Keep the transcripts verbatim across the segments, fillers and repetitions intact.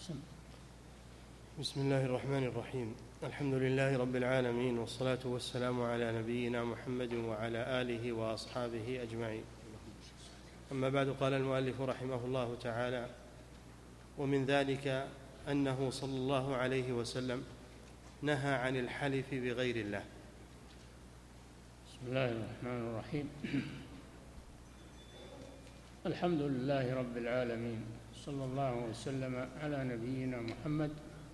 بسم الله الرحمن الرحيم. الحمد لله رب العالمين، والصلاة والسلام على نبينا محمد وعلى آله وأصحابه أجمعين. أما بعد، قال المؤلف رحمه الله تعالى: ومن ذلك أنه صلى الله عليه وسلم نهى عن الحلف بغير الله. بسم الله الرحمن الرحيم. الحمد لله رب العالمين، صلى الله وسلم على نبينا محمد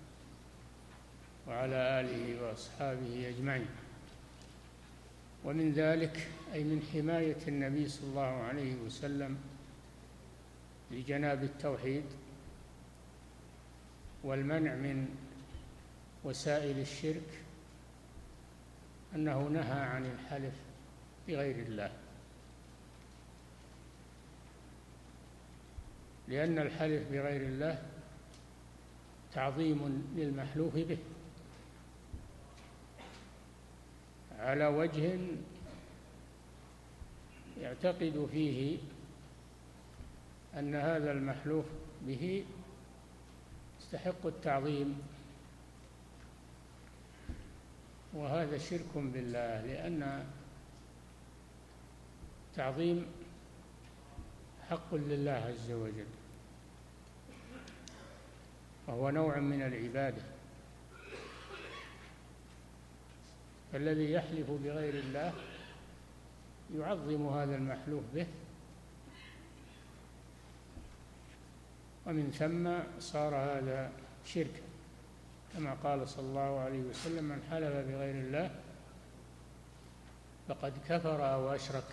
وعلى آله وأصحابه أجمعين. ومن ذلك أي من حماية النبي صلى الله عليه وسلم لجناب التوحيد والمنع من وسائل الشرك أنه نهى عن الحلف بغير الله، لأن الحلف بغير الله تعظيم للمحلوف به على وجه يعتقد فيه أن هذا المحلوف به يستحق التعظيم، وهذا شرك بالله، لأن تعظيم حق لله عز وجل، وهو نوع من العبادة. فالذي يحلف بغير الله يعظم هذا المحلوف به، ومن ثم صار هذا شركا، كما قال صلى الله عليه وسلم: من حلف بغير الله فقد كفر أو أشرك.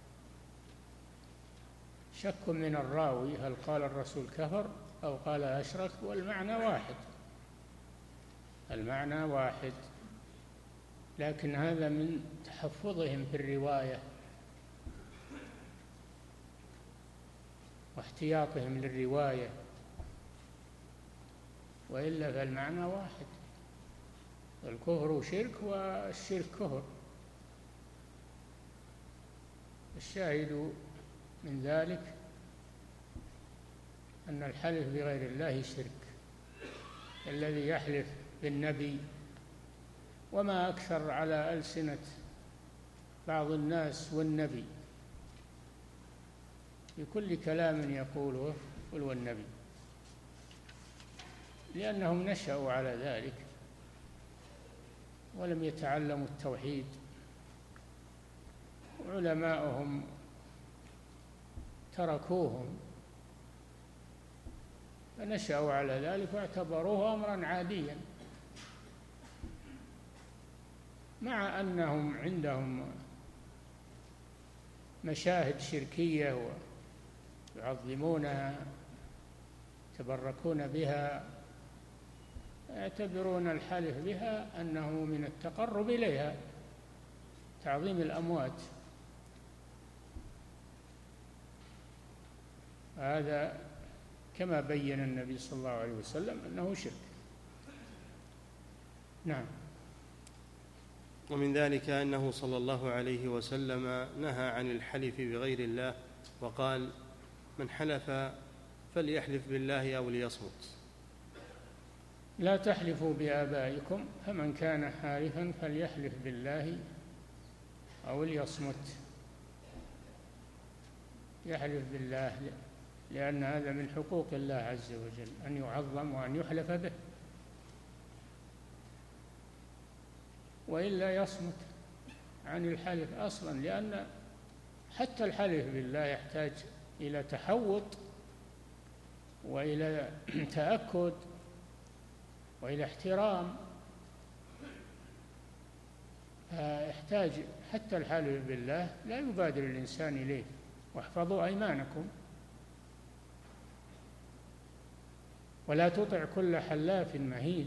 شك من الراوي هل قال الرسول كفر أو قال أشرك، والمعنى واحد، المعنى واحد، لكن هذا من تحفظهم في الرواية واحتياطهم للرواية، وإلا فالمعنى واحد، الكفر شرك والشرك كفر. الشاهد من ذلك أن الحلف بغير الله شرك. الذي يحلف بالنبي، وما أكثر على ألسنة بعض الناس والنبي في كل كلام يقوله قل والنبي، لأنهم نشأوا على ذلك ولم يتعلموا التوحيد، وعلماؤهم تركوهم فنشأوا على ذلك واعتبروه أمرا عاديا، مع أنهم عندهم مشاهد شركية ويعظمونها يتبركون بها، يعتبرون الحلف بها أنه من التقرب إليها، تعظيم الأموات. هذا كما بين النبي صلى الله عليه وسلم أنه شرك. نعم. ومن ذلك أنه صلى الله عليه وسلم نهى عن الحلف بغير الله، وقال: من حلف فليحلف بالله أو ليصمت. لا تحلفوا بآبائكم، فمن كان حالفا فليحلف بالله أو ليصمت. يحلف بالله لأن هذا من حقوق الله عز وجل، أن يعظم وأن يحلف به، وإلا يصمت عن الحلف أصلا، لأن حتى الحلف بالله يحتاج إلى تحوط وإلى تأكد وإلى احترام، يحتاج حتى الحلف بالله لا يبادر الإنسان إليه. واحفظوا أيمانكم، ولا تطع كل حلاف مهين،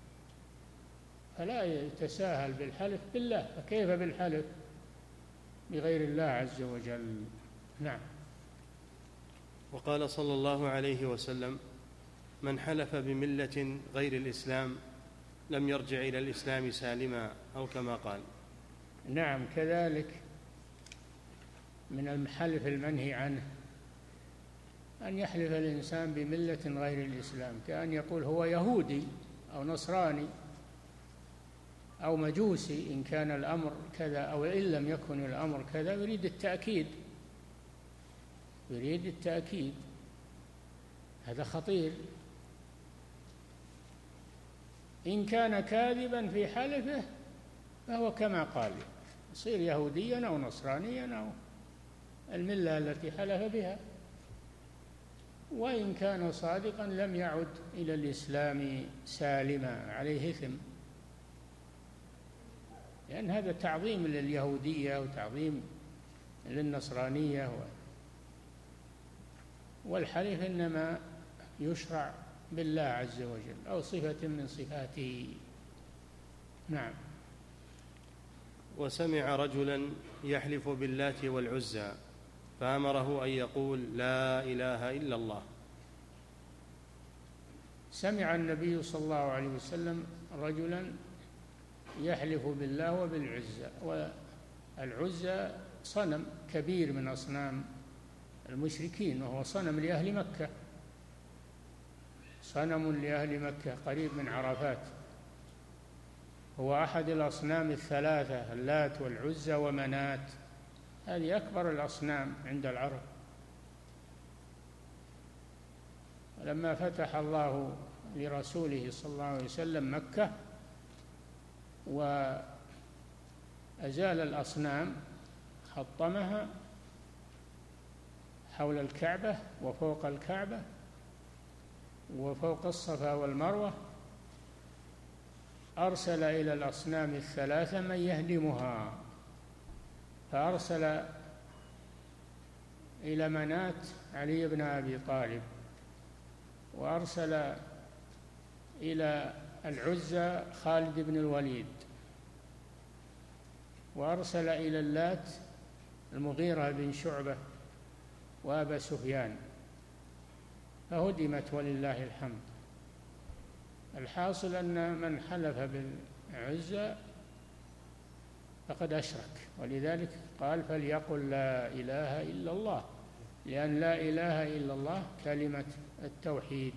فلا يتساهل بالحلف بالله، فكيف بالحلف بغير الله عز وجل؟ نعم. وقال صلى الله عليه وسلم: من حلف بملة غير الإسلام لم يرجع إلى الإسلام سالما، أو كما قال. نعم، كذلك من الحلف المنهي عنه أن يحلف الإنسان بملة غير الإسلام، كأن يقول هو يهودي أو نصراني أو مجوسي إن كان الأمر كذا، أو إن لم يكن الأمر كذا، يريد التأكيد، يريد التأكيد. هذا خطير. إن كان كاذبا في حلفه فهو كما قال، يصير يهوديا أو نصرانيا أو الملة التي حلف بها. وإن كان صادقا لم يعد إلى الإسلام سالما، عليه إثم، لأن هذا تعظيم لليهودية وتعظيم للنصرانية. والحلف إنما يشرع بالله عز وجل أو صفة من صفاته. نعم. وسمع رجلا يحلف باللات والعزى فأمره أن يقول لا إله إلا الله. سمع النبي صلى الله عليه وسلم رجلا يحلف بالله وبالعزى، والعزى صنم كبير من أصنام المشركين، وهو صنم لأهل مكة، صنم لأهل مكة قريب من عرفات، هو أحد الأصنام الثلاثة، اللات والعزى ومنات، هذه أكبر الأصنام عند العرب. ولما فتح الله لرسوله صلى الله عليه وسلم مكة وأزال الأصنام، حطمها حول الكعبة وفوق الكعبة وفوق الصفا والمروة، أرسل إلى الأصنام الثلاثة من يهدمها، فأرسل إلى منات علي بن أبي طالب، وأرسل إلى العزى خالد بن الوليد، وأرسل إلى اللات المغيرة بن شعبة وأبا سفيان، فهدمت ولله الحمد. الحاصل أن من حلف بالعزى فقد أشرك، ولذلك قال فليقل لا إله إلا الله، لأن لا إله إلا الله كلمة التوحيد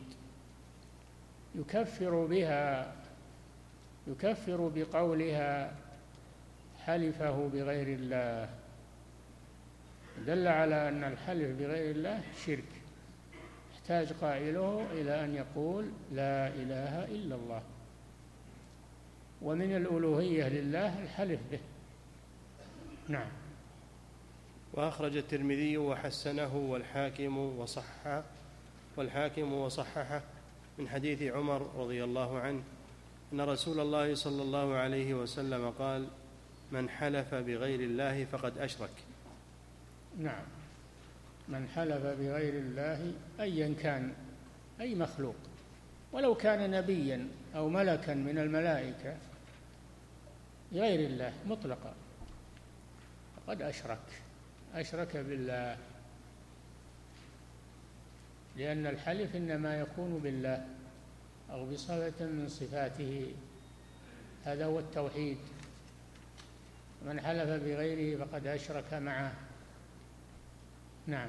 يكفر بها، يكفر بقولها حلفه بغير الله، دل على أن الحلف بغير الله شرك، يحتاج قائله إلى أن يقول لا إله إلا الله. ومن الألوهية لله الحلف به. نعم. وأخرج الترمذي وحسنه والحاكم وصححه والحاكم وصححه من حديث عمر رضي الله عنه أن رسول الله صلى الله عليه وسلم قال من حلف بغير الله فقد أشرك. نعم، من حلف بغير الله أيا كان، أي مخلوق، ولو كان نبيا أو ملكا من الملائكة بغير الله مطلقا فقد أشرك، أشرك بالله، لأن الحلف إنما يكون بالله أو بصفة من صفاته، هذا هو التوحيد. من حلف بغيره فقد أشرك معه. نعم.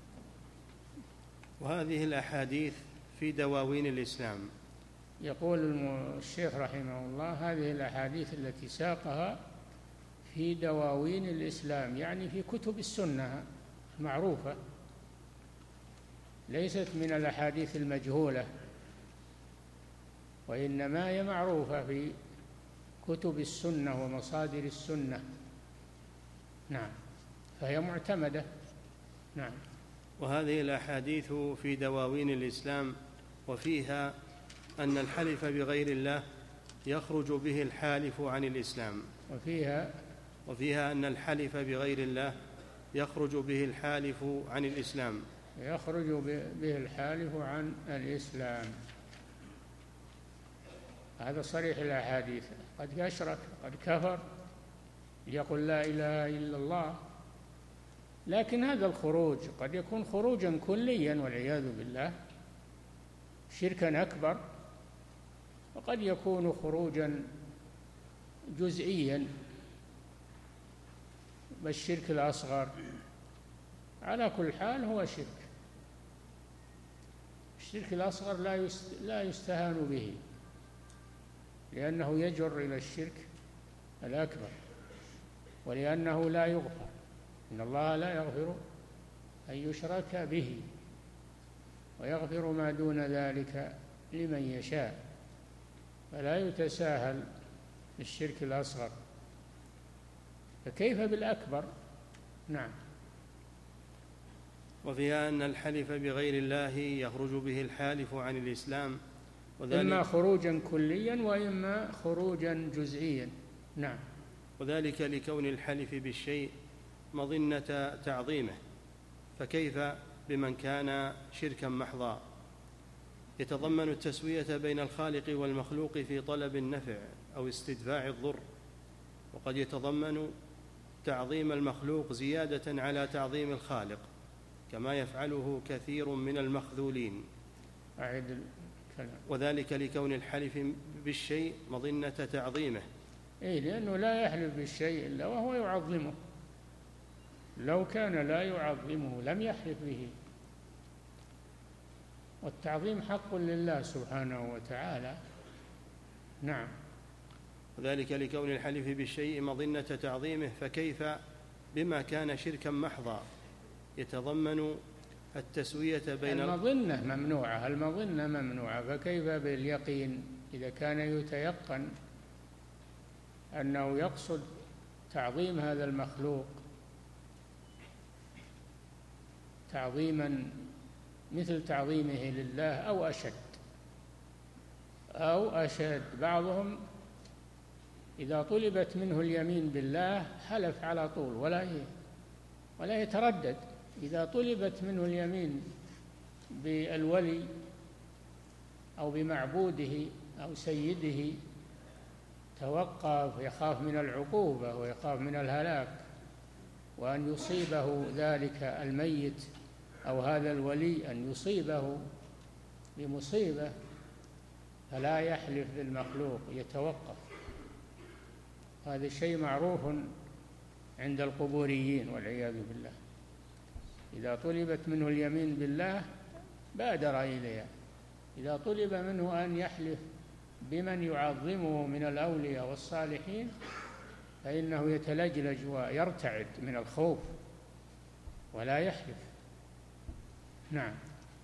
وهذه الأحاديث في دواوين الإسلام. يقول الشيخ رحمه الله هذه الأحاديث التي ساقها في دواوين الإسلام، يعني في كتب السنة المعروفة، ليست من الأحاديث المجهولة، وإنما هي معروفة في كتب السنة ومصادر السنة. نعم، فهي معتمدة. نعم. وهذه الأحاديث في دواوين الإسلام وفيها أن الحلف بغير الله يخرج به الحالف عن الإسلام، وفيها وفيها أن الحلف بغير الله يخرج به الحالف عن الإسلام، يخرج به الحالف عن الإسلام. هذا صريح الأحاديث، قد أشرك قد كفر يقول لا إله إلا الله. لكن هذا الخروج قد يكون خروجا كليا والعياذ بالله، شركا أكبر، وقد يكون خروجا جزئيا بالشرك الأصغر. على كل حال هو شرك. الشرك الأصغر لا لا يستهان به، لأنه يجر إلى الشرك الأكبر، ولأنه لا يغفر، إن الله لا يغفر أن يشرك به ويغفر ما دون ذلك لمن يشاء، فلا يتساهل بالشرك الأصغر، فكيف بالأكبر؟ نعم. وفيها أن الحلف بغير الله يخرج به الحالف عن الإسلام، وذلك إما خروجا كليا وإما خروجا جزئيا. نعم. وذلك لكون الحلف بالشيء مظنة تعظيمه، فكيف بمن كان شركا محضا يتضمن التسوية بين الخالق والمخلوق في طلب النفع أو استدفاع الضر، وقد يتضمن تعظيم المخلوق زيادة على تعظيم الخالق كما يفعله كثير من المخذولين. أعيد الكلام. وذلك لكون الحلف بالشيء مظنة تعظيمه، إيه، لأنه لا يحلف بالشيء إلا وهو يعظمه، لو كان لا يعظمه لم يحلف به، والتعظيم حق لله سبحانه وتعالى. نعم. وذلك لكون الحلف بالشيء مظنة تعظيمه، فكيف بما كان شركا محضا يتضمن التسوية بين المظنة ممنوعة، المظنة ممنوعة، فكيف باليقين إذا كان يتيقن أنه يقصد تعظيم هذا المخلوق تعظيما مثل تعظيمه لله أو أشد أو أشد. بعضهم إذا طلبت منه اليمين بالله حلف على طول ولا ولا يتردد، إذا طلبت منه اليمين بالولي أو بمعبوده أو سيده توقف، يخاف من العقوبة ويخاف من الهلاك وأن يصيبه ذلك الميت أو هذا الولي أن يصيبه بمصيبة، فلا يحلف بالمخلوق، يتوقف. هذا الشيء معروف عند القبوريين والعياذ بالله، إذا طلبت منه اليمين بالله بادر إليها، إذا طلب منه أن يحلف بمن يعظمه من الأولياء والصالحين فإنه يتلجلج ويرتعد من الخوف ولا يحلف. نعم.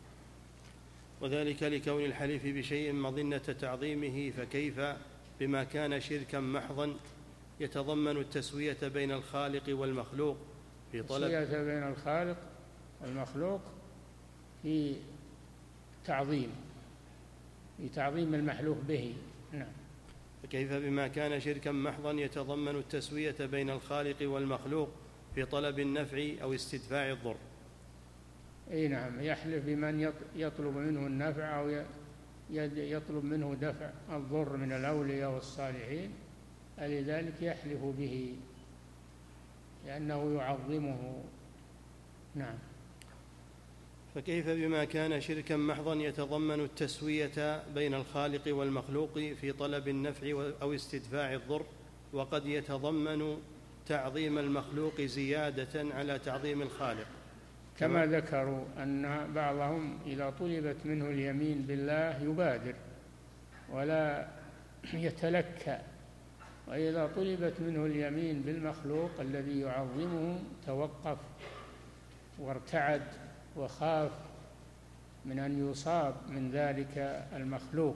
وذلك لكون الحلف بشيء مظنة تعظيمه، فكيف بما كان شركا محضا يتضمن التسوية بين الخالق والمخلوق في طلب التسوية بين الخالق والمخلوق في تعظيم في تعظيم المحلوف به. نعم. فكيف بما كان شركا محضا يتضمن التسوية بين الخالق والمخلوق في طلب النفع أو استدفاع الضر. أي نعم، يحلف بمن يطلب منه النفع أو يطلب منه دفع الضر من الأولياء والصالحين، فلذلك يحلف به لأنه يعظمه. نعم. فكيف بما كان شركا محضا يتضمن التسوية بين الخالق والمخلوق في طلب النفع أو استدفاع الضر، وقد يتضمن تعظيم المخلوق زيادة على تعظيم الخالق، كما ذكروا أن بعضهم إذا طلبت منه اليمين بالله يبادر ولا يتلكأ، وإذا طلبت منه اليمين بالمخلوق الذي يعظمه توقف وارتعد وخاف من أن يصاب من ذلك المخلوق،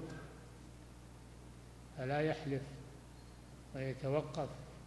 فلا يحلف ويتوقف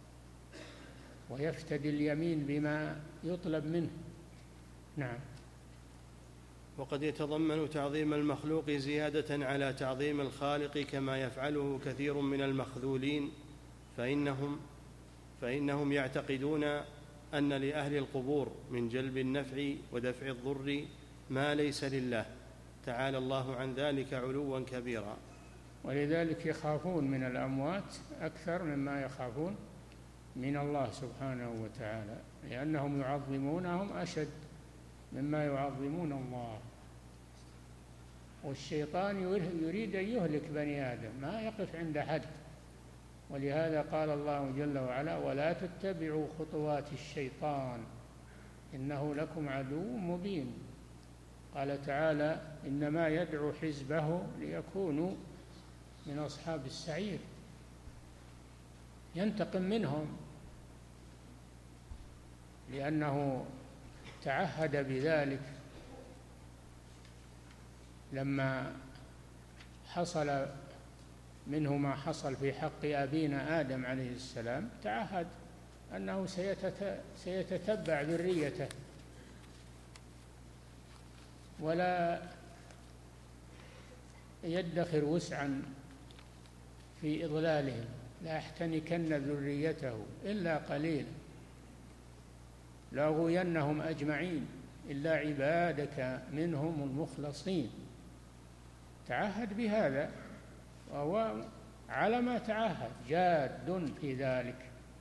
ويفتدي اليمين بما يطلب منه. نعم. وقد يتضمن تعظيم المخلوق زيادة على تعظيم الخالق كما يفعله كثير من المخذولين، فإنهم فإنهم يعتقدون أن لأهل القبور من جلب النفع ودفع الضر ما ليس لله تعالى الله عن ذلك علوا كبيرا، ولذلك يخافون من الأموات أكثر مما يخافون من الله سبحانه وتعالى، لأنهم يعظمونهم أشد مما يعظمون الله. والشيطان يريد أن يهلك بني آدم، ما يقف عند حد، ولهذا قال الله جل وعلا: ولا تتبعوا خطوات الشيطان إنه لكم عدو مبين. قال تعالى إنما يدعو حزبه ليكونوا من أصحاب السعير، ينتقم منهم لأنه تعهد بذلك لما حصل منه ما حصل في حق أبينا آدم عليه السلام، تعهد أنه سيتتبع ذريته ولا يدخر وسعا في إضلالهم، لا يحتنكن ذريته إلا قليلا، لأغوينهم أجمعين إلا عبادك منهم المخلصين. تعهد بهذا وهو على ما تعهد جاد في ذلك،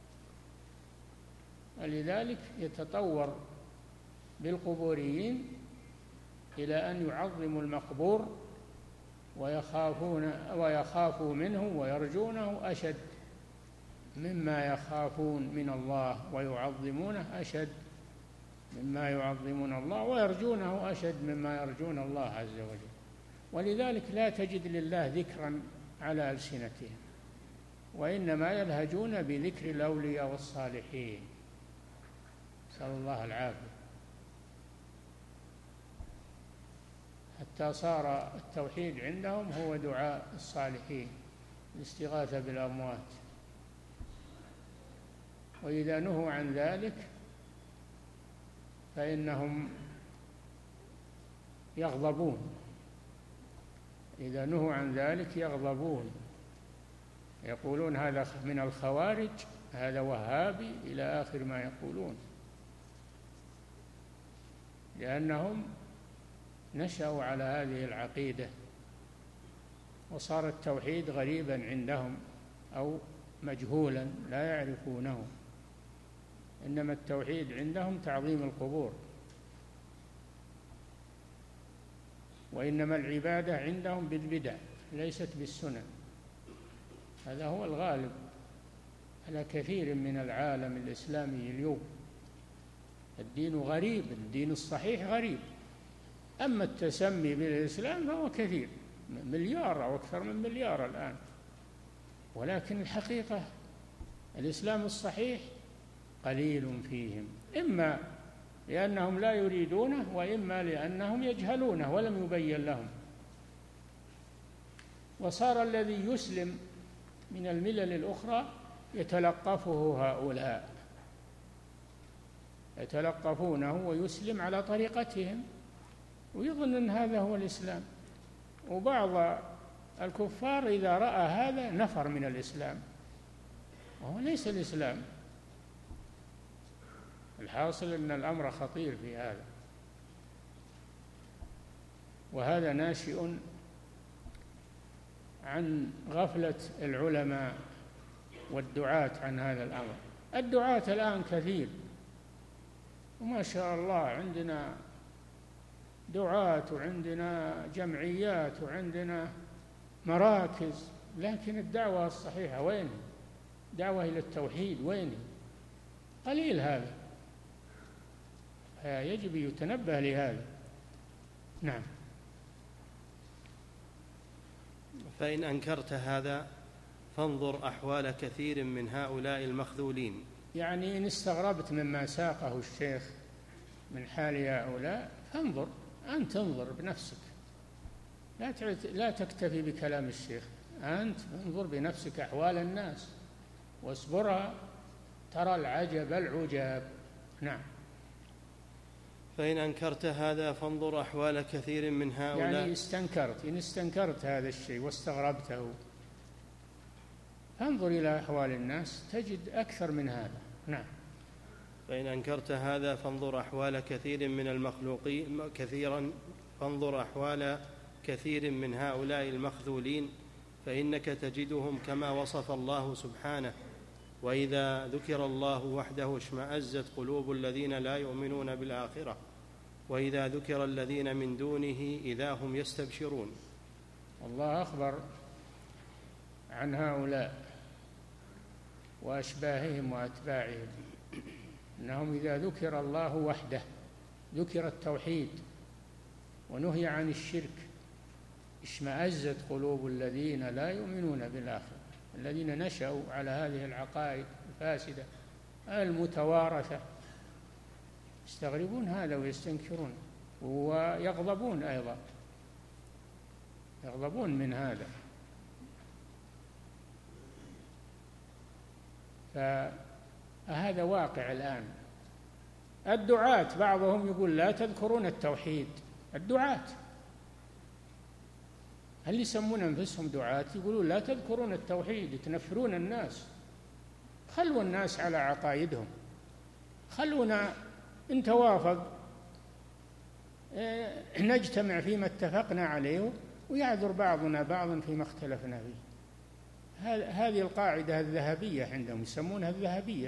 ولذلك يتطور بالقبوريين إلى أن يعظموا المقبور ويخافون ويخافوا منه ويرجونه أشد مما يخافون من الله، ويعظمونه أشد مما يعظمون الله، ويرجونه أشد مما يرجون الله عز وجل. ولذلك لا تجد لله ذكرا على ألسنتهم، وإنما يلهجون بذكر الأولياء والصالحين، نسأل الله العافية، حتى صار التوحيد عندهم هو دعاء الصالحين، الاستغاثة بالأموات. وإذا نهوا عن ذلك فإنهم يغضبون، إذا نهوا عن ذلك يغضبون، يقولون هذا من الخوارج، هذا وهابي، إلى آخر ما يقولون، لأنهم نشأوا على هذه العقيدة وصار التوحيد غريبا عندهم أو مجهولا لا يعرفونه، إنما التوحيد عندهم تعظيم القبور، وإنما العبادة عندهم بالبدع ليست بالسنن. هذا هو الغالب على كثير من العالم الإسلامي اليوم، الدين غريب، الدين الصحيح غريب، أما التسمي بالإسلام فهو كثير، مليار أو أكثر من مليار الآن، ولكن الحقيقة الإسلام الصحيح قليل فيهم، إما لأنهم لا يريدونه وإما لأنهم يجهلونه ولم يبين لهم. وصار الذي يسلم من الملل الأخرى يتلقفه هؤلاء، يتلقفونه ويسلم على طريقتهم ويظن أن هذا هو الإسلام. وبعض الكفار إذا رأى هذا نفر من الإسلام، وهو ليس الإسلام. الحاصل أن الأمر خطير في هذا، وهذا ناشئ عن غفلة العلماء والدعاة عن هذا الأمر. الدعاة الآن كثير وما شاء الله، عندنا دعاة وعندنا جمعيات وعندنا مراكز، لكن الدعوة الصحيحة وين؟ دعوة إلى التوحيد وين؟ قليل هذا، يجب يتنبه لهذا. نعم. فإن أنكرت هذا فانظر أحوال كثير من هؤلاء المخذولين. يعني إن استغربت مما ساقه الشيخ من حال هؤلاء فانظر، أنت تنظر بنفسك، لا لا تكتفي بكلام الشيخ، أنت انظر بنفسك أحوال الناس واصبرها ترى العجب العجاب. نعم. فإن أنكرت هذا فانظر أحوال كثير من هؤلاء، يعني استنكرت، إن استنكرت هذا الشيء واستغربته فانظر إلى أحوال الناس تجد أكثر من هذا. نعم. فإن أنكرت هذا فانظر أحوال كثير من المخلوقين كثيرا فانظر أحوال كثير من هؤلاء المخذولين، فإنك تجدهم كما وصف الله سبحانه: وإذا ذكر الله وحده اشمأزت قلوب الذين لا يؤمنون بالآخرة وإذا ذكر الذين من دونه إذا هم يستبشرون. الله أخبر عن هؤلاء وأشباههم وأتباعهم أنهم إذا ذكر الله وحده، ذكر التوحيد، ونهي عن الشرك. اشمأزت قلوب الذين لا يؤمنون بالآخرة، الذين نشأوا على هذه العقائد الفاسدة المتوارثة، يستغربون هذا ويستنكرون ويغضبون أيضا، يغضبون من هذا. فهذا واقع الآن. الدعاة بعضهم يقول لا تذكرون التوحيد. الدعاة هل يسمون أنفسهم دعاة؟ يقولون لا تذكرون التوحيد، تنفرون الناس. خلوا الناس على عقائدهم، خلونا إن توافق نجتمع فيما اتفقنا عليه ويعذر بعضنا بعضا فيما اختلفنا فيه. هذه القاعدة الذهبية عندهم، يسمونها الذهبية،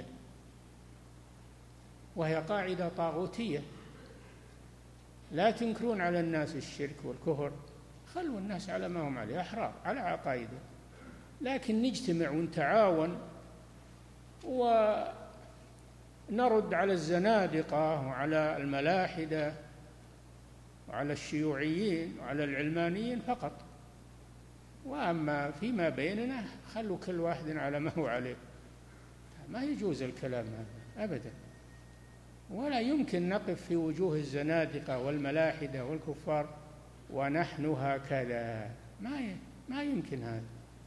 وهي قاعدة طاغوتية. لا تنكرون على الناس الشرك والكفر، خلوا الناس على ما هم عليه، أحرار على عقائده، لكن نجتمع ونتعاون ونرد على الزنادقة وعلى الملاحدة وعلى الشيوعيين وعلى العلمانيين فقط. وأما فيما بيننا خلوا كل واحد على ما هو عليه. ما يجوز الكلام هذا أبدا، ولا يمكن نقف في وجوه الزنادقة والملاحدة والكفار ونحن هكذا، ما ما يمكن هذا.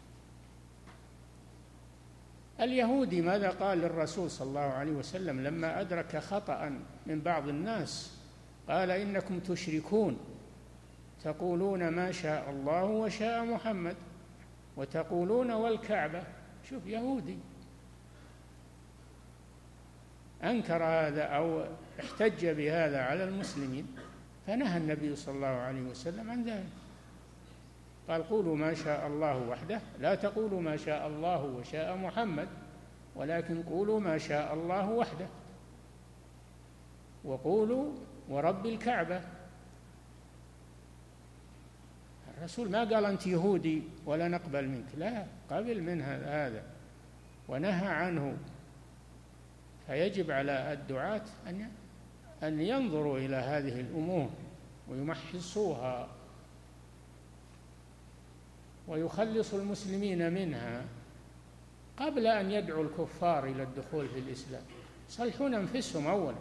اليهودي ماذا قال للرسول صلى الله عليه وسلم لما أدرك خطأ من بعض الناس؟ قال إنكم تشركون، تقولون ما شاء الله وشاء محمد، وتقولون والكعبة. شوف، يهودي أنكر هذا أو احتج بهذا على المسلمين، فنهى النبي صلى الله عليه وسلم عن ذلك. قال قولوا ما شاء الله وحده، لا تقولوا ما شاء الله وشاء محمد، ولكن قولوا ما شاء الله وحده، وقولوا ورب الكعبة. الرسول ما قال أنت يهودي ولا نقبل منك، لا، قبل من هذا ونهى عنه. فيجب على الدعاة أن أن ينظروا إلى هذه الأمور ويمحصوها ويخلصوا المسلمين منها قبل أن يدعوا الكفار إلى الدخول في الإسلام. يصلحون أنفسهم أولا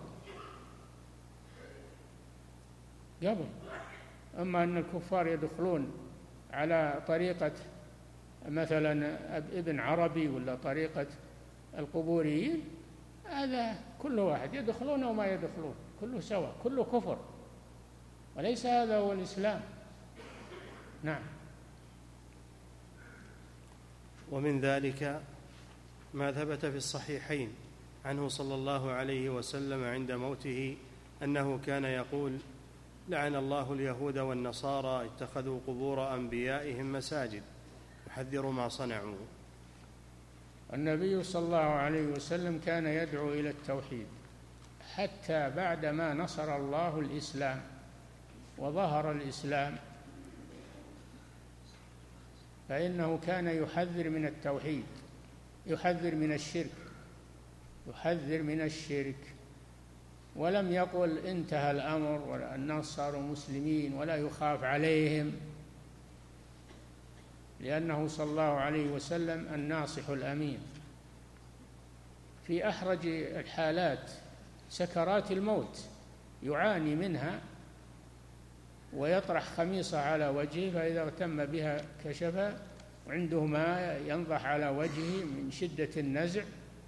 قبل. أما أن الكفار يدخلون على طريقة مثلا ابن عربي ولا طريقة القبوريين، هذا كل واحد يدخلون وما يدخلون كله سواء، كله كفر، وليس هذا هو الإسلام. نعم. ومن ذلك ما ثبت في الصحيحين عنه صلى الله عليه وسلم عند موته أنه كان يقول: لعن الله اليهود والنصارى اتخذوا قبور أنبيائهم مساجد، يحذر ما صنعوا. النبي صلى الله عليه وسلم كان يدعو إلى التوحيد حتى بعدما نصر الله الإسلام وظهر الإسلام، فإنه كان يحذر من التوحيد، يحذر من الشرك، يحذر من الشرك، ولم يقل انتهى الأمر والناس صاروا مسلمين ولا يخاف عليهم، لأنه صلى الله عليه وسلم الناصح الأمين. في أحرج الحالات سكرات الموت يعاني منها ويطرح خميصة على وجهه، فإذا اغتم بها كشفها، وعنده ما ينضح على وجهه من شدة النزع،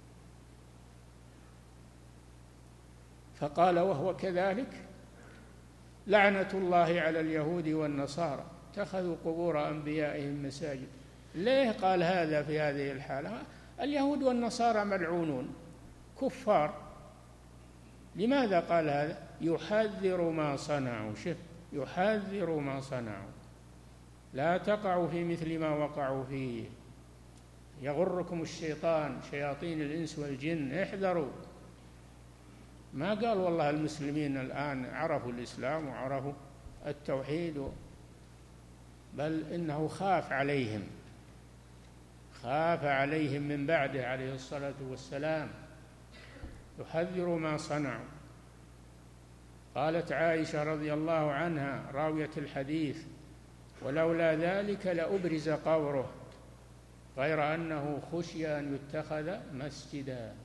فقال وهو كذلك: لعنة الله على اليهود والنصارى اتخذوا قبور أنبيائهم مساجد. ليه قال هذا في هذه الحالة؟ اليهود والنصارى ملعونون كفار. لماذا قال هذا؟ يحذر ما صنعوا. شف، يحذر ما صنعوا، لا تقعوا في مثل ما وقعوا فيه، يغركم الشيطان شياطين الإنس والجن، احذروا. ما قال والله المسلمين الآن عرفوا الإسلام وعرفوا التوحيد، بل إنه خاف عليهم، خاف عليهم من بعده عليه الصلاة والسلام، يحذر ما صنعوا. قالت عائشة رضي الله عنها راوية الحديث: ولولا ذلك لأبرز قبره غير أنه خشي أن يتخذ مسجدا.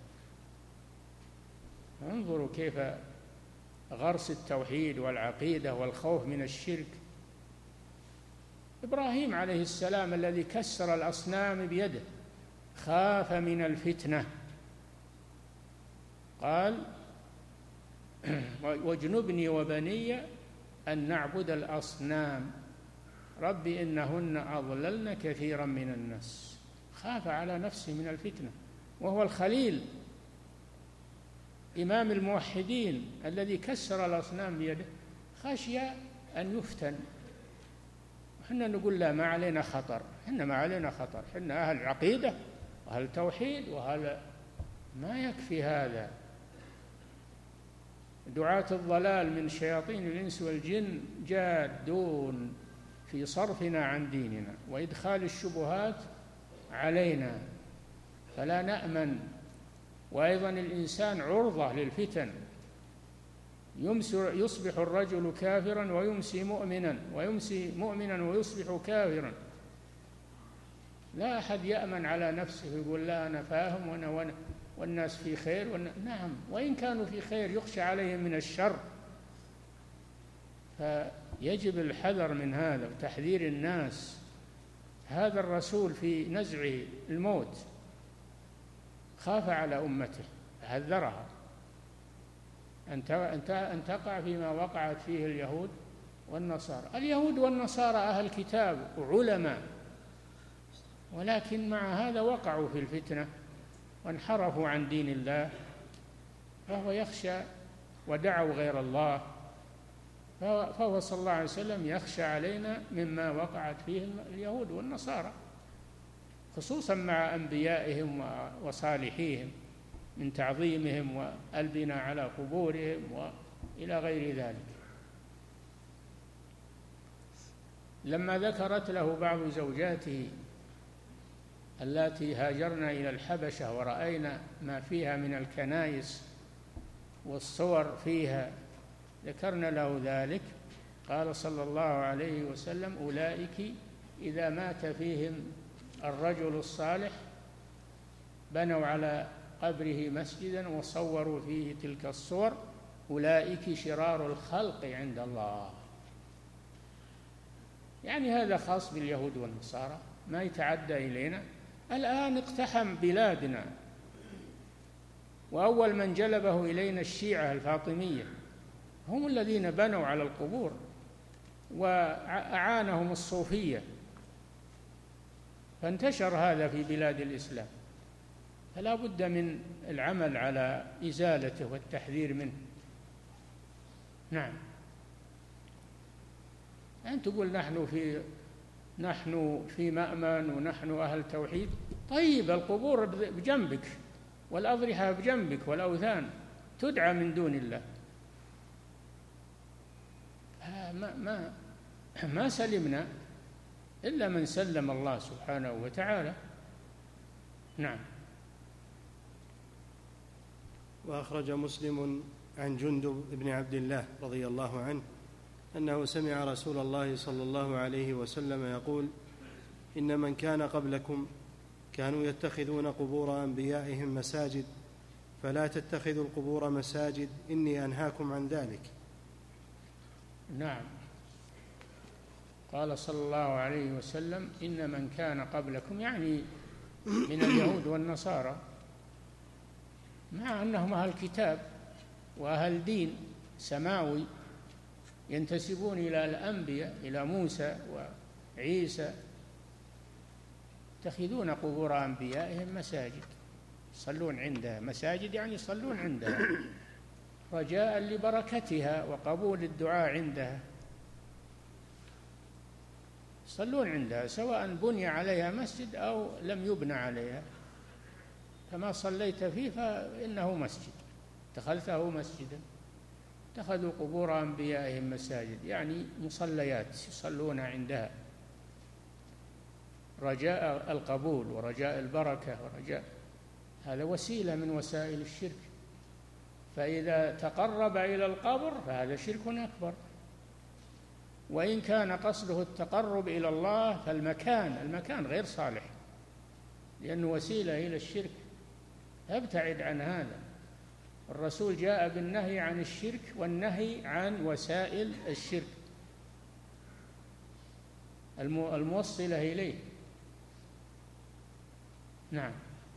انظروا كيف غرس التوحيد والعقيدة والخوف من الشرك. إبراهيم عليه السلام الذي كسر الأصنام بيده خاف من الفتنة، قال: واجنبني وبني أن نعبد الأصنام رب إنهن أضللن كثيرا من الناس. خاف على نفسه من الفتنة، وهو الخليل إمام الموحدين الذي كسر الأصنام بيده، خشي أن يفتن. احنا نقول لا، ما علينا خطر، احنا ما علينا خطر، احنا أهل عقيدة وأهل توحيد وأهل. ما يكفي هذا. دعاة الضلال من شياطين الإنس والجن جادون في صرفنا عن ديننا وإدخال الشبهات علينا، فلا نأمن. وأيضا الإنسان عرضة للفتن، يصبح الرجل كافرا ويمسي مؤمنا، ويمسي مؤمنا ويصبح كافرا. لا أحد يأمن على نفسه يقول لا أنا فاهم وأنا, وأنا والناس في خير وأنا. نعم، وإن كانوا في خير يخشى عليهم من الشر. فيجب الحذر من هذا وتحذير الناس. هذا الرسول في نزع الموت خاف على أمته، حذرها أن تقع فيما وقعت فيه اليهود والنصارى. اليهود والنصارى أهل كتاب وعلماء، ولكن مع هذا وقعوا في الفتنة وانحرفوا عن دين الله، فهو يخشى ودعوا غير الله. فهو صلى الله عليه وسلم يخشى علينا مما وقعت فيه اليهود والنصارى، خصوصا مع أنبيائهم وصالحيهم من تعظيمهم والبناء على قبورهم وإلى غير ذلك. لما ذكرت له بعض زوجاته اللاتي هاجرن إلى الحبشة ورأينا ما فيها من الكنائس والصور فيها، ذكرنا له ذلك، قال صلى الله عليه وسلم: أولئك إذا مات فيهم الرجل الصالح بنوا على قبره مسجدا وصوروا فيه تلك الصور، أولئك شرار الخلق عند الله. يعني هذا خاص باليهود والنصارى، ما يتعدى إلينا. الآن اقتحم بلادنا، وأول من جلبه إلينا الشيعة الفاطمية، هم الذين بنوا على القبور، وأعانهم الصوفية، فانتشر هذا في بلاد الإسلام. فلا بد من العمل على إزالته والتحذير منه. نعم. أن تقول نحن في نحن في مأمن ونحن أهل توحيد. طيب، القبور بجنبك والأضرحة بجنبك والأوثان تدعى من دون الله. ما ما ما سلمنا إلا من سلم الله سبحانه وتعالى. نعم. وأخرج مسلم عن جندب بن عبد الله رضي الله عنه أنه سمع رسول الله صلى الله عليه وسلم يقول: إن من كان قبلكم كانوا يتخذون قبور أنبيائهم مساجد، فلا تتخذوا القبور مساجد، إني أنهاكم عن ذلك. نعم. قال صلى الله عليه وسلم: إن من كان قبلكم، يعني من اليهود والنصارى، مع أنهم أهل كتاب وأهل دين سماوي ينتسبون إلى الأنبياء، إلى موسى وعيسى، يتخذون قبور أنبيائهم مساجد، يصلون عندها. مساجد يعني يصلون عندها رجاء لبركتها وقبول الدعاء عندها، يصلون عندها سواء بني عليها مسجد أو لم يبنى عليها. فما صليت فيه فإنه مسجد، اتخذته مسجدا. اتخذوا قبور أنبيائهم مساجد، يعني مصليات يصلون عندها رجاء القبول ورجاء البركة ورجاء. هذا وسيلة من وسائل الشرك. فإذا تقرب إلى القبر فهذا شرك أكبر. وإن كان قصده التقرب إلى الله فالمكان المكان غير صالح لأنه وسيلة إلى الشرك، ابتعد عن هذا. الرسول جاء بالنهي عن الشرك والنهي عن وسائل الشرك الموصلة إليه. نعم.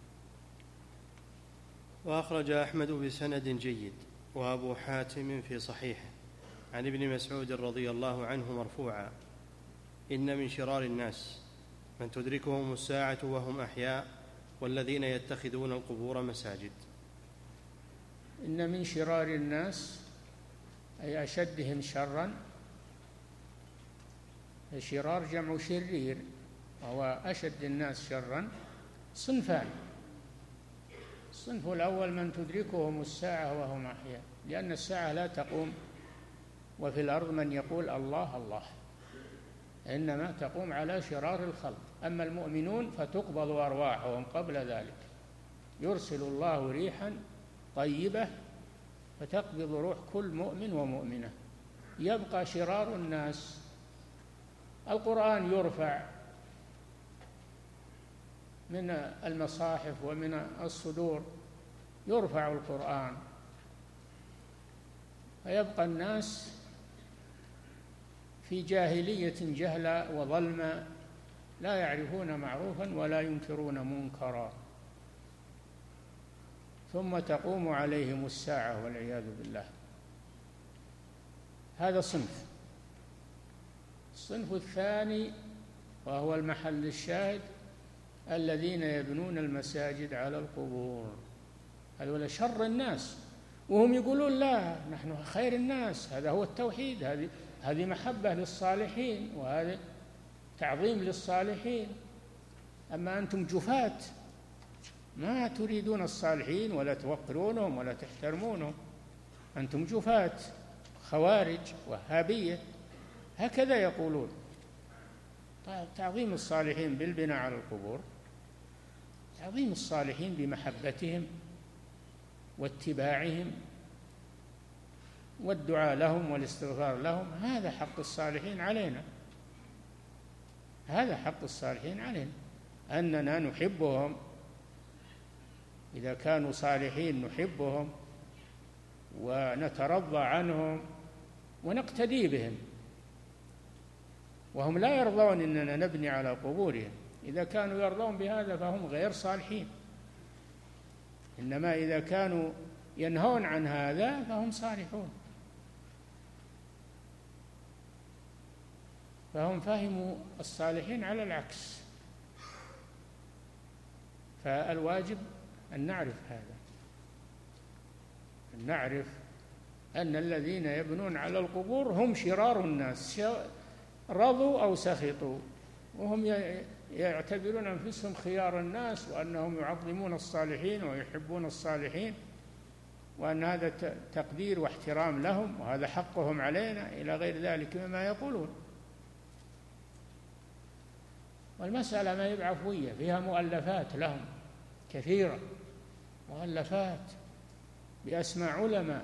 وأخرج أحمد بسند جيد وأبو حاتم في صحيحه عن ابن مسعود رضي الله عنه مرفوعا: إن من شرار الناس من تدركهم الساعة وهم أحياء والذين يتخذون القبور مساجد. إن من شرار الناس أي أشدهم شرا. الشرار جمع شرير، وهو أشد الناس شرا صنفان: الصنف الأول من تدركهم الساعة وهم أحياء، لأن الساعة لا تقوم وفي الأرض من يقول الله الله، إنما تقوم على شرار الخلق. أما المؤمنون فتقبض أرواحهم قبل ذلك، يرسل الله ريحا طيبة فتقبض روح كل مؤمن ومؤمنة. يبقى شرار الناس. القرآن يرفع من المصاحف ومن الصدور، يرفع القرآن، فيبقى الناس في جاهلية جهلا وظلما، لا يعرفون معروفا ولا ينكرون منكرا، ثم تقوم عليهم الساعة والعياذ بالله. هذا صنف. الصنف الثاني وهو المحل الشاهد: الذين يبنون المساجد على القبور. هذول شر الناس، وهم يقولون لا نحن خير الناس. هذا هو التوحيد، هذه هذه محبة للصالحين وهذا تعظيم للصالحين. أما أنتم جفاة ما تريدون الصالحين ولا توقرونهم ولا تحترمونهم، أنتم جفاة خوارج وهابية، هكذا يقولون. تعظيم الصالحين بالبناء على القبور، تعظيم الصالحين بمحبتهم واتباعهم والدعاء لهم والاستغفار لهم، هذا حق الصالحين علينا، هذا حق الصالحين علينا، أننا نحبهم. إذا كانوا صالحين نحبهم ونترضى عنهم ونقتدي بهم، وهم لا يرضون أننا نبني على قبورهم. إذا كانوا يرضون بهذا فهم غير صالحين، إنما إذا كانوا ينهون عن هذا فهم صالحون. فهم فهموا الصالحين على العكس. فالواجب أن نعرف هذا، أن نعرف أن الذين يبنون على القبور هم شرار الناس، رضوا أو سخطوا، وهم يعتبرون أنفسهم خيار الناس، وأنهم يعظمون الصالحين ويحبون الصالحين، وأن هذا تقدير واحترام لهم وهذا حقهم علينا إلى غير ذلك مما يقولون. والمسألة ما هي بعفوية، فيها مؤلفات لهم كثيرة، مؤلفات بأسماء علماء،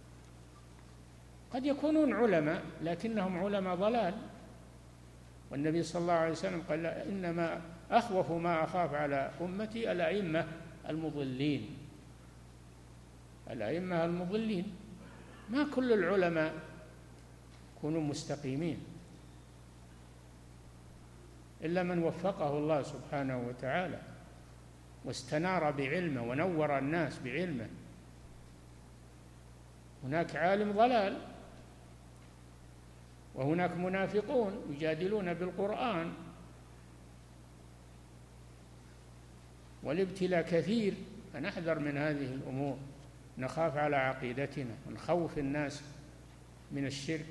قد يكونون علماء لكنهم علماء ضلال. والنبي صلى الله عليه وسلم قال: إنما أخوف ما أخاف على أمتي الأئمة المضلين. الأئمة المضلين، ما كل العلماء يكونوا مستقيمين، إلا من وفقه الله سبحانه وتعالى واستنار بعلمه ونور الناس بعلمه. هناك عالم ضلال، وهناك منافقون يجادلون بالقرآن، والابتلاء كثير، فنحذر من هذه الأمور، نخاف على عقيدتنا ونخوف الناس من الشرك.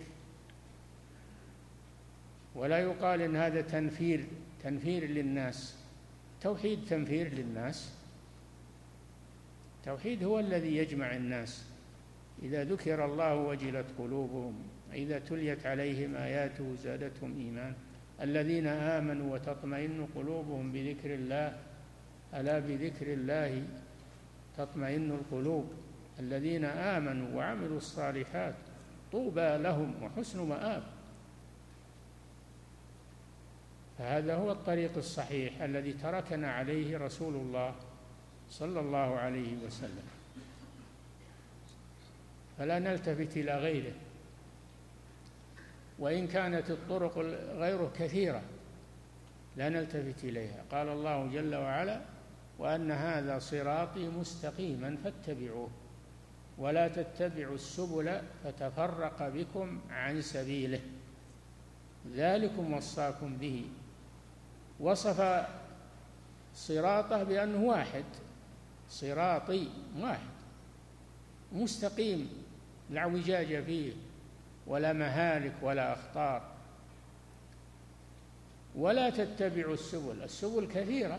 ولا يقال إن هذا تنفير تنفير للناس، توحيد تنفير للناس. التوحيد هو الذي يجمع الناس. إذا ذكر الله وجلت قلوبهم، إذا تليت عليهم آياته زادتهم إيمان. الذين آمنوا وتطمئن قلوبهم بذكر الله، ألا بذكر الله تطمئن القلوب. الذين آمنوا وعملوا الصالحات طوبى لهم وحسن مآب. فهذا هو الطريق الصحيح الذي تركنا عليه رسول الله صلى الله عليه وسلم، فلا نلتفت إلى غيره، وإن كانت الطرق غيره كثيرة لا نلتفت إليها. قال الله جل وعلا: وأن هذا صراطي مستقيما فاتبعوه ولا تتبعوا السبل فتفرق بكم عن سبيله ذلكم وصاكم به. وصف صراطه بأنه واحد، صراطي واحد مستقيم لا اعوجاج فيه ولا مهالك ولا أخطار. ولا تتبعوا السبل، السبل كثيرة،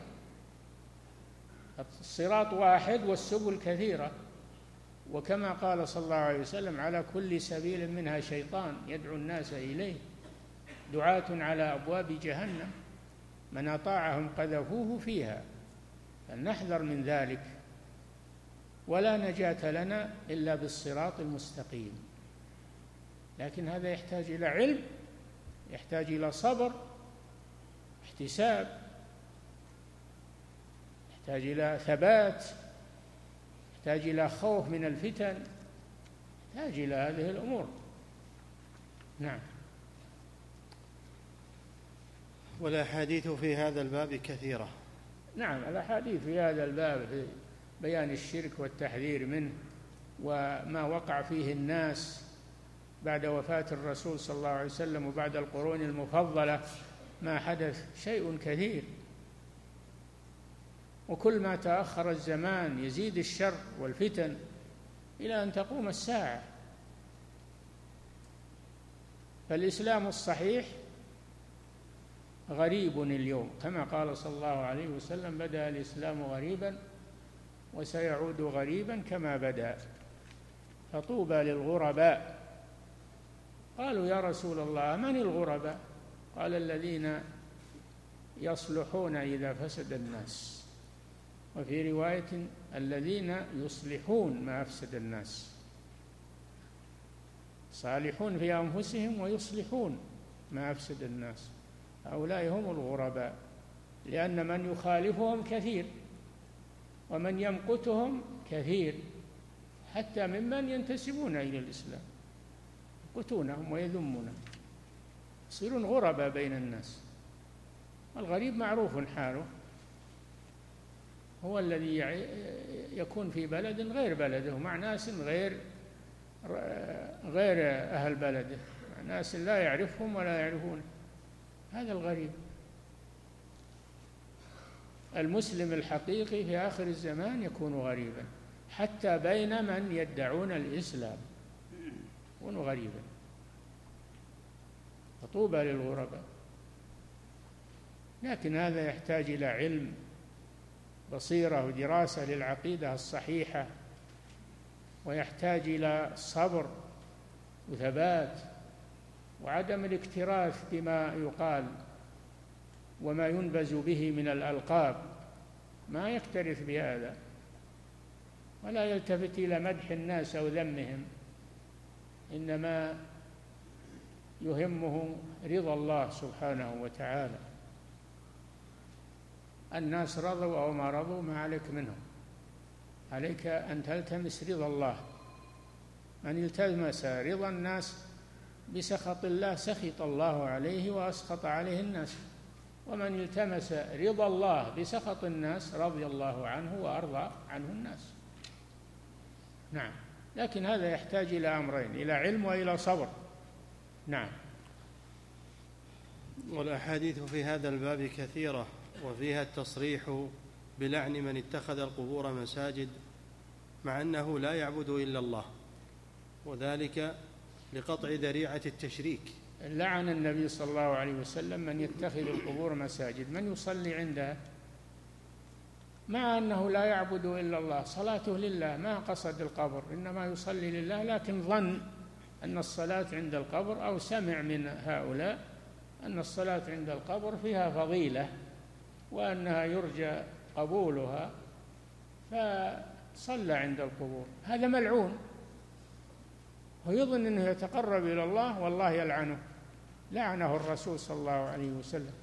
الصراط واحد والسبل كثيرة. وكما قال صلى الله عليه وسلم: على كل سبيل منها شيطان يدعو الناس إليه، دعاة على أبواب جهنم من أطاعهم قذفوه فيها، فلنحذر من ذلك. ولا نجاة لنا إلا بالصراط المستقيم، لكن هذا يحتاج إلى علم، يحتاج إلى صبر، احتساب، يحتاج إلى ثبات، يحتاج إلى خوف من الفتن، يحتاج إلى هذه الأمور. نعم. والأحاديث في هذا الباب كثيرة. نعم، الأحاديث في هذا الباب في بيان الشرك والتحذير منه وما وقع فيه الناس بعد وفاة الرسول صلى الله عليه وسلم وبعد القرون المفضلة، ما حدث شيء كثير. وكل ما تأخر الزمان يزيد الشر والفتن إلى أن تقوم الساعة. فالإسلام الصحيح غريب اليوم، كما قال صلى الله عليه وسلم: بدأ الإسلام غريبا وسيعود غريبا كما بدأ، فطوبى للغرباء. قالوا: يا رسول الله من الغرباء؟ قال: الذين يصلحون إذا فسد الناس، وفي رواية: الذين يصلحون ما أفسد الناس، صالحون في أنفسهم ويصلحون ما أفسد الناس، هؤلاء هم الغرباء، لأن من يخالفهم كثير ومن يمقتهم كثير، حتى ممن ينتسبون إلى الإسلام يمقتونهم ويذمونهم، يصيرون غرباء بين الناس. الغريب معروف حاله، هو الذي يكون في بلد غير بلده مع ناس غير غير أهل بلده، مع ناس لا يعرفهم ولا يعرفونه، هذا الغريب. المسلم الحقيقي في آخر الزمان يكون غريبا، حتى بين من يدعون الإسلام يكون غريبا. فطوبى للغرباء. لكن هذا يحتاج إلى علم، بصيرة ودراسة للعقيدة الصحيحة، ويحتاج إلى صبر وثبات وعدم الاكتراث بما يقال وما ينبز به من الألقاب، ما يكترث بهذا، ولا يلتفت إلى مدح الناس أو ذمهم، إنما يهمه رضا الله سبحانه وتعالى. الناس رضوا أو ما رضوا ما عليك منهم، عليك أن تلتمس رضا الله. من التمس رضا الناس بسخط الله سخط الله عليه وأسخط عليه الناس، ومن التمس رضا الله بسخط الناس رضي الله عنه وأرضى عنه الناس. نعم، لكن هذا يحتاج إلى أمرين: إلى علم وإلى صبر. نعم. والأحاديث في هذا الباب كثيرة، وفيها التصريح بلعن من اتخذ القبور مساجد مع أنه لا يعبد إلا الله، وذلك لقطع ذريعة التشريك. لعن النبي صلى الله عليه وسلم من يتخذ القبور مساجد، من يصلي عندها مع أنه لا يعبد إلا الله، صلاته لله، ما قصد القبر، إنما يصلي لله، لكن ظن أن الصلاة عند القبر أو سمع من هؤلاء أن الصلاة عند القبر فيها فضيلة وأنها يرجى قبولها، صلى عند القبور هذا ملعون، ويظن أنه يتقرب إلى الله والله يلعنه، لعنه الرسول صلى الله عليه وسلم،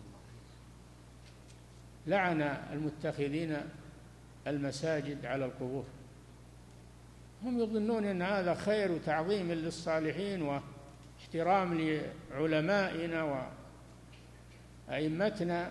لعن المتخذين المساجد على القبور. هم يظنون أن هذا خير وتعظيم للصالحين واحترام لعلمائنا وأئمتنا،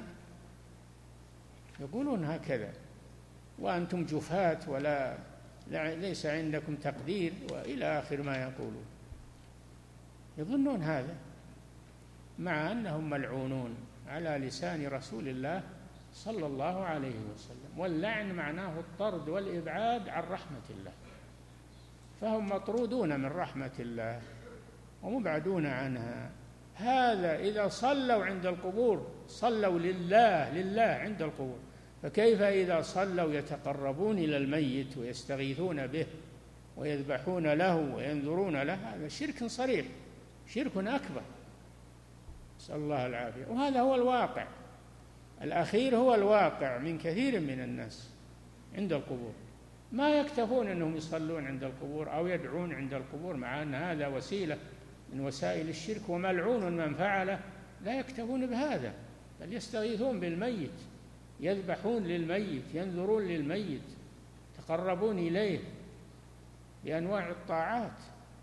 يقولون هكذا، وأنتم جفاة ولا ليس عندكم تقدير وإلى آخر ما يقولون، يظنون هذا مع أنهم ملعونون على لسان رسول الله صلى الله عليه وسلم. واللعن معناه الطرد والإبعاد عن رحمة الله، فهم مطرودون من رحمة الله ومبعدون عنها. هذا إذا صلوا عند القبور صلوا لله لله عند القبور، فكيف إذا صلوا يتقربون إلى الميت ويستغيثون به ويذبحون له وينذرون له؟ هذا شرك صريح، شرك أكبر، نسأل الله العافية. وهذا هو الواقع الأخير، هو الواقع من كثير من الناس عند القبور، ما يكتفون أنهم يصلون عند القبور أو يدعون عند القبور، مع أن هذا وسيلة من وسائل الشرك وملعون من فعله، لا يكتفون بهذا، بل يستغيثون بالميت، يذبحون للميت، ينذرون للميت، يتقربون إليه بأنواع الطاعات.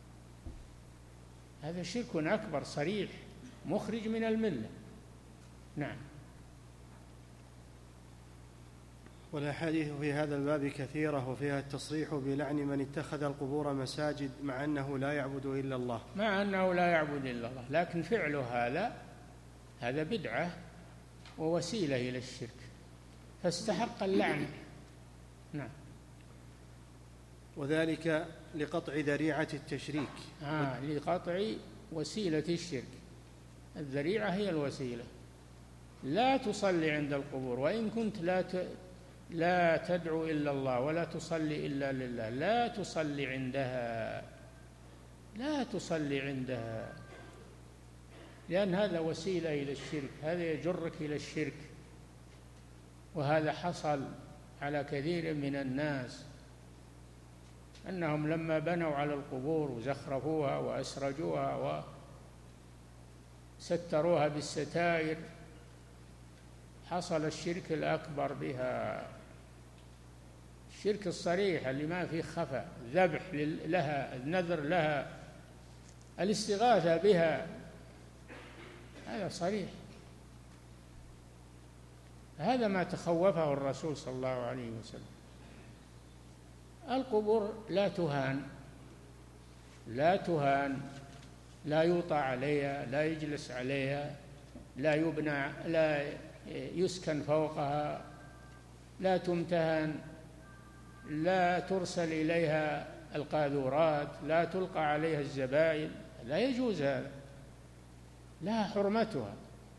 هذا شرك أكبر صريح مخرج من الملة. نعم. والأحاديث في هذا الباب كثيرة، وفيها التصريح بلعن من اتخذ القبور مساجد مع أنه لا يعبد إلا الله، مع أنه لا يعبد إلا الله، لكن فعله هذا هذا بدعة ووسيلة إلى الشرك، فاستحق اللعنة. نعم. وذلك لقطع ذريعة التشريك. آه لقطع وسيلة الشرك، الذريعة هي الوسيلة. لا تصلي عند القبور، وإن كنت لا ت... لا تدعو إلا الله ولا تصلي إلا لله، لا تصلي عندها، لا تصلي عندها، لأن هذا وسيلة إلى الشرك، هذا يجرك إلى الشرك. وهذا حصل على كثير من الناس، أنهم لما بنوا على القبور وزخرفوها وأسرجوها وستروها بالستائر حصل الشرك الأكبر بها، الشرك الصريح اللي ما فيه خفاء، الذبح لها، النذر لها، الاستغاثة بها، هذا صريح. هذا ما تخوفه الرسول صلى الله عليه وسلم. القبور لا تهان، لا تهان، لا يوطى عليها، لا يجلس عليها، لا يبنى، لا يسكن فوقها، لا تمتهن، لا ترسل إليها القاذورات، لا تلقى عليها الزبائن، لا يجوز هذا، لها حرمتها،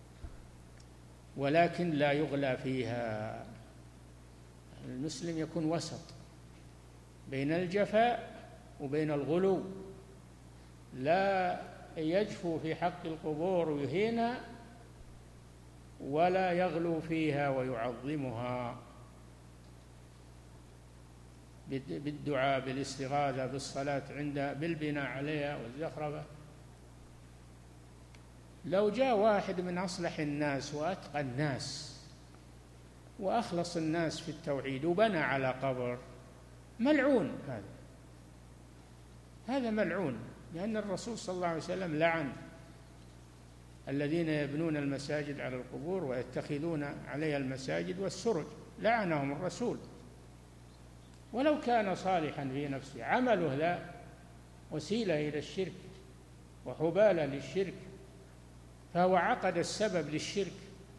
ولكن لا يغلى فيها. المسلم يكون وسط بين الجفاء وبين الغلو، لا يجفو في حق القبور ويهينها، ولا يغلو فيها ويعظمها بالدعاء، بالاستغاثة، بالصلاة عندها، بالبناء عليها والزخرفة. لو جاء واحد من أصلح الناس وأتقى الناس وأخلص الناس في التوحيد وبنى على قبر، ملعون هذا، هذا ملعون، لأن الرسول صلى الله عليه وسلم لعن الذين يبنون المساجد على القبور ويتخذون عليها المساجد والسرج، لعنهم الرسول. ولو كان صالحا في نفسه، عمله ذا وسيلة إلى الشرك وحبالة للشرك، فهو عقد السبب للشرك.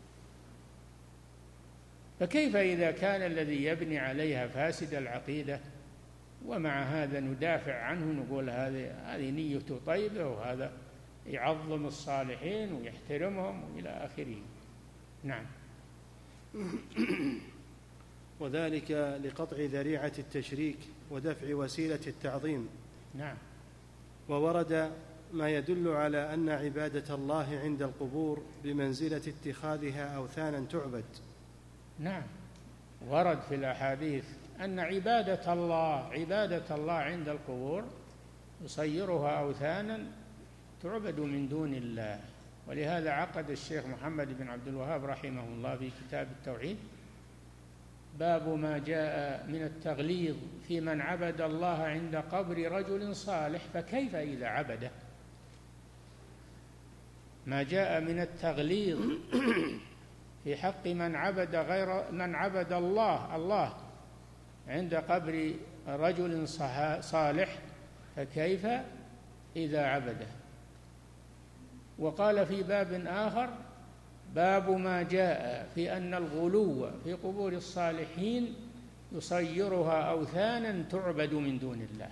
فكيف إذا كان الذي يبني عليها فاسد العقيدة، ومع هذا ندافع عنه، نقول هذه هذه نيته طيبة، وهذا يعظم الصالحين ويحترمهم وإلى آخره. نعم. وذلك لقطع ذريعة التشريك ودفع وسيلة التعظيم. نعم. وورد ما يدل على أن عبادة الله عند القبور بمنزلة اتخاذها أوثانا تعبد. نعم، ورد في الأحاديث أن عبادة الله عبادة الله عند القبور يصيرها أوثانا تعبد من دون الله. ولهذا عقد الشيخ محمد بن عبد الوهاب رحمه الله في كتاب التوحيد باب ما جاء من التغليظ في من عبد الله عند قبر رجل صالح فكيف إذا عبده. ما جاء من التغليظ في حق من عبد غير من عبد الله الله عند قبر رجل صالح فكيف إذا عبده. وقال في باب آخر باب ما جاء في أن الغلو في قبور الصالحين يصيرها أوثانا تعبد من دون الله،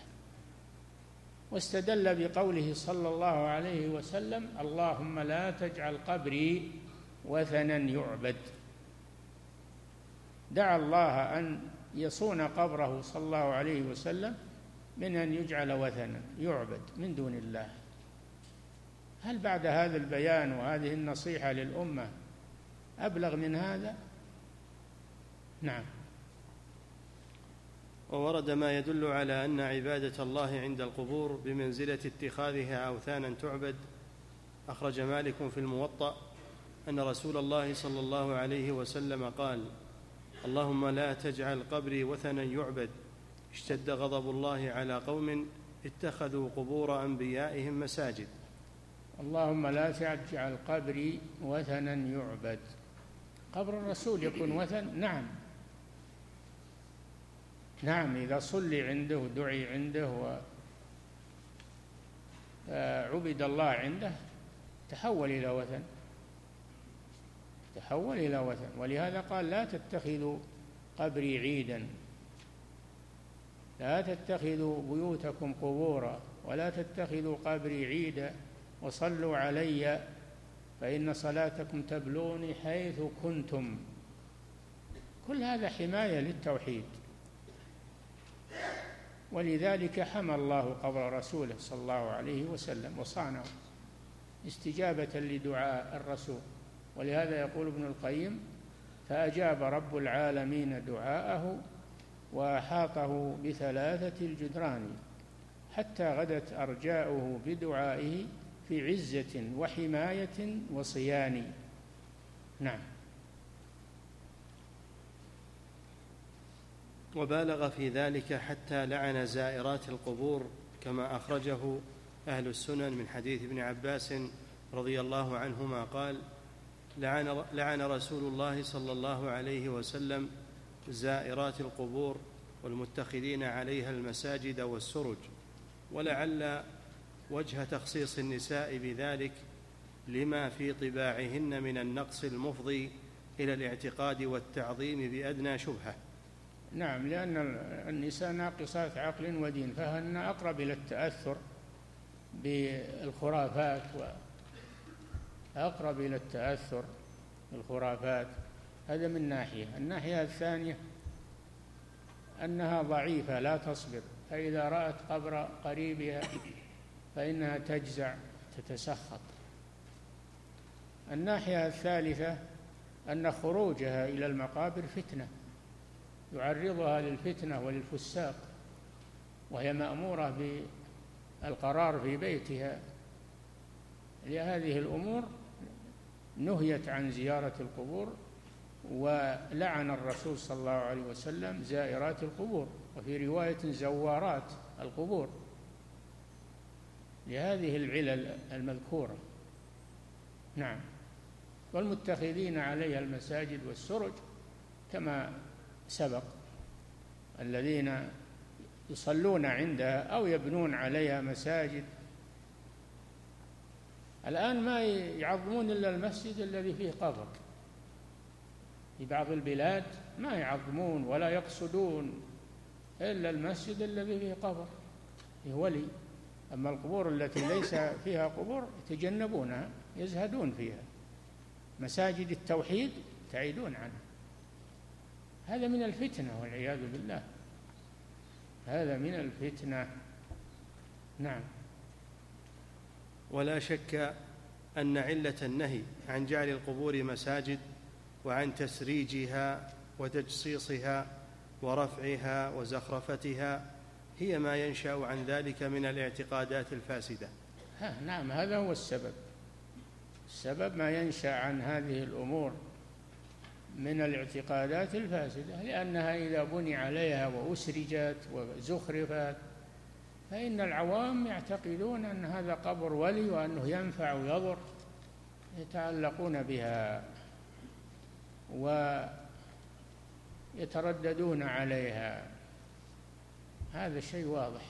واستدل بقوله صلى الله عليه وسلم اللهم لا تجعل قبري وثنا يعبد. دعا الله أن يصون قبره صلى الله عليه وسلم من أن يجعل وثنا يعبد من دون الله. هل بعد هذا البيان وهذه النصيحة للأمة أبلغ من هذا؟ نعم. وورد ما يدل على أن عبادة الله عند القبور بمنزلة اتخاذها أوثانا تعبد. أخرج مالك في الموطأ أن رسول الله صلى الله عليه وسلم قال اللهم لا تجعل قبري وثنا يعبد اشتد غضب الله على قوم اتخذوا قبور أنبيائهم مساجد. اللهم لا تجعل قبري وثنا يعبد. قبر الرسول يكون وثن؟ نعم نعم إذا صلي عنده دعي عنده وعبد الله عنده تحول إلى وثن تحول إلى وثن. ولهذا قال لا تتخذوا قبري عيدا، لا تتخذوا بيوتكم قبورا ولا تتخذوا قبري عيدا وصلوا علي فإن صلاتكم تبلغني حيث كنتم. كل هذا حماية للتوحيد، ولذلك حمى الله قبر رسوله صلى الله عليه وسلم وصانه استجابة لدعاء الرسول. ولهذا يقول ابن القيم فأجاب رب العالمين دعاءه وأحاطه بثلاثة الجدران حتى غدت أرجاؤه بدعائه في عزة وحماية وصيان. نعم. وبالغ في ذلك حتى لعن زائرات القبور كما أخرجه أهل السنن من حديث ابن عباس رضي الله عنهما قال لعن, لعن رسول الله صلى الله عليه وسلم زائرات القبور والمتخذين عليها المساجد والسرج. ولعل وجه تخصيص النساء بذلك لما في طباعهن من النقص المفضي إلى الاعتقاد والتعظيم بأدنى شبهة. نعم، لأن النساء ناقصات عقل ودين فهن أقرب إلى التأثر بالخرافات وأقرب إلى التأثر بالخرافات. هذا من ناحية. الناحية الثانية أنها ضعيفة لا تصبر، فإذا رأت قبر قريبها فإنها تجزع تتسخط. الناحية الثالثة أن خروجها إلى المقابر فتنة يعرضها للفتنة وللفساق، وهي مأمورة بالقرار في بيتها. لهذه الأمور نهيت عن زيارة القبور، ولعن الرسول صلى الله عليه وسلم زائرات القبور، وفي رواية زوارات القبور، لهذه العلل المذكورة. نعم. والمتخذين عليها المساجد والسرج كما سبق، الذين يصلون عندها أو يبنون عليها مساجد. الآن ما يعظمون إلا المسجد الذي فيه قبر. في بعض البلاد ما يعظمون ولا يقصدون إلا المسجد الذي فيه قبر فيه ولي. أما القبور التي ليس فيها قبور يتجنبونها يزهدون فيها. مساجد التوحيد تعيدون عنها. هذا من الفتنة والعياذ بالله، هذا من الفتنة. نعم. ولا شك أن علة النهي عن جعل القبور مساجد وعن تسريجها وتجصيصها ورفعها وزخرفتها هي ما ينشأ عن ذلك من الاعتقادات الفاسدة. نعم، هذا هو السبب. السبب ما ينشأ عن هذه الأمور من الاعتقادات الفاسدة، لأنها إذا بني عليها وأسرجت وزخرفت فإن العوام يعتقدون أن هذا قبر ولي وأنه ينفع ويضر، يتعلقون بها ويترددون عليها. هذا شيء واضح،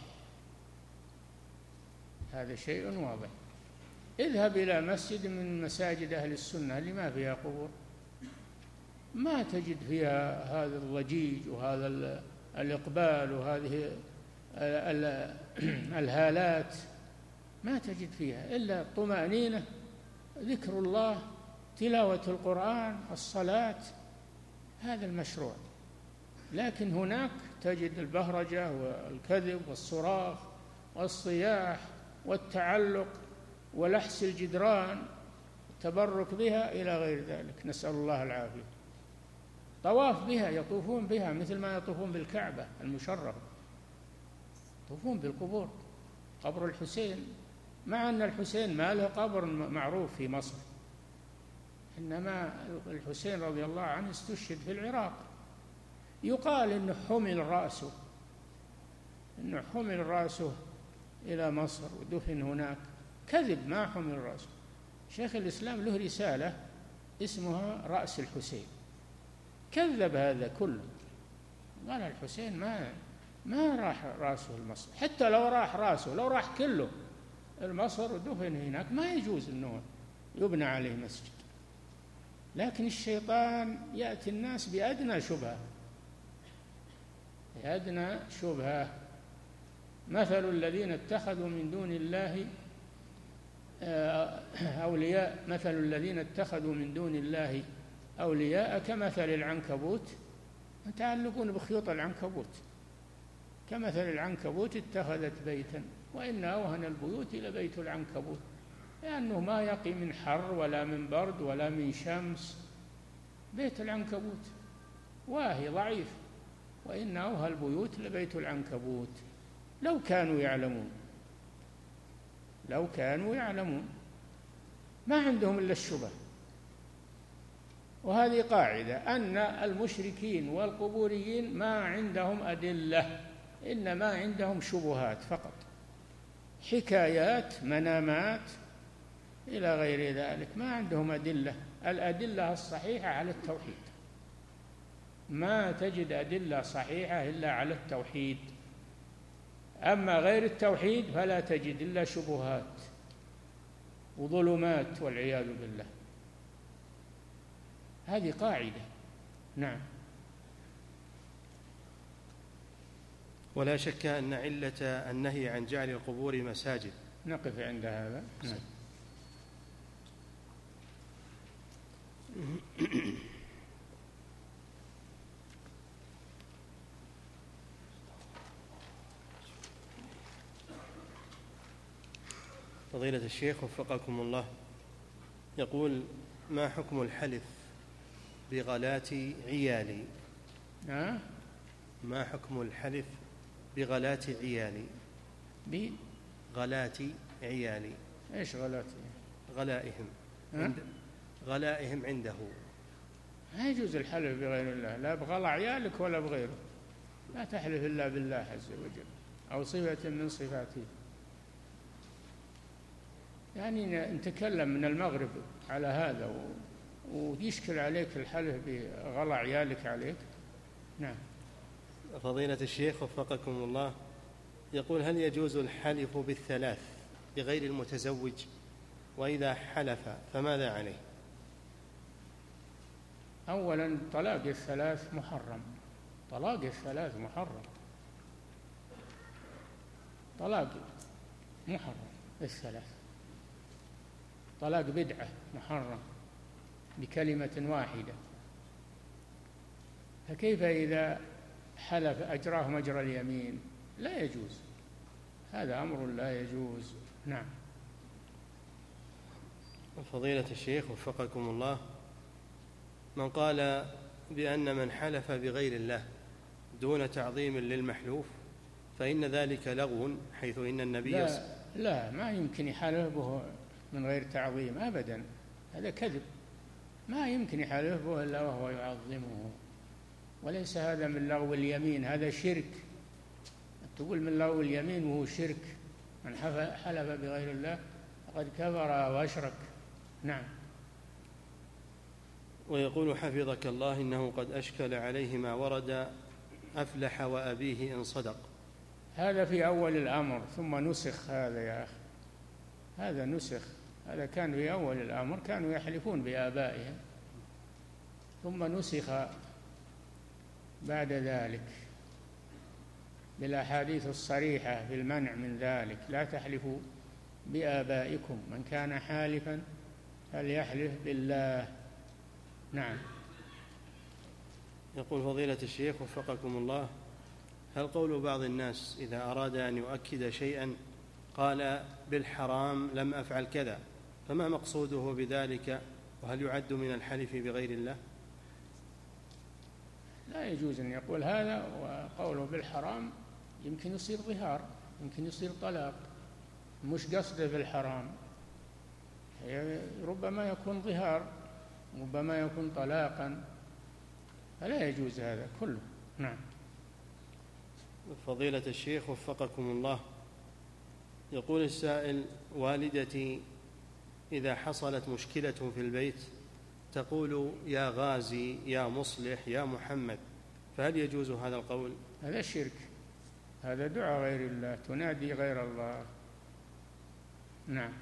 هذا شيء واضح. اذهب إلى مسجد من مساجد أهل السنة اللي ما فيها قبور، ما تجد فيها هذا الضجيج وهذا الإقبال وهذه الهالات، ما تجد فيها إلا الطمأنينة، ذكر الله، تلاوة القرآن، الصلاة، هذا المشروع. لكن هناك تجد البهرجة والكذب والصراخ والصياح والتعلق ولحس الجدران، التبرك بها إلى غير ذلك، نسأل الله العافية. طواف بها، يطوفون بها مثل ما يطوفون بالكعبة المشرفة، يطوفون بالقبور. قبر الحسين، مع أن الحسين ما له قبر معروف في مصر، إنما الحسين رضي الله عنه استشهد في العراق، يقال إنه حمل رأسه إنه حمل رأسه إلى مصر ودفن هناك. كذب، ما حمل رأسه. شيخ الإسلام له رسالة اسمها رأس الحسين، كذب هذا كله، قال الحسين ما ما راح رأسه لمصر، حتى لو راح رأسه، لو راح كله المصر ودفن هناك ما يجوز أنه يبنى عليه مسجد. لكن الشيطان يأتي الناس بأدنى شبهة، بأدنى شبهة. مثل الذين اتخذوا من دون الله أولياء مثل الذين اتخذوا من دون الله أولياء كمثل العنكبوت، متعلقون بخيوط العنكبوت، كمثل العنكبوت اتخذت بيتا وإن أوهن البيوت لبيت العنكبوت، لأنه ما يقي من حر ولا من برد ولا من شمس. بيت العنكبوت واهي ضعيف، وإن أوهى البيوت لبيت العنكبوت. لو كانوا يعلمون، لو كانوا يعلمون، ما عندهم إلا الشبه. وهذه قاعدة، أن المشركين والقبوريين ما عندهم أدلة، إنما عندهم شبهات فقط، حكايات، منامات، إلى غير ذلك. ما عندهم أدلة. الأدلة الصحيحة على التوحيد، ما تجد أدلة صحيحة إلا على التوحيد. أما غير التوحيد فلا تجد إلا شبهات وظلمات والعياذ بالله. هذه قاعدة. نعم. ولا شك أن علة النهي عن جعل القبور مساجد. نقف عند هذا. نعم. فضيلة الشيخ وفقكم الله، يقول: ما حكم الحلف بغلات عيالي؟ أه؟ ما حكم الحلف بغلات عيالي؟ بغلات عيالي. إيش غلات؟ غلائهم. أه؟ عند غلائهم عنده. ما يجوز الحلف بغير الله، لا بغلى عيالك ولا بغيره. لا تحلف إلا بالله عز وجل أو صفة من صفاته. يعني نتكلم من المغرب على هذا و... ويشكل عليك الحلف بغلى عيالك عليك. نعم. فضيلة الشيخ وفقكم الله، يقول: هل يجوز الحلف بالثلاث بغير المتزوج؟ وإذا حلف فماذا عليه؟ أولا طلاق الثلاث محرم، طلاق الثلاث محرم، طلاق محرم الثلاث، طلاق بدعة محرم بكلمة واحدة. فكيف إذا حلف أجراه مجرى اليمين؟ لا يجوز، هذا أمر لا يجوز. نعم. فضيلة الشيخ وفقكم الله، من قال بأن من حلف بغير الله دون تعظيم للمحلوف فإن ذلك لغو، حيث إن النبي لا, لا ما يمكن يحلف به من غير تعظيم أبدا، هذا كذب، ما يمكن يحلف به إلا وهو يعظمه، وليس هذا من لغو اليمين، هذا شرك. تقول من لغو اليمين وهو شرك، من حلف بغير الله فقد كفر وأشرك. نعم. ويقول حفظك الله إنه قد أشكل عليه ما ورد أفلح وأبيه إن صدق. هذا في أول الأمر، ثم نسخ هذا يا أخي، هذا نسخ، هذا كان في أول الأمر كانوا يحلفون بآبائهم، ثم نسخ بعد ذلك بالأحاديث الصريحة في المنع من ذلك. لا تحلفوا بآبائكم، من كان حالفا فليحلف بالله. نعم. يقول فضيلة الشيخ وفقكم الله: هل قول بعض الناس إذا أراد أن يؤكد شيئا قال بالحرام لم أفعل كذا، فما مقصوده بذلك، وهل يعد من الحلف بغير الله؟ لا يجوز أن يقول هذا، وقوله بالحرام يمكن يصير ظهار، يمكن يصير طلاق، مش قصده بالحرام، ربما يكون ظهار، ربما يكون طلاقا، فلا يجوز هذا كله. نعم. فضيلة الشيخ وفقكم الله، يقول السائل: والدتي إذا حصلت مشكلة في البيت تقول يا غازي يا مصلح يا محمد، فهل يجوز هذا القول؟ هذا شرك، هذا دعاء غير الله، تنادي غير الله. نعم.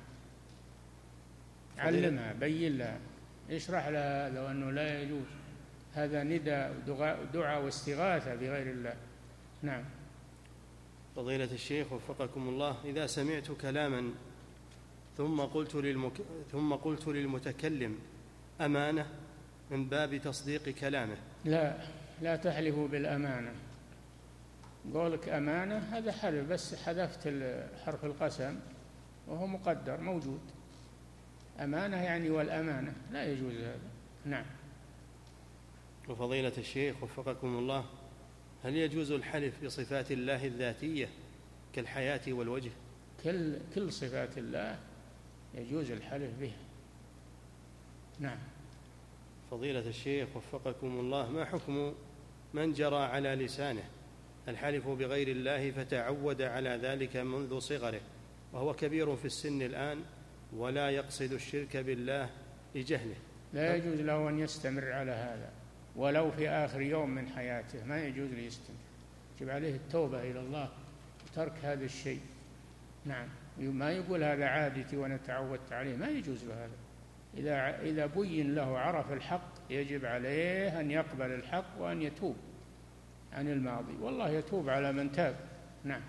علمها، بين لها، اشرح لها لو أنه لا يجوز، هذا ندى دعاء واستغاثة بغير الله. نعم. فضيلة الشيخ وفقكم الله، إذا سمعت كلاما ثم قلت, للمك... ثم قلت للمتكلم أمانة من باب تصديق كلامه. لا لا تحلفوا بالأمانة، قولك أمانة هذا حلف، بس حذفت حرف القسم وهو مقدر موجود، أمانة يعني والأمانة، لا يجوز هذا. نعم. وفضيلة الشيخ وفقكم الله، هل يجوز الحلف بصفات الله الذاتية كالحياة والوجه؟ كل كل صفات الله يجوز الحلف بها. نعم. فضيلة الشيخ وفقكم الله، ما حكم من جرى على لسانه الحلف بغير الله فتعود على ذلك منذ صغره، وهو كبير في السن الآن ولا يقصد الشرك بالله لجهله؟ لا يجوز له أن يستمر على هذا ولو في آخر يوم من حياته، ما يجوز له يستمر، يجب عليه التوبة إلى الله وترك هذا الشيء. نعم. ما يقول هذا عادتي وأنا تعودت عليه، ما يجوز له هذا. إذا إذا بين له عرف الحق يجب عليه أن يقبل الحق وأن يتوب عن الماضي، والله يتوب على من تاب. نعم.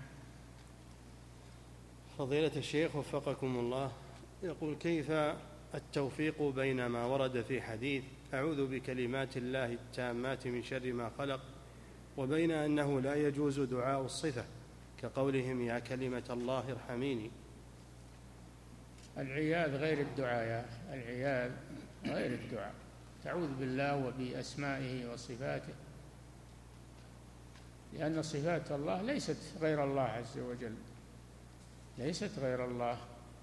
فضيلة الشيخ وفقكم الله، يقول: كيف التوفيق بين ما ورد في حديث أعوذ بكلمات الله التامات من شر ما خلق، وبين أنه لا يجوز دعاء الصفة كقولهم يا كلمة الله ارحميني؟ العياذ غير الدعاء يا أخي، العياذ غير الدعاء، تعوذ بالله وبأسمائه وصفاته، لأن صفات الله ليست غير الله عز وجل، ليست غير الله،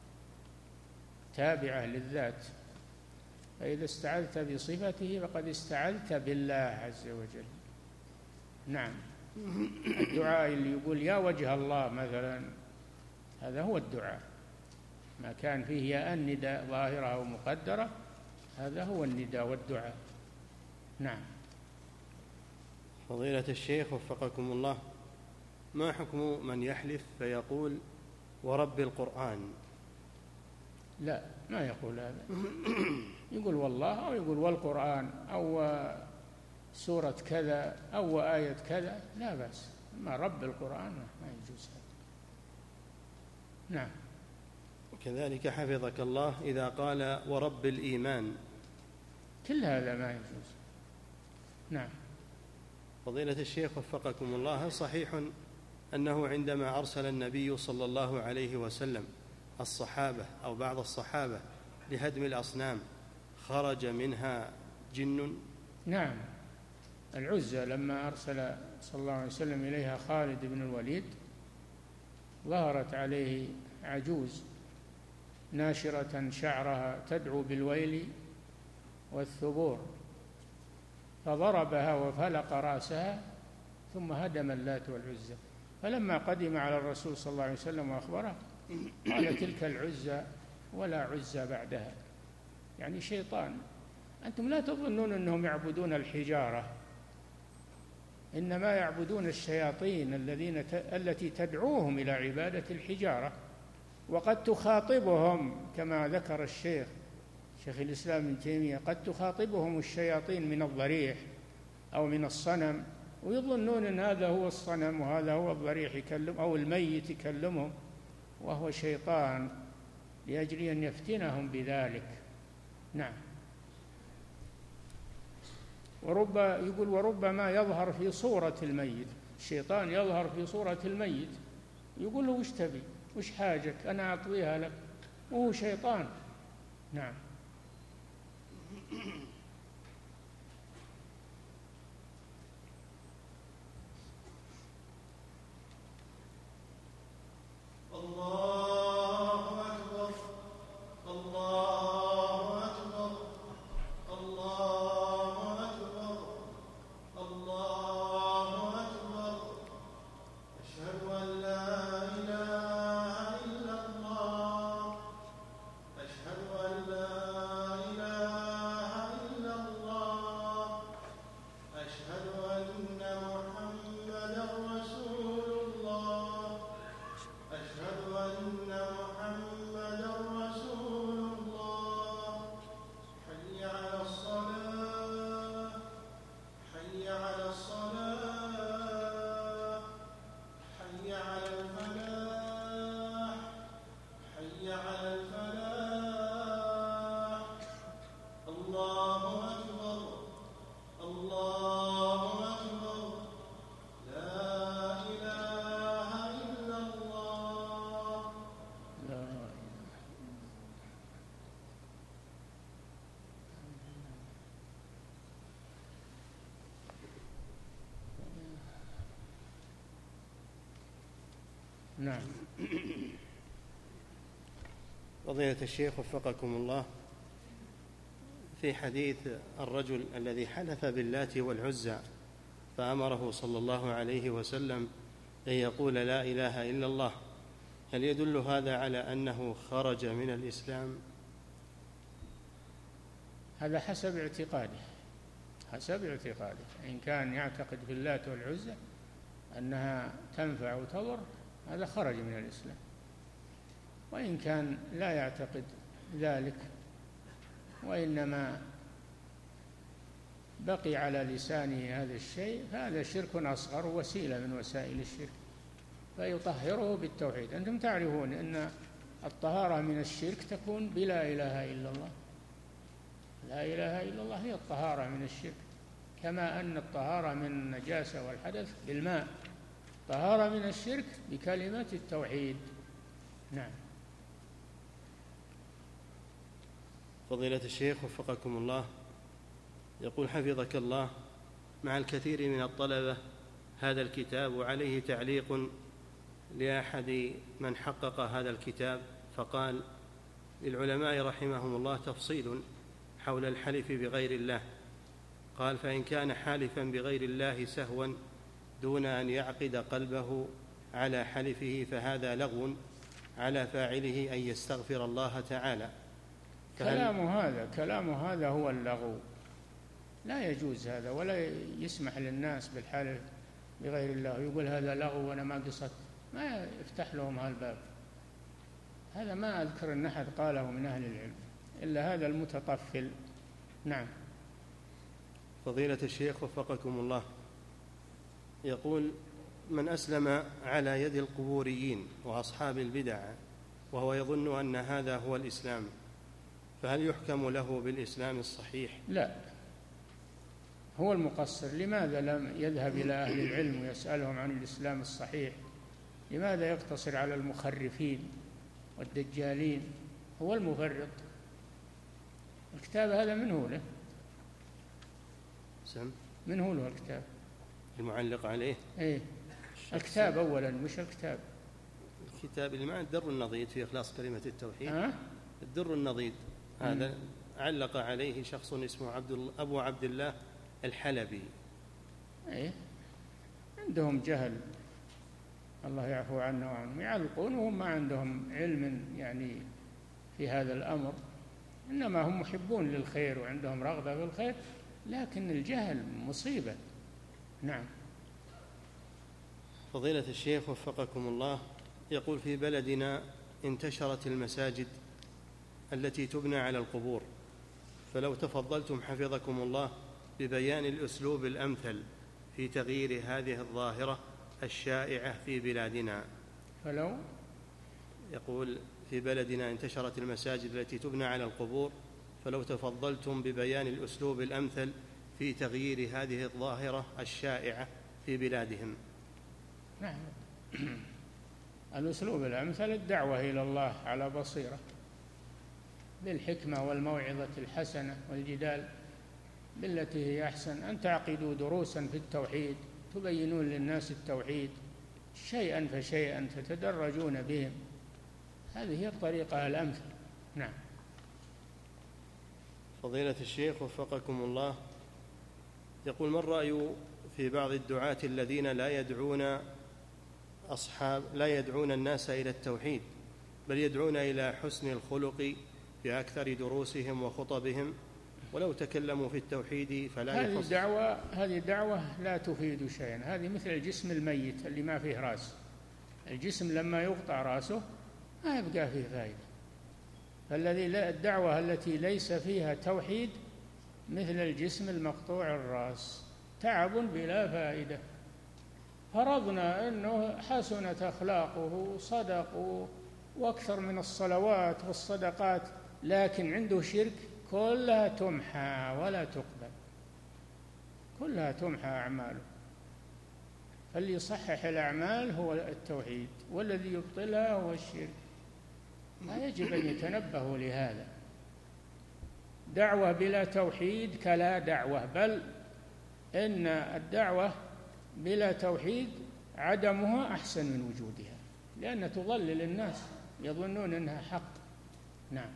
تابعة للذات، فإذا استعذت بصفته فقد استعذت بالله عز وجل. نعم. الدعاء اللي يقول يا وجه الله مثلا، هذا هو الدعاء، ما كان فيه يا النداء ظاهرة أو مقدرة، هذا هو النداء والدعاء. نعم. فضيلة الشيخ وفقكم الله، ما حكم من يحلف فيقول ورب القرآن؟ لا، ما يقول هذا، يقول والله، أو يقول والقرآن، أو سورة كذا، أو آية كذا، لا بأس، ما رب القرآن ما يجوز هذا. نعم. وكذلك حفظك الله إذا قال ورب الإيمان، كل هذا ما يجوز. نعم. فضيلة الشيخ وفقكم الله، هل صحيح أنه عندما أرسل النبي صلى الله عليه وسلم الصحابة أو بعض الصحابة لهدم الأصنام خرج منها جن؟ نعم، العزة لما أرسل صلى الله عليه وسلم إليها خالد بن الوليد ظهرت عليه عجوز ناشرة شعرها تدعو بالويل والثبور، فضربها وفلق رأسها ثم هدم اللات والعزى. فلما قدم على الرسول صلى الله عليه وسلم وأخبره قال تلك العزى ولا عزى بعدها، يعني شيطان. أنتم لا تظنون أنهم يعبدون الحجارة، إنما يعبدون الشياطين الذين التي تدعوهم إلى عبادة الحجارة. وقد تخاطبهم كما ذكر الشيخ شيخ الإسلام ابن تيمية، قد تخاطبهم الشياطين من الضريح أو من الصنم، ويظنون أن هذا هو الصنم وهذا هو الضريح يكلم أو الميت يكلمهم، وهو شيطان لأجل أن يفتنهم بذلك. نعم. ورب يقول وربما يظهر في صورة الميت، الشيطان يظهر في صورة الميت، يقول له وش تبي، وش حاجك، أنا أعطيها لك، وهو شيطان. نعم. الله أكبر الله أكبر الله أكبر الله أكبر أشهد أن لا إله إلا الله أشهد أن لا إله إلا الله أشهد أن محمدا رسول الله أشهد أن محمدا رسول الله حي على الصلاة حي على الصلاة حي على الفلاح حي على الفلاح الله أكبر الله أكبر لا إله إلا الله. لا نعم. فضيلة الشيخ وفقكم الله، في حديث الرجل الذي حلف باللات والعزى فأمره صلى الله عليه وسلم أن يقول لا إله إلا الله، هل يدل هذا على أنه خرج من الإسلام؟ هذا حسب اعتقاده، حسب اعتقاده. إن كان يعتقد في اللات والعزى أنها تنفع وتضر هذا خرج من الإسلام، وإن كان لا يعتقد ذلك وإنما بقي على لسانه هذا الشيء فهذا شرك أصغر، وسيلة من وسائل الشرك، فيطهره بالتوحيد. أنتم تعرفون أن الطهارة من الشرك تكون بلا إله إلا الله، لا إله إلا الله هي الطهارة من الشرك، كما أن الطهارة من النجاسة والحدث بالماء، طهارة من الشرك بكلمة التوحيد. نعم. فضيلة الشيخ وفقكم الله، يقول حفظك الله، مع الكثير من الطلبة هذا الكتاب وعليه تعليق لأحد من حقق هذا الكتاب، فقال للعلماء رحمهم الله تفصيل حول الحلف بغير الله. قال فإن كان حالفا بغير الله سهوا دون أن يعقد قلبه على حلفه فهذا لغو على فاعله أن يستغفر الله تعالى. كلام هذا كلام هذا هو اللغو، لا يجوز هذا، ولا يسمح للناس بالحلف بغير الله، يقول هذا لغو وأنا ما قصدت، ما يفتح لهم هالباب. هذا ما أذكر أن أحد قاله من أهل العلم إلا هذا المتطفل. نعم. فضيلة الشيخ وفقكم الله، يقول من أسلم على يد القبوريين وأصحاب البدع وهو يظن أن هذا هو الإسلام، فهل يحكم له بالإسلام الصحيح؟ لا، هو المقصر. لماذا لم يذهب إلى أهل العلم ويسألهم عن الإسلام الصحيح؟ لماذا يقتصر على المخرفين والدجالين؟ هو المفرط. الكتاب هذا من هو له؟ سم. من هو له الكتاب؟ المعلق عليه؟ إيه الكتاب أولا، مش الكتاب. الكتاب اللي معه الدر النضيد في إخلاص كلمة التوحيد. أه؟ الدر النضيد هذا علق عليه شخص اسمه عبد أبو عبد الله الحلبي. إيه عندهم جهل، الله يعفو عنا وعنهم، يعلقون وهم ما عندهم علم يعني في هذا الأمر، إنما هم محبون للخير وعندهم رغبة في الخير، لكن الجهل مصيبة. نعم. فضيلة الشيخ وفقكم الله، يقول في بلدنا انتشرت المساجد التي تبنى على القبور، فلو تفضلتم حفظكم الله ببيان الأسلوب الأمثل في تغيير هذه الظاهرة الشائعة في بلادنا. فلو يقول في بلدنا انتشرت المساجد التي تبنى على القبور، فلو تفضلتم ببيان الأسلوب الأمثل في تغيير هذه الظاهرة الشائعة في بلادهم. نعم. الأسلوب الأمثل الدعوة إلى الله على بصيرة بالحكمة والموعظة الحسنة والجدال بالتي هي أحسن، أن تعقدوا دروسا في التوحيد تبينون للناس التوحيد شيئا فشيئا تتدرجون بهم، هذه هي الطريقة الأمثل. نعم. فضيلة الشيخ وفقكم الله، يقول ما الرأي في بعض الدعاة الذين لا يدعون أصحاب لا يدعون الناس إلى التوحيد، بل يدعون إلى حسن الخلق في أكثر دروسهم وخطبهم، ولو تكلموا في التوحيد فلا هذه يخص. الدعوة هذه الدعوة لا تفيد شيئا، هذه مثل الجسم الميت اللي ما فيه رأس، الجسم لما يقطع رأسه ما يبقى فيه فائدة، فالذي لا الدعوة التي ليس فيها توحيد مثل الجسم المقطوع الرأس، تعب بلا فائدة. فرضنا أنه حسنت أخلاقه صدق وأكثر من الصلوات والصدقات، لكن عنده شرك، كلها تمحى ولا تقبل، كلها تمحى أعماله. فاللي يصحح الأعمال هو التوحيد، والذي يبطلها هو الشرك. ما يجب أن يتنبهوا لهذا. دعوة بلا توحيد كلا دعوة، بل إن الدعوة بلا توحيد عدمها أحسن من وجودها، لأن تضلل الناس يظنون أنها حق. نعم.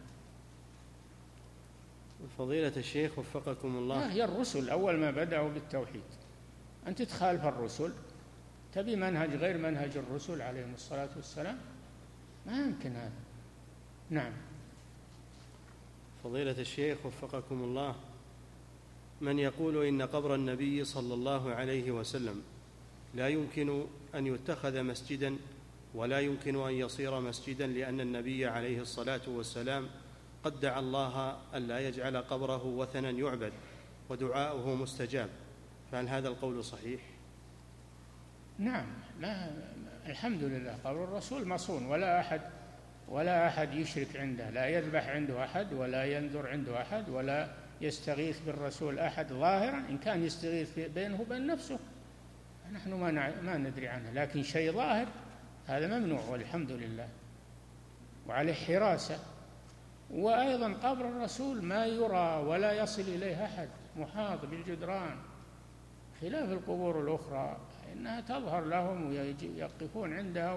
فضيلة الشيخ وفقكم الله، هي الرسل أول ما بدأوا بالتوحيد، أنت تخالف الرسل تبي منهج غير منهج الرسل عليهم الصلاة والسلام، ما يمكن هذا. نعم. فضيلة الشيخ وفقكم الله، من يقول إن قبر النبي صلى الله عليه وسلم لا يمكن أن يتخذ مسجدا ولا يمكن أن يصير مسجدا لأن النبي عليه الصلاة والسلام قد دعا الله ألا يجعل قبره وثنا يعبد ودعاؤه مستجاب، فهل هذا القول صحيح؟ نعم. لا، الحمد لله قبر الرسول مصون، ولا أحد ولا أحد يشرك عنده، لا يذبح عنده أحد ولا ينذر عنده أحد ولا يستغيث بالرسول أحد ظاهرا، إن كان يستغيث بينه وبين نفسه نحن ما ما ندري عنه، لكن شيء ظاهر هذا ممنوع والحمد لله، وعليه حراسة. وأيضا قبر الرسول ما يرى ولا يصل إليه أحد، محاط بالجدران، خلاف القبور الأخرى إنها تظهر لهم ويقفون عندها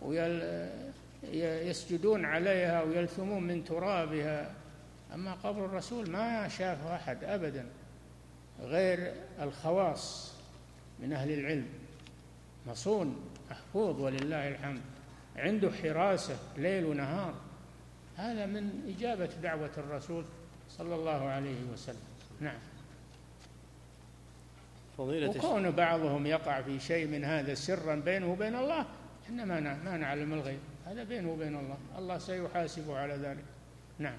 ويسجدون عليها ويلثمون من ترابها. أما قبر الرسول ما شافه أحد أبدا غير الخواص من أهل العلم، مصون محفوظ ولله الحمد، عنده حراسة ليل ونهار. هذا من إجابة دعوة الرسول صلى الله عليه وسلم. نعم. وكون بعضهم يقع في شيء من هذا سرا بينه وبين الله، إحنا ما نعلم الغيب، هذا بينه وبين الله، الله سيحاسبه على ذلك. نعم.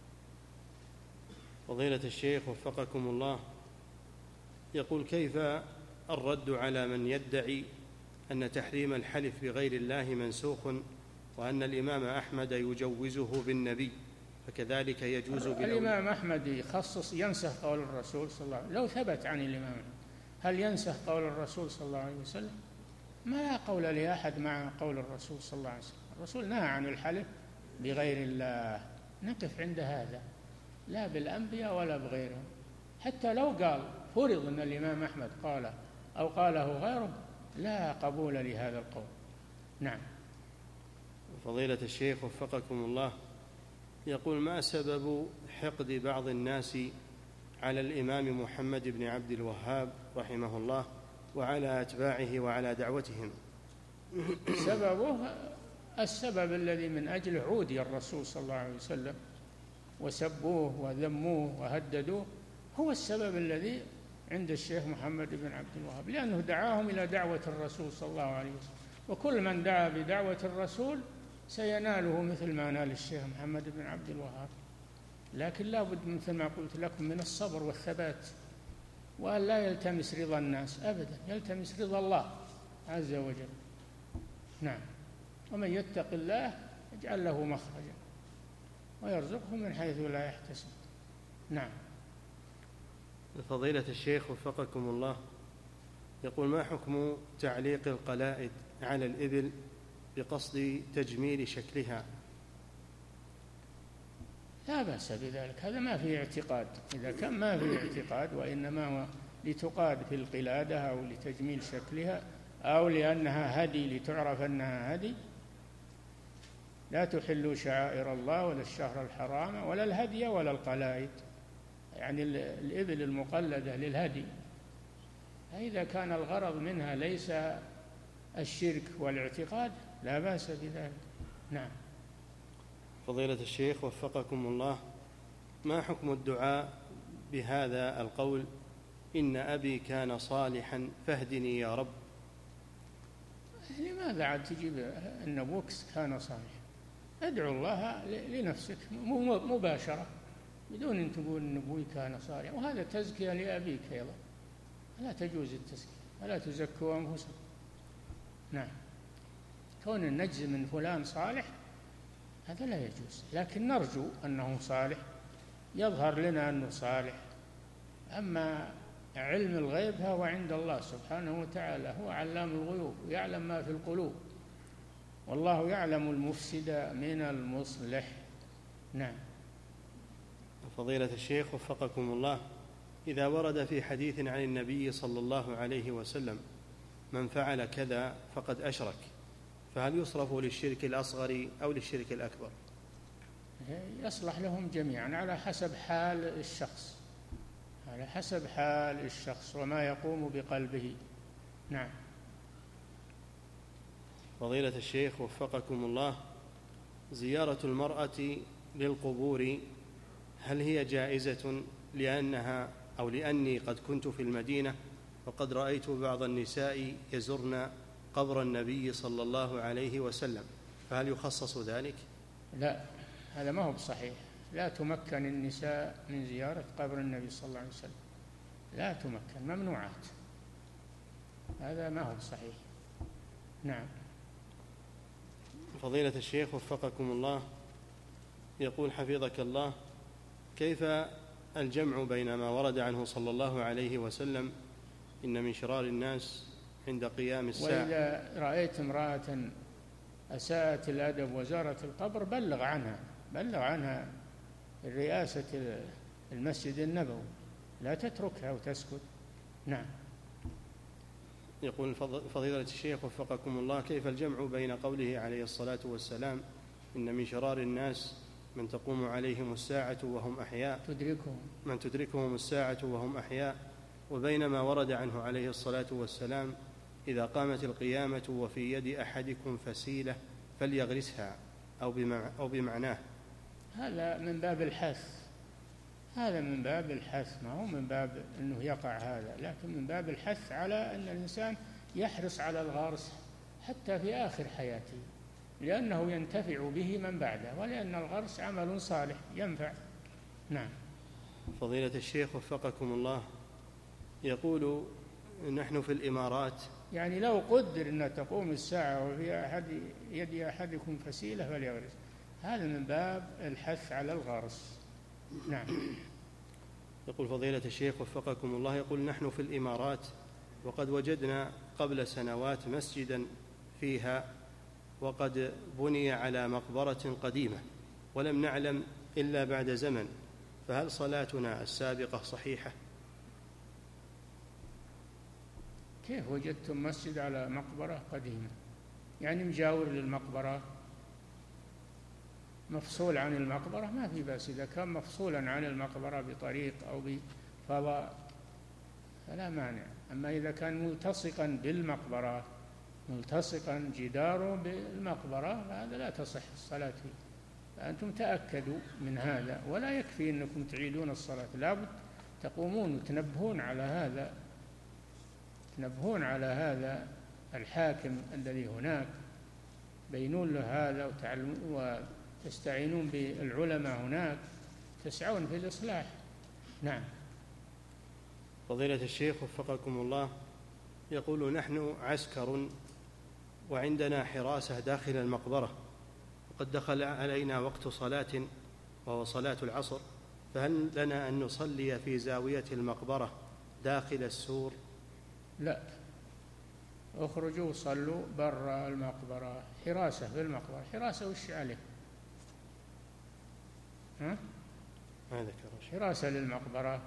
فضيلة الشيخ وفقكم الله، يقول كيف الرد على من يدعي أن تحريم الحلف بغير الله منسوخ وأن الإمام أحمد يجوزه بالنبي، فكذلك يجوز بالأولى؟ الإمام أحمد يخصص ينسخ قول الرسول صلى الله عليه وسلم، لو ثبت عن الإمام هل ينسخ قول الرسول صلى الله عليه وسلم؟ ما لا قول لأحد مع قول الرسول صلى الله عليه وسلم. الرسول نهى عن الحلف بغير الله، نقف عند هذا، لا بالأنبياء ولا بغيرهم. حتى لو قال فرض أن الإمام أحمد قال أو قاله غيره لا قبول لهذا القول. نعم. فضيلة الشيخ وفقكم الله، يقول: ما سبب حقد بعض الناس على الإمام محمد بن عبد الوهاب رحمه الله وعلى أتباعه وعلى دعوتهم؟ سببه السبب الذي من أجله عودي الرسول صلى الله عليه وسلم وسبوه وذموه وهددوه، هو السبب الذي عند الشيخ محمد بن عبد الوهاب، لأنه دعاهم إلى دعوة الرسول صلى الله عليه وسلم، وكل من دعا بدعوة الرسول سيناله مثل ما نال الشيخ محمد بن عبد الوهاب. لكن لا بد مثل ما قلت لكم من الصبر والثبات، وأن لا يلتمس رضا الناس أبدا، يلتمس رضا الله عز وجل. نعم. ومن يتق الله يجعل له مخرجا ويرزقه من حيث لا يحتسب. نعم. فضيلة الشيخ وفقكم الله، يقول: ما حكم تعليق القلائد على الإبل بقصد تجميل شكلها؟ لا بأس بذلك، هذا ما فيه اعتقاد. إذا كان ما فيه اعتقاد وإنما هو لتقاد في القلادة أو لتجميل شكلها أو لأنها هدي لتعرف أنها هدي، لا تحلوا شعائر الله ولا الشهر الحرام ولا الهدي ولا القلائد، يعني الإبل المقلدة للهدي. فإذا كان الغرض منها ليس الشرك والاعتقاد لا بأس بذلك. نعم. فضيلة الشيخ وفقكم الله، ما حكم الدعاء بهذا القول: إن أبي كان صالحا فاهدني يا رب؟ لماذا عاد تجيب أن أبوك كان صالحا؟ ادعو الله لنفسك مباشرة بدون أن تقول أن أبوي كان صالحا، وهذا تزكية لأبيك أيضا، لا تجوز التزكية ولا تزكوا أنفسكم. نعم. كون النجز من فلان صالح هذا لا يجوز، لكن نرجو أنه صالح، يظهر لنا أنه صالح. أما علم الغيب فهو عند الله سبحانه وتعالى، هو علام الغيوب ويعلم ما في القلوب، والله يعلم المفسد من المصلح. نعم. فضيلة الشيخ وفقكم الله، إذا ورد في حديث عن النبي صلى الله عليه وسلم: من فعل كذا فقد أشرك، فهل يصرف للشرك الأصغر أو للشرك الأكبر؟ يصلح لهم جميعا على حسب حال الشخص، على حسب حال الشخص وما يقوم بقلبه. نعم. فضيلة الشيخ وفقكم الله، زيارة المرأة للقبور هل هي جائزة؟ لأنها أو لأني قد كنت في المدينة وقد رأيت بعض النساء يزرن قبر النبي صلى الله عليه وسلم، فهل يخصص ذلك؟ لا، هذا ما هو بصحيح. لا تمكن النساء من زيارة قبر النبي صلى الله عليه وسلم، لا تمكن، ممنوعات، هذا ما هو بصحيح. نعم. فضيلة الشيخ وفقكم الله، يقول حفظك الله: كيف الجمع بين ما ورد عنه صلى الله عليه وسلم إن من شرار الناس عند قيام الساعة؟ وإذا رأيت امرأة أساءت الأدب وزارت القبر بلغ عنها، بلغ عنها رئاسة المسجد النبوي، لا تتركها وتسكت. نعم. يقول فضيلة الشيخ وفقكم الله: كيف الجمع بين قوله عليه الصلاة والسلام إن من شرار الناس من تقوم عليهم الساعة وهم أحياء تدركهم من تدركهم الساعة وهم أحياء، وبين ما ورد عنه عليه الصلاة والسلام: إذا قامت القيامة وفي يد أحدكم فسيلة فليغرسها، أو بمعناه؟ هذا من باب الحث، هذا من باب الحث، ما هو من باب أنه يقع هذا، لكن من باب الحث على أن الإنسان يحرص على الغرس حتى في آخر حياته، لأنه ينتفع به من بعده، ولأن الغرس عمل صالح ينفع. نعم. فضيلة الشيخ وفقكم الله، يقول: نحن في الإمارات، يعني لو قدر أن تقوم الساعة وفي أحد يد أحدكم فسيلة فليغرس، هذا من باب الحث على الغرس. نعم. يقول فضيلة الشيخ وفقكم الله، يقول: نحن في الإمارات وقد وجدنا قبل سنوات مسجدا فيها وقد بني على مقبرة قديمة ولم نعلم إلا بعد زمن، فهل صلاتنا السابقة صحيحة؟ كيف وجدتم مسجد على مقبرة قديمة؟ يعني مجاور للمقبرة، مفصول عن المقبرة، ما في بأس. إذا كان مفصولا عن المقبرة بطريق أو بفضاء فلا مانع. أما إذا كان ملتصقا بالمقبرة، ملتصقا جداره بالمقبرة، فهذا لا تصح الصلاة فيه. فأنتم تأكدوا من هذا، ولا يكفي أنكم تعيدون الصلاة، لابد تقومون وتنبهون على هذا، تنبهون على هذا الحاكم الذي هناك، بينون له هذا وتستعينون بالعلماء هناك، تسعون في الإصلاح. نعم. فضيلة الشيخ وفقكم الله، يقول: نحن عسكر وعندنا حراسة داخل المقبرة، وقد دخل علينا وقت صلاة وهو صلاة العصر، فهل لنا أن نصلي في زاوية المقبرة داخل السور؟ لا، اخرجوا صلوا برا المقبرة. حراسة في المقبرة، حراسة وش عليه؟ ها؟ ما ذكر. حراسة للمقبرة،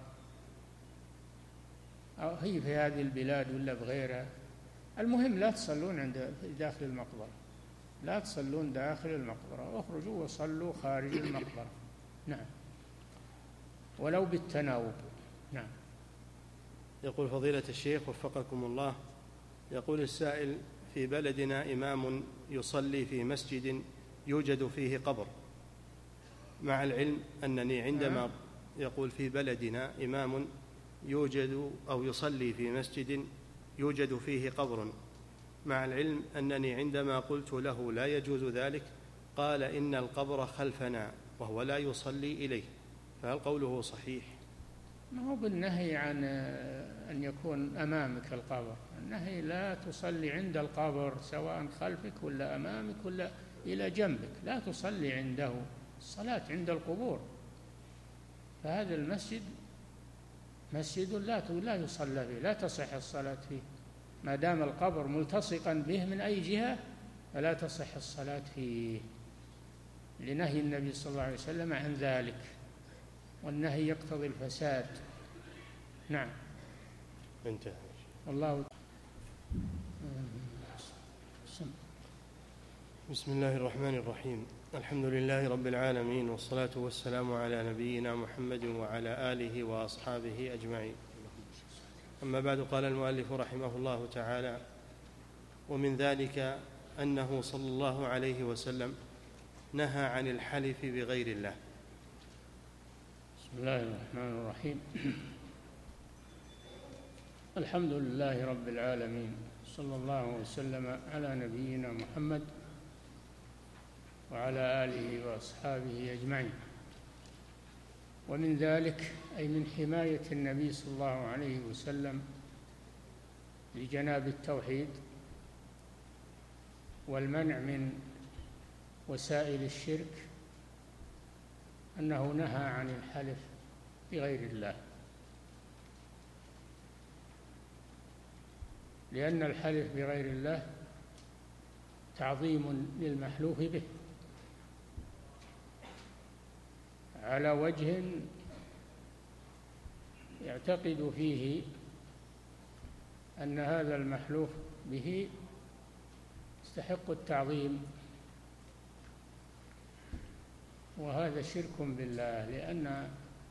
أو هي في هذه البلاد ولا بغيرها، المهم لا تصلون عند داخل المقبرة، لا تصلون داخل المقبرة، اخرجوا وصلوا خارج المقبرة. نعم، ولو بالتناوب. نعم. يقول فضيلة الشيخ وفقكم الله، يقول السائل: في بلدنا إمام يصلي في مسجد يوجد فيه قبر، مع العلم أنني عندما يقول في بلدنا إمام يوجد أو يصلي في مسجد يوجد فيه قبر، مع العلم أنني عندما قلت له لا يجوز ذلك قال إن القبر خلفنا وهو لا يصلي إليه، فهل قوله صحيح؟ ما هو بالنهي عن أن يكون أمامك القبر، النهي لا تصلي عند القبر سواء خلفك ولا أمامك ولا إلى جنبك، لا تصلي عنده، الصلاة عند القبور. فهذا المسجد مسجد لا لا يصلى فيه، لا تصح الصلاة فيه، ما دام القبر ملتصقا به من أي جهة فلا تصح الصلاة فيه، لنهي النبي صلى الله عليه وسلم عن ذلك، والنهي يقتضي الفساد. نعم. انتهى. الله. بسم الله الرحمن الرحيم، الحمد لله رب العالمين، والصلاة والسلام على نبينا محمد وعلى آله وأصحابه أجمعين. أما بعد، قال المؤلف رحمه الله تعالى: ومن ذلك أنه صلى الله عليه وسلم نهى عن الحلف بغير الله. بسم الله الرحمن الرحيم. الحمد لله رب العالمين، صلى الله وسلم على نبينا محمد وعلى آله وأصحابه أجمعين. ومن ذلك أي من حماية النبي صلى الله عليه وسلم لجناب التوحيد والمنع من وسائل الشرك أنه نهى عن الحلف بغير الله، لأن الحلف بغير الله تعظيم للمحلوف به على وجه يعتقد فيه أن هذا المحلوف به يستحق التعظيم، وهذا شرك بالله، لأن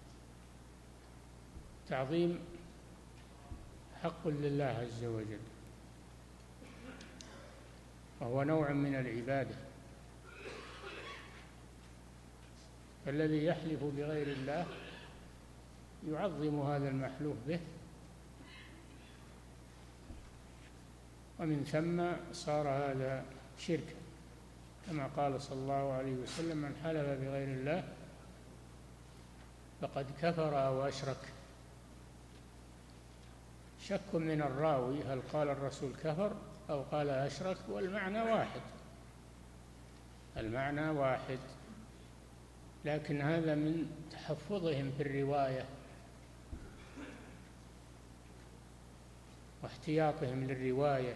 التعظيم حق لله عز وجل، وهو نوع من العبادة. فالذي يحلف بغير الله يعظم هذا المحلوف به، ومن ثم صار هذا شركا، كما قال صلى الله عليه وسلم: من حلف بغير الله فقد كفر أو أشرك. شك من الراوي هل قال الرسول كفر أو قال أشرك، والمعنى واحد، المعنى واحد، لكن هذا من تحفظهم في الرواية واحتياطهم للرواية،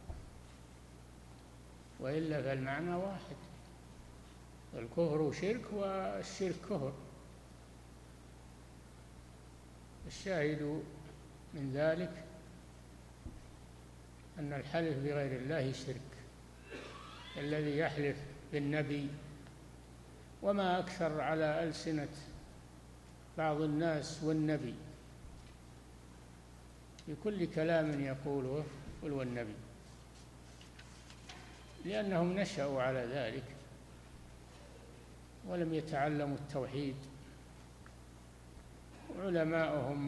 وإلا فالمعنى واحد، الكفر شرك والشرك كفر. الشاهد من ذلك أن الحلف بغير الله شرك، الذي يحلف بالنبي. وما أكثر على ألسنة بعض الناس والنبي، بكل كلام يقوله قل والنبي، لأنهم نشأوا على ذلك ولم يتعلموا التوحيد، وعلماؤهم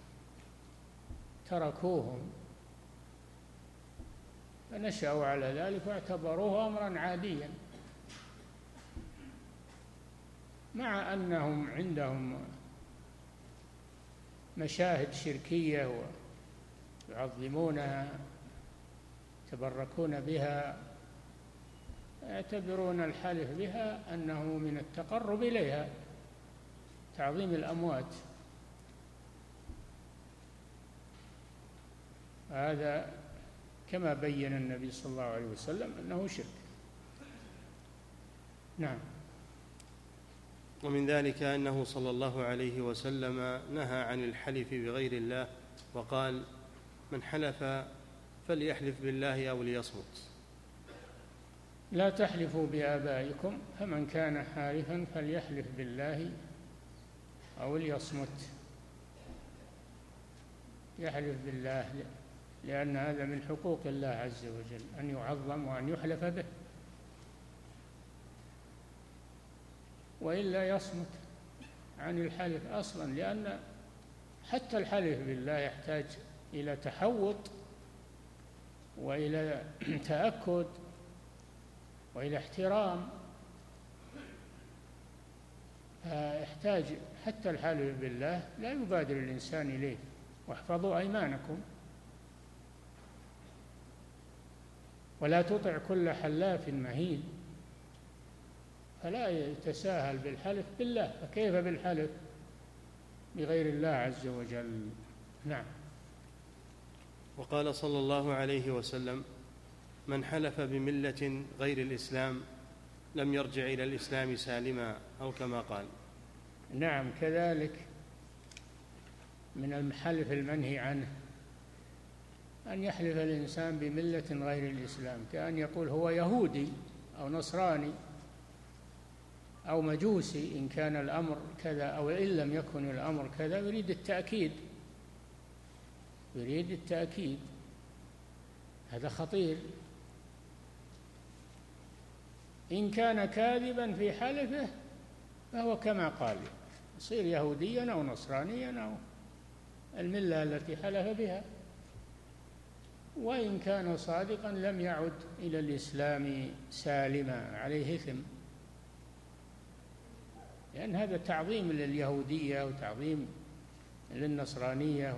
تركوهم فنشأوا على ذلك واعتبروه أمرا عاديا، مع أنهم عندهم مشاهد شركية ويعظمونها يتبركون بها، يعتبرون الحلف بها أنه من التقرب إليها، تعظيم الأموات. هذا كما بين النبي صلى الله عليه وسلم أنه شرك. نعم. ومن ذلك أنه صلى الله عليه وسلم نهى عن الحلف بغير الله، وقال: من حلف فليحلف بالله أو ليصمت. لا تحلفوا بآبائكم، فمن كان حالفا فليحلف بالله أو ليصمت. يحلف بالله لأن هذا من حقوق الله عز وجل، أن يعظم وأن يحلف به، وإلا يصمت عن الحلف أصلا، لأن حتى الحلف بالله يحتاج إلى تحوط وإلى تأكد وإلى احترام. يحتاج حتى الحلف بالله لا يبادر الإنسان إليه. واحفظوا أيمانكم، ولا تطع كل حلاف مهين، فلا يتساهل بالحلف بالله، فكيف بالحلف بغير الله عز وجل؟ نعم. وقال صلى الله عليه وسلم: من حلف بملة غير الإسلام لم يرجع إلى الإسلام سالما، أو كما قال. نعم، كذلك من الحلف المنهي عنه أن يحلف الإنسان بملة غير الإسلام، كأن يقول هو يهودي أو نصراني أو مجوسي إن كان الأمر كذا، أو إن لم يكن الأمر كذا، يريد التأكيد يريد التأكيد هذا خطير. إن كان كاذبا في حلفه فهو كما قال، يصير يهوديا أو نصرانيا أو الملة التي حلف بها. وإن كان صادقا لم يعد إلى الإسلام سالما، عليه إثم، لأن هذا تعظيم لليهودية وتعظيم للنصرانية.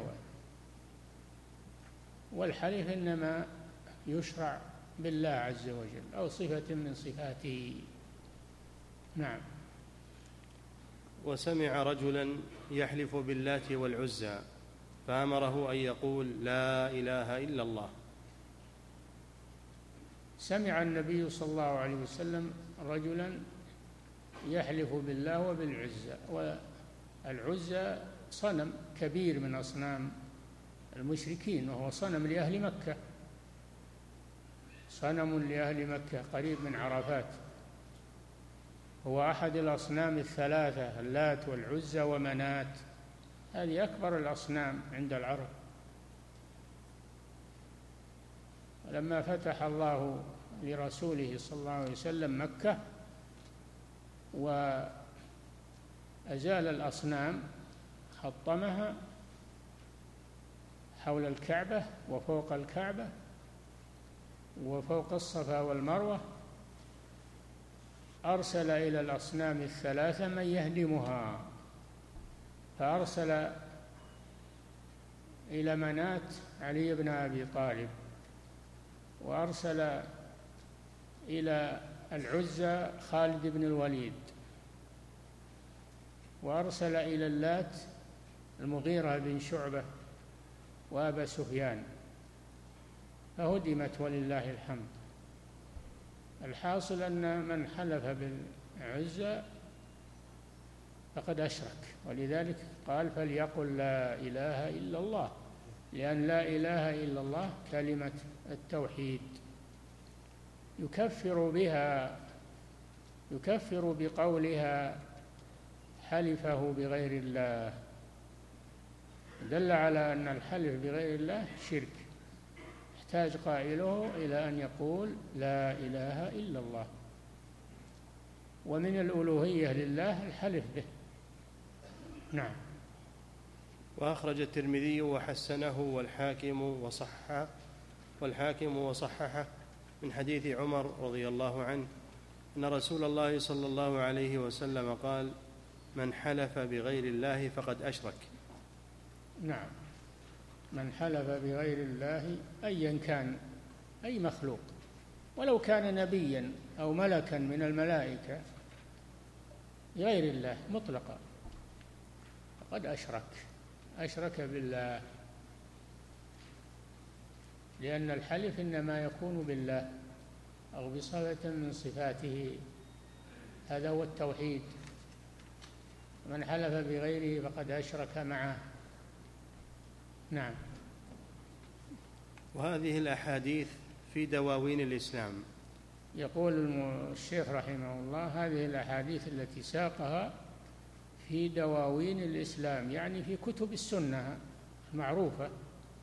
والحلف إنما يشرع بالله عز وجل أو صفة من صفاته. نعم. وسمع رجلا يحلف باللات والعزى فأمره أن يقول: لا إله إلا الله. سمع النبي صلى الله عليه وسلم رجلا يحلف بالله وبالعزى، والعزى صنم كبير من أصنام المشركين، وهو صنم لأهل مكة، صنم لأهل مكة قريب من عرفات، هو أحد الأصنام الثلاثة: اللات والعزى ومنات، هذه أكبر الأصنام عند العرب. لما فتح الله لرسوله صلى الله عليه وسلم مكة وأزال الأصنام، حطمها حول الكعبة وفوق الكعبة وفوق الصفا والمروة، أرسل إلى الأصنام الثلاثة من يهدمها، فأرسل إلى منات علي بن أبي طالب، وأرسل إلى العزى خالد بن الوليد، وأرسل إلى اللات المغيرة بن شعبة وأبا سفيان، فهدمت ولله الحمد. الحاصل أن من حلف بالعزى فقد أشرك، ولذلك قال: فليقل لا إله إلا الله. لأن لا إله إلا الله كلمة التوحيد يكفر بها يكفر بقولها حلفه بغير الله، دل على أن الحلف بغير الله شرك، يحتاج قائله إلى أن يقول لا إله إلا الله. ومن الألوهية لله الحلف به. نعم. وأخرج الترمذي وحسنه والحاكم وصححه والحاكم وصححه من حديث عمر رضي الله عنه أن رسول الله صلى الله عليه وسلم قال: من حلف بغير الله فقد أشرك. نعم، من حلف بغير الله أيا كان أي مخلوق، ولو كان نبيا أو ملكا من الملائكة بغير الله مطلقا فقد أشرك أشرك بالله، لأن الحلف إنما يكون بالله أو بصفة من صفاته، هذا هو التوحيد. من حلف بغيره فقد أشرك معه. نعم. وهذه الأحاديث في دواوين الإسلام. يقول الشيخ رحمه الله: هذه الأحاديث التي ساقها في دواوين الإسلام، يعني في كتب السنة المعروفة،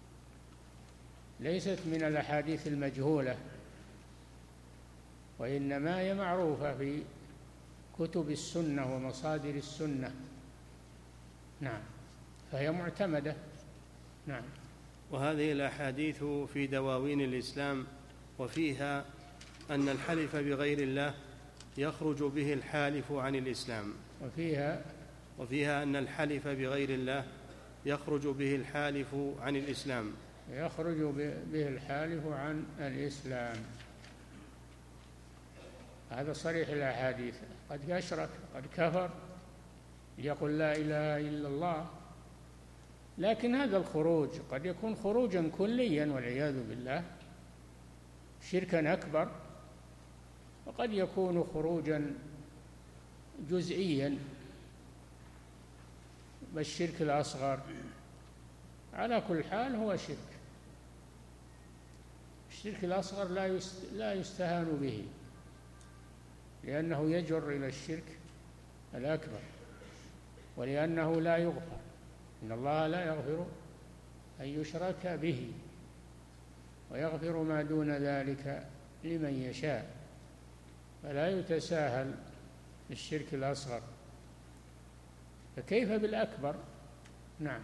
ليست من الأحاديث المجهولة، وإنما هي معروفة في كتب السنة ومصادر السنة. نعم، فهي معتمدة. نعم. وهذه الأحاديث في دواوين الإسلام، وفيها أن الحلف بغير الله يخرج به الحالف عن الإسلام. وفيها وفيها أن الحلف بغير الله يخرج به الحالف عن الإسلام يخرج به الحالف عن الإسلام. هذا صريح الأحاديث. قد أشرك، قد كفر، يقول لا إله إلا الله. لكن هذا الخروج قد يكون خروجا كليا والعياذ بالله، شركا أكبر، وقد يكون خروجا جزئيا بالشرك الأصغر. على كل حال هو شرك. الشرك الأصغر لا يستهان به، لأنه يجر إلى الشرك الأكبر، ولأنه لا يغفر. إن الله لا يغفر أن يشرك به ويغفر ما دون ذلك لمن يشاء، فلا يتساهل بالشرك الأصغر، فكيف بالأكبر؟ نعم.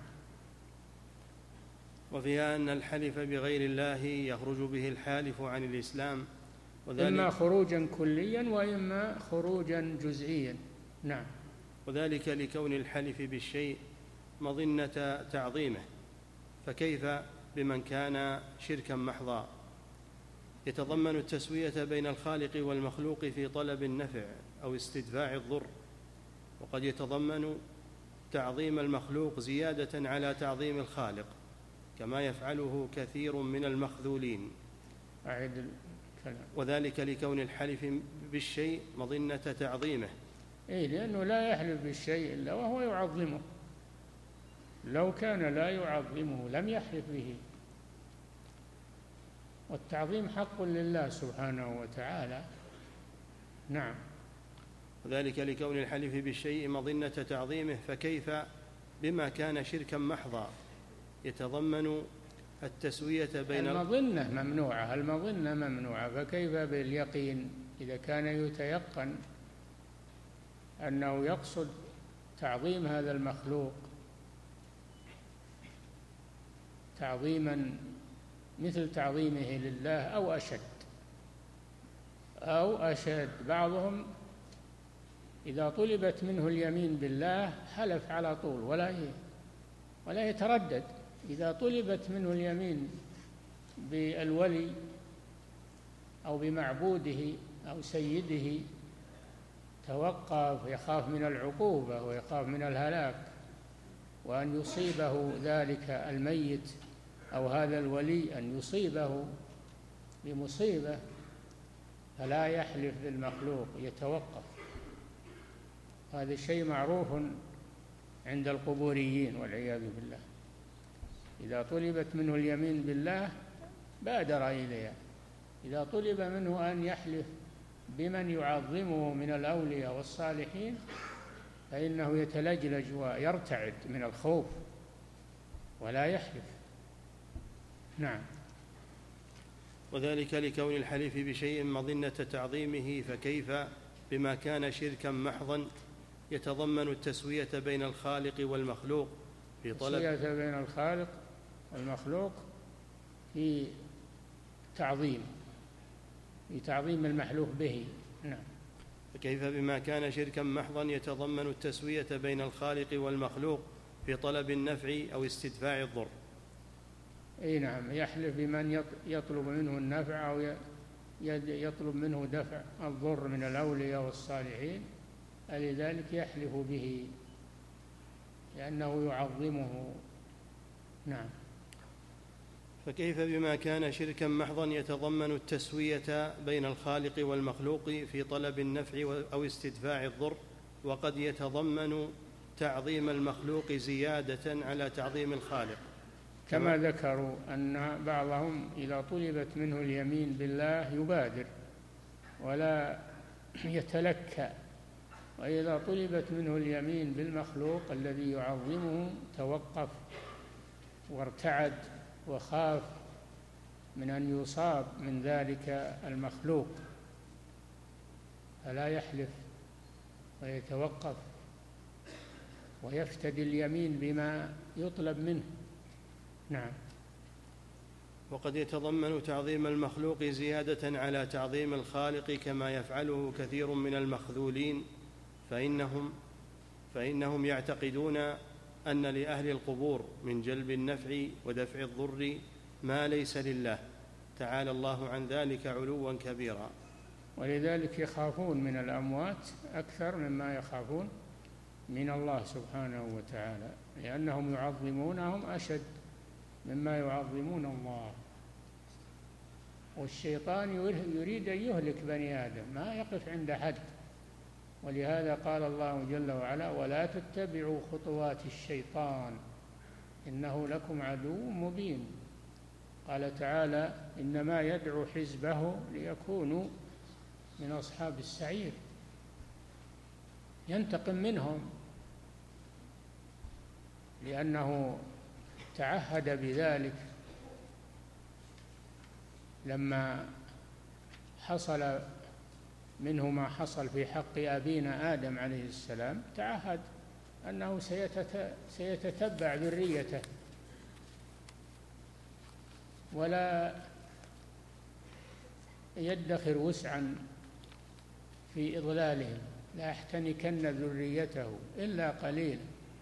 وفيها أن الحلف بغير الله يخرج به الحالف عن الإسلام، إما خروجا كليا وإما خروجا جزئيا. نعم. وذلك لكون الحلف بالشيء مظنة تعظيمه، فكيف بمن كان شركا محضا يتضمن التسوية بين الخالق والمخلوق في طلب النفع أو استدفاع الضر، وقد يتضمن تعظيم المخلوق زيادة على تعظيم الخالق، كما يفعله كثير من المخذولين. أعيد الكلام. وذلك لكون الحلف بالشيء مظنة تعظيمه. إيه، لأنه لا يحلف بالشيء إلا وهو يعظمه. لو كان لا يعظمه لم يحلف به. والتعظيم حق لله سبحانه وتعالى. نعم. وذلك لكون الحلف بالشيء مظنة تعظيمه، فكيف بما كان شركا محضا يتضمن التسوية بين المظنة ممنوعة المظنة ممنوعة فكيف باليقين؟ إذا كان يتيقن أنه يقصد تعظيم هذا المخلوق تعظيما مثل تعظيمه لله أو أشد أو أشد. بعضهم إذا طلبت منه اليمين بالله حلف على طول ولا ولا يتردد. إذا طلبت منه اليمين بالولي أو بمعبوده أو سيده توقف، يخاف من العقوبة ويخاف من الهلاك، وأن يصيبه ذلك الميت أو هذا الولي أن يصيبه بمصيبة، فلا يحلف بالمخلوق، يتوقف. هذا الشيء معروف عند القبوريين والعياذ بالله. إذا طلبت منه اليمين بالله بادر إليها. إذا طلب منه أن يحلف بمن يعظمه من الأولياء والصالحين فإنه يتلجلج ويرتعد من الخوف ولا يحلف. نعم. وذلك لكون الحليف بشيء مظنة تعظيمه، فكيف بما كان شركا محضا يتضمن التسوية بين الخالق والمخلوق في طلب التسوية بين الخالق والمخلوق في تعظيم في تعظيم المحلوف به. نعم. فكيف بما كان شركا محضا يتضمن التسوية بين الخالق والمخلوق في طلب النفع أو استدفاع الضر. اي نعم، يحلف بمن يطلب منه النفع أو يطلب منه دفع الضر من الأولياء والصالحين، فلذلك يحلف به لأنه يعظمه. نعم. فكيف بما كان شركا محضا يتضمن التسوية بين الخالق والمخلوق في طلب النفع أو استدفاع الضر، وقد يتضمن تعظيم المخلوق زيادة على تعظيم الخالق، كما ذكروا أن بعضهم إذا طلبت منه اليمين بالله يبادر ولا يتلكى، وإذا طلبت منه اليمين بالمخلوق الذي يعظمه توقف وارتعد وخاف من أن يصاب من ذلك المخلوق، فلا يحلف ويتوقف ويفتدي اليمين بما يطلب منه. نعم. وقد يتضمن تعظيم المخلوق زيادة على تعظيم الخالق كما يفعله كثير من المخذولين، فإنهم فإنهم يعتقدون أن لأهل القبور من جلب النفع ودفع الضر ما ليس لله، تعالى الله عن ذلك علوا كبيرا. ولذلك يخافون من الأموات أكثر مما يخافون من الله سبحانه وتعالى، لأنهم يعظمونهم أشد مما يعظمون الله. والشيطان يريد أن يهلك بني آدم، ما يقف عند حد، ولهذا قال الله جل وعلا: ولا تتبعوا خطوات الشيطان إنه لكم عدو مبين. قال تعالى: إنما يدعو حزبه ليكونوا من أصحاب السعير، ينتقم منهم لأنه تعهد بذلك لما حصل منه ما حصل في حق أبينا آدم عليه السلام، تعهد أنه سيتتبع ذريته ولا يدخر وسعا في إضلالهم، لا يحتنكن ذريته إلا قليل،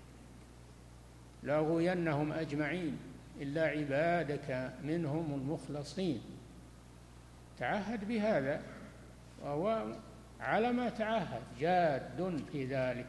لأغوينهم أجمعين إلا عبادك منهم المخلصين. تعهد بهذا وهو على ما تعهد جاد في ذلك،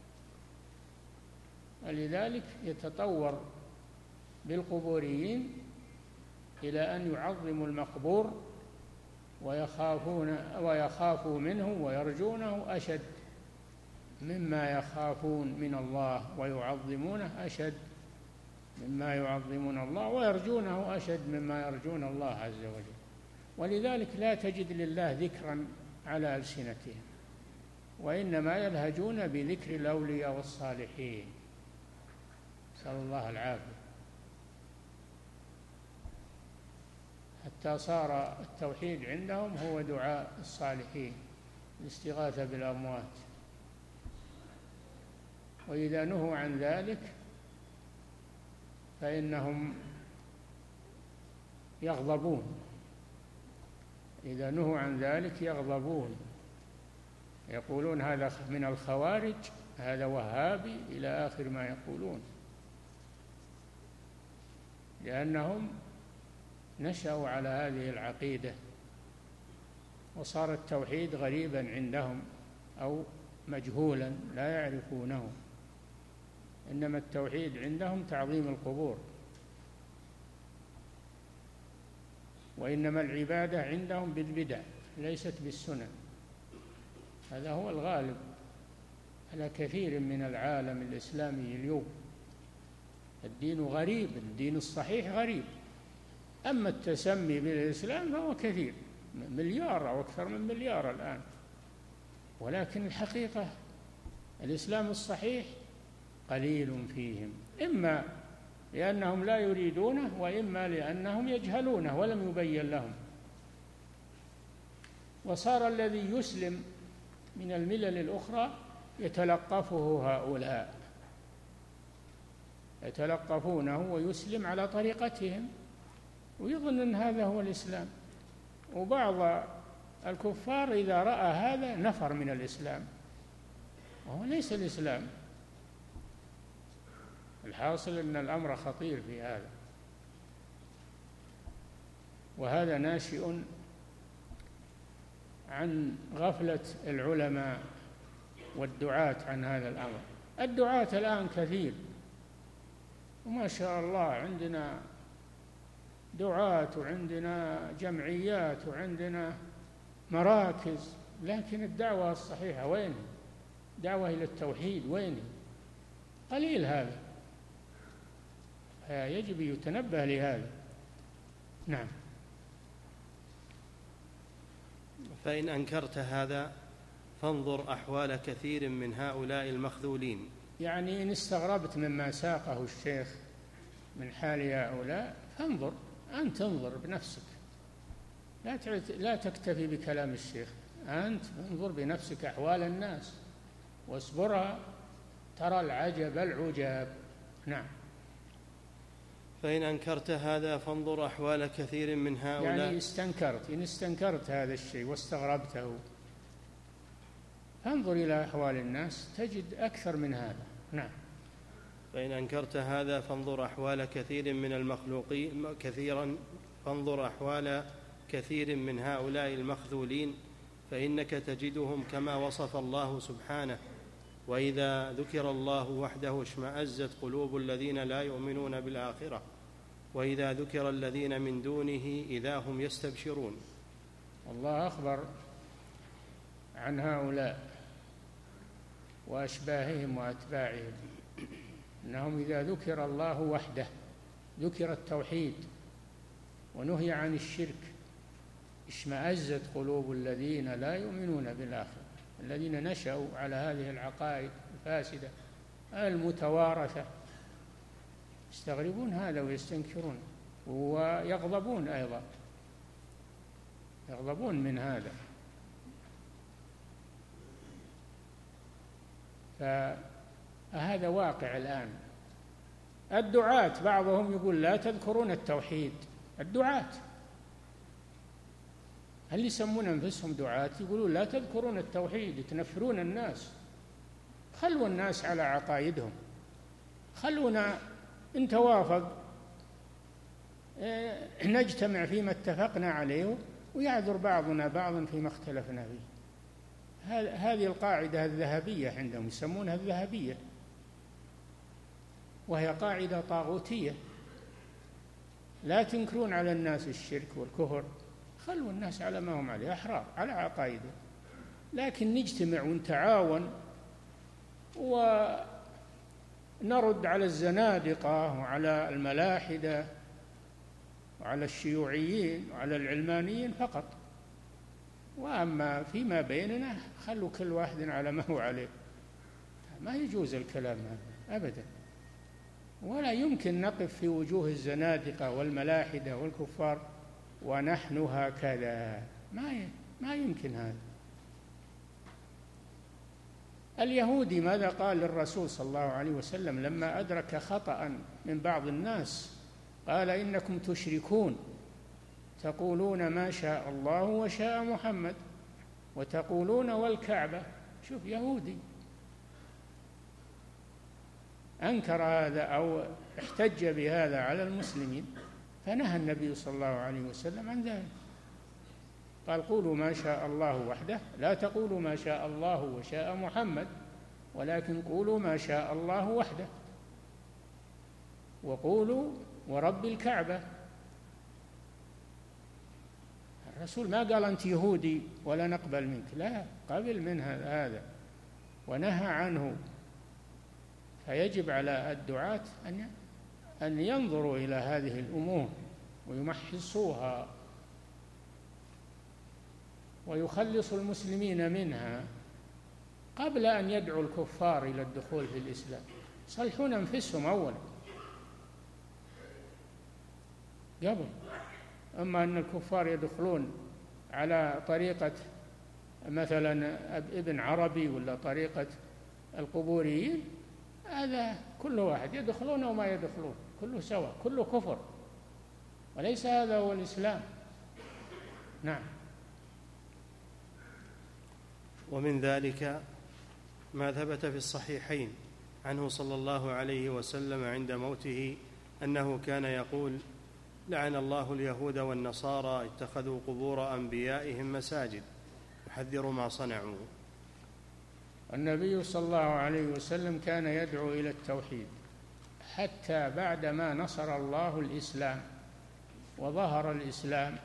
ولذلك يتطور بالقبوريين إلى أن يعظموا المقبور ويخافون ويخافوا منه ويرجونه أشد مما يخافون من الله، ويعظمونه أشد مما يعظمون الله، ويرجونه أشد مما يرجون الله عز وجل. ولذلك لا تجد لله ذكرا على ألسنتهم، وإنما يلهجون بذكر الأولياء والصالحين، نسأل الله العافية، حتى صار التوحيد عندهم هو دعاء الصالحين، الاستغاثة بالأموات. وإذا نهوا عن ذلك فإنهم يغضبون، إذا نهوا عن ذلك يغضبون، يقولون هذا من الخوارج، هذا وهابي، إلى آخر ما يقولون، لأنهم نشأوا على هذه العقيدة وصار التوحيد غريبا عندهم أو مجهولا لا يعرفونه، إنما التوحيد عندهم تعظيم القبور، وإنما العبادة عندهم بالبدع ليست بالسنن. هذا هو الغالب على كثير من العالم الإسلامي اليوم، الدين غريب، الدين الصحيح غريب. أما التسمي بالإسلام فهو كثير، مليار أو أكثر من مليار الآن، ولكن الحقيقة الإسلام الصحيح قليل فيهم، إما لأنهم لا يريدونه وإما لأنهم يجهلونه ولم يبين لهم. وصار الذي يسلم من الملل الأخرى يتلقفه هؤلاء، يتلقفونه ويسلم على طريقتهم ويظن أن هذا هو الإسلام. وبعض الكفار إذا رأى هذا نفر من الإسلام، وهو ليس الإسلام. الحاصل أن الأمر خطير في هذا، وهذا ناشئ عن غفلة العلماء والدعاة عن هذا الأمر. الدعاة الآن كثير وما شاء الله، عندنا دعاة وعندنا جمعيات وعندنا مراكز، لكن الدعوة الصحيحة وين؟ دعوة إلى التوحيد وين؟ قليل هذا، يجب يتنبه لهذا. نعم. فإن أنكرت هذا فانظر أحوال كثير من هؤلاء المخذولين. يعني إن استغربت مما ساقه الشيخ من حال هؤلاء فانظر، أنت انظر بنفسك، لا لا تكتفي بكلام الشيخ، أنت انظر بنفسك أحوال الناس واصبرها ترى العجب العجاب. نعم. فإن أنكرت هذا فانظر أحوال كثير من هؤلاء، يعني استنكرت، إن استنكرت هذا الشيء واستغربته فانظر إلى أحوال الناس تجد أكثر من هذا. نعم. فإن أنكرت هذا فانظر أحوال كثير من المخلوقين كثيرا فانظر أحوال كثير من هؤلاء المخذولين، فإنك تجدهم كما وصف الله سبحانه: وإذا ذكر الله وحده اشمأزت قلوب الذين لا يؤمنون بالآخرة وإذا ذكر الذين من دونه إذا هم يستبشرون. الله أخبر عن هؤلاء وأشباههم وأتباعهم أنهم إذا ذكر الله وحده، ذكر التوحيد ونهي عن الشرك، اشمأزت قلوب الذين لا يؤمنون بالآخرة، الذين نشأوا على هذه العقائد الفاسدة المتوارثة، يستغربون هذا ويستنكرون ويغضبون أيضا، يغضبون من هذا. فهذا واقع الآن. الدعاة بعضهم يقول لا تذكرون التوحيد، الدعاة هل يسمون أنفسهم دعاة؟ يقولون لا تذكرون التوحيد، يتنفرون الناس. خلوا الناس على عقائدهم، خلونا إن توافق نجتمع فيما اتفقنا عليه ويعذر بعضنا بعضا فيما اختلفنا فيه. هذه القاعدة الذهبية عندهم يسمونها الذهبية، وهي قاعدة طاغوتية: لا تنكرون على الناس الشرك والكفر، خلوا الناس على ما هم عليه، أحرار على عقائده، لكن نجتمع ونتعاون ونرد على الزنادقة وعلى الملاحدة وعلى الشيوعيين وعلى العلمانيين فقط، وأما فيما بيننا خلوا كل واحد على ما هو عليه. ما يجوز الكلام هذا أبدا، ولا يمكن نقف في وجوه الزنادقة والملاحدة والكفار ونحن هكذا، ما ما يمكن هذا. اليهودي ماذا قال للرسول صلى الله عليه وسلم لما أدرك خطأ من بعض الناس؟ قال: إنكم تشركون، تقولون ما شاء الله وشاء محمد وتقولون والكعبة. شوف، يهودي أنكر هذا أو احتج بهذا على المسلمين، فنهى النبي صلى الله عليه وسلم عن ذلك، قال: قولوا ما شاء الله وحده، لا تقولوا ما شاء الله وشاء محمد، ولكن قولوا ما شاء الله وحده، وقولوا ورب الكعبة. الرسول ما قال أنت يهودي ولا نقبل منك، لا، قبل من هذا ونهى عنه. فيجب على الدعاة أن أن ينظروا إلى هذه الأمور ويمحصوها ويخلصوا المسلمين منها قبل أن يدعوا الكفار إلى الدخول في الإسلام. يصلحون أنفسهم أولا قبل. أما أن الكفار يدخلون على طريقة مثلا ابن عربي ولا طريقة القبوريين، هذا كل واحد يدخلون وما يدخلون كله سواء، كله كفر، وليس هذا هو الإسلام. نعم. ومن ذلك ما ثبت في الصحيحين عنه صلى الله عليه وسلم عند موته أنه كان يقول: لعن الله اليهود والنصارى اتخذوا قبور أنبيائهم مساجد، يحذر ما صنعوا. النبي صلى الله عليه وسلم كان يدعو إلى التوحيد حتى بعدما نصر الله الإسلام وظهر الإسلام،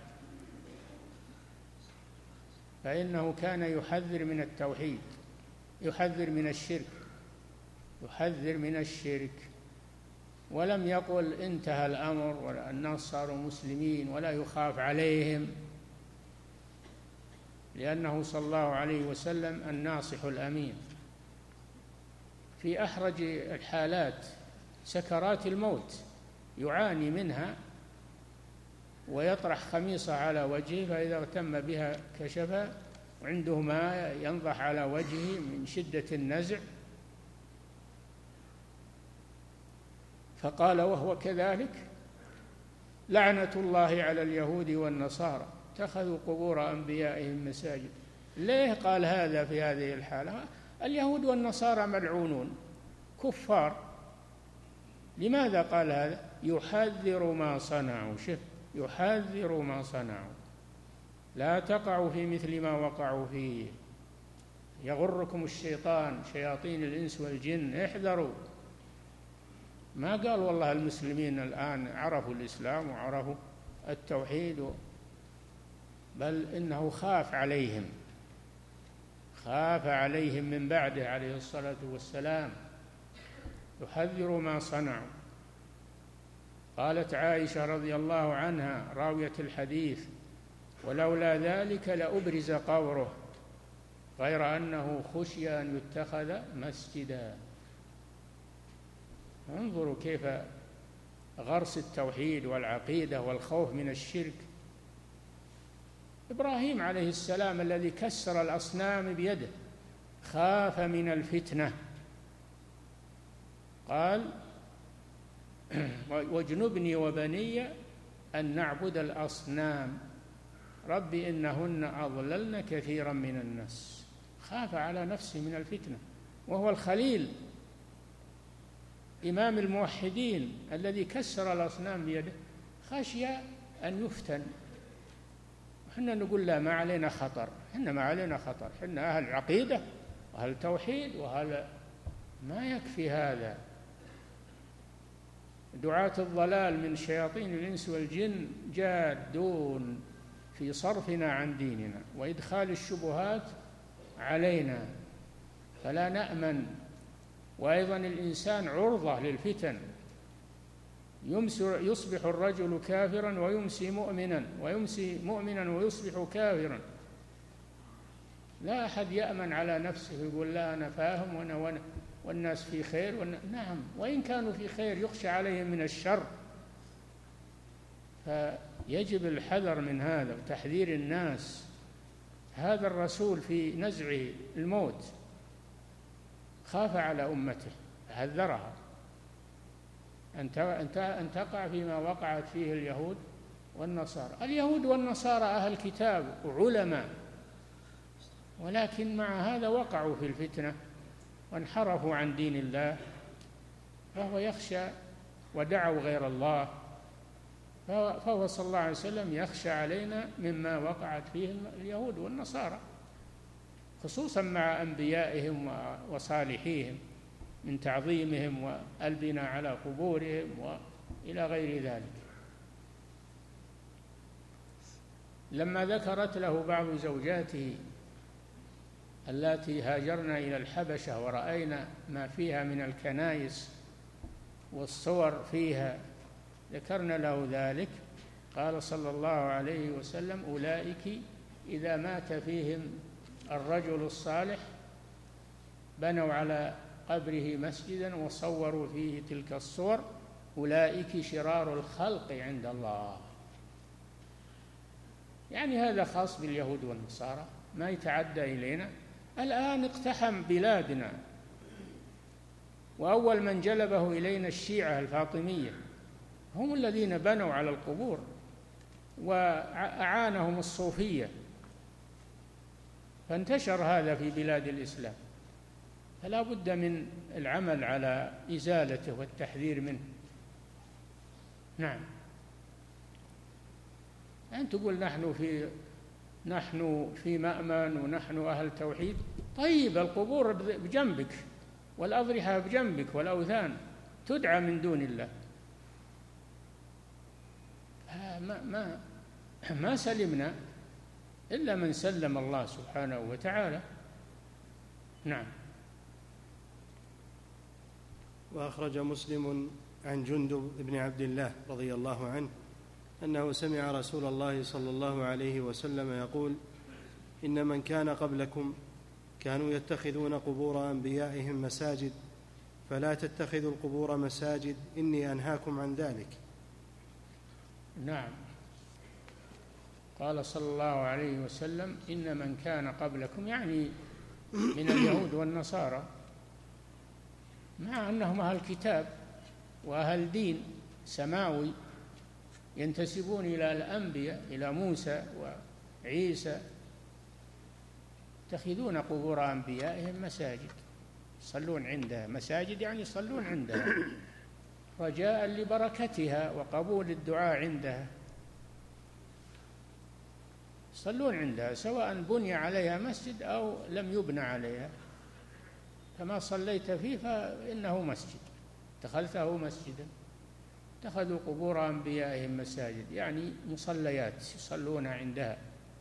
فإنه كان يحذر من التوحيد، يحذر من الشرك، يحذر من الشرك، ولم يقل انتهى الأمر ولا الناس صاروا مسلمين ولا يخاف عليهم، لأنه صلى الله عليه وسلم الناصح الأمين. في أحرج الحالات سكرات الموت يعاني منها ويطرح خميصة على وجهه، فإذا اغتم بها كشفها، وعنده ماء ينضح على وجهه من شدة النزع، فقال وهو كذلك: لعنة الله على اليهود والنصارى اتخذوا قبور أنبيائهم مساجد. ليه قال هذا في هذه الحالة؟ اليهود والنصارى ملعونون كفار. لماذا قال هذا؟ يحذر ما صنعوا. شف يحذر ما صنعوا، لا تقعوا في مثل ما وقعوا فيه، يغركم الشيطان شياطين الإنس والجن، احذروا. ما قال والله المسلمين الآن عرفوا الإسلام وعرفوا التوحيد، بل إنه خاف عليهم، خاف عليهم من بعده عليه الصلاة والسلام، يحذر ما صنعوا. قالت عائشة رضي الله عنها راوية الحديث: ولولا ذلك لأبرز قبره غير أنه خشي أن يتخذ مسجدا. انظروا كيف غرس التوحيد والعقيدة والخوف من الشرك. إبراهيم عليه السلام الذي كسر الأصنام بيده خاف من الفتنة، قال: واجنبني وبني أن نعبد الأصنام رب إنهن أضللن كثيرا من الناس. خاف على نفسه من الفتنة، وهو الخليل إمام الموحدين الذي كسر الأصنام بيده، خشي أن يفتن. احنا نقول لا، ما علينا خطر، احنا ما علينا خطر، احنا أهل عقيدة وأهل توحيد وأهل. ما يكفي هذا. دعاة الضلال من شياطين الإنس والجن جادون في صرفنا عن ديننا وإدخال الشبهات علينا، فلا نأمن. وأيضا الإنسان عرضة للفتن، يصبح الرجل كافرا ويمسي مؤمنا، ويمسي مؤمنا ويصبح كافرا. لا أحد يأمن على نفسه يقول لا أنا فاهم وأنا, وأنا والناس في خير وأنا. نعم، وإن كانوا في خير يخشى عليهم من الشر. فيجب الحذر من هذا وتحذير الناس. هذا الرسول في نزع الموت خاف على أمته، حذرها أن تقع فيما وقعت فيه اليهود والنصارى. اليهود والنصارى أهل كتاب وعلماء، ولكن مع هذا وقعوا في الفتنة وانحرفوا عن دين الله، فهو يخشى ودعوا غير الله، فهو صلى الله عليه وسلم يخشى علينا مما وقعت فيه اليهود والنصارى، خصوصا مع أنبيائهم وصالحيهم من تعظيمهم والبناء على قبورهم وإلى غير ذلك. لما ذكرت له بعض زوجاته اللاتي هاجرن إلى الحبشة ورأينا ما فيها من الكنائس والصور فيها، ذكرنا له ذلك. قال صلى الله عليه وسلم: أولئك إذا مات فيهم الرجل الصالح بنوا على قبره مسجدا وصوروا فيه تلك الصور، أولئك شرار الخلق عند الله. يعني هذا خاص باليهود والنصارى، ما يتعدى إلينا. الآن اقتحم بلادنا، وأول من جلبه إلينا الشيعة الفاطمية، هم الذين بنوا على القبور، وأعانهم الصوفية، فانتشر هذا في بلاد الإسلام. فلا بد من العمل على إزالته والتحذير منه. نعم. أن تقول نحن في نحن في مأمن ونحن أهل توحيد. طيب، القبور بجنبك والأضرحة بجنبك والأوثان تدعى من دون الله. ما ما ما سلمنا إلا من سلم الله سبحانه وتعالى. نعم. وأخرج مسلم عن جندب بن عبد الله رضي الله عنه أنه سمع رسول الله صلى الله عليه وسلم يقول: إن من كان قبلكم كانوا يتخذون قبور أنبيائهم مساجد، فلا تتخذوا القبور مساجد، إني أنهاكم عن ذلك. نعم. قال صلى الله عليه وسلم: إن من كان قبلكم، يعني من اليهود والنصارى، مع أنهم أهل كتاب وأهل دين سماوي ينتسبون إلى الأنبياء، إلى موسى وعيسى، يتخذون قبور أنبيائهم مساجد، يصلون عندها. مساجد يعني يصلون عندها رجاء لبركتها وقبول الدعاء عندها، يصلون عندها سواء بني عليها مسجد أو لم يبنى عليها. كما صليت فيه فإنه مسجد، اتخذته مسجدا. اتخذوا قبور أنبيائهم مساجد، يعني مصليات يصلون عندها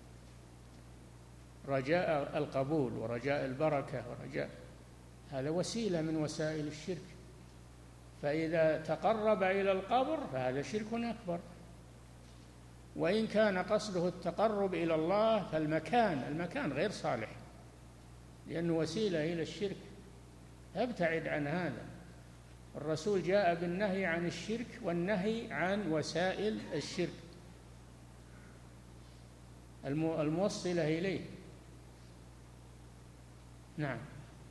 رجاء القبول ورجاء البركة ورجاء. هذا وسيلة من وسائل الشرك. فإذا تقرب إلى القبر فهذا شرك أكبر. وإن كان قصده التقرب إلى الله فالمكان المكان غير صالح، لأنه وسيلة إلى الشرك. ابتعد عن هذا. الرسول جاء بالنهي عن الشرك والنهي عن وسائل الشرك الموصلة إليه. نعم.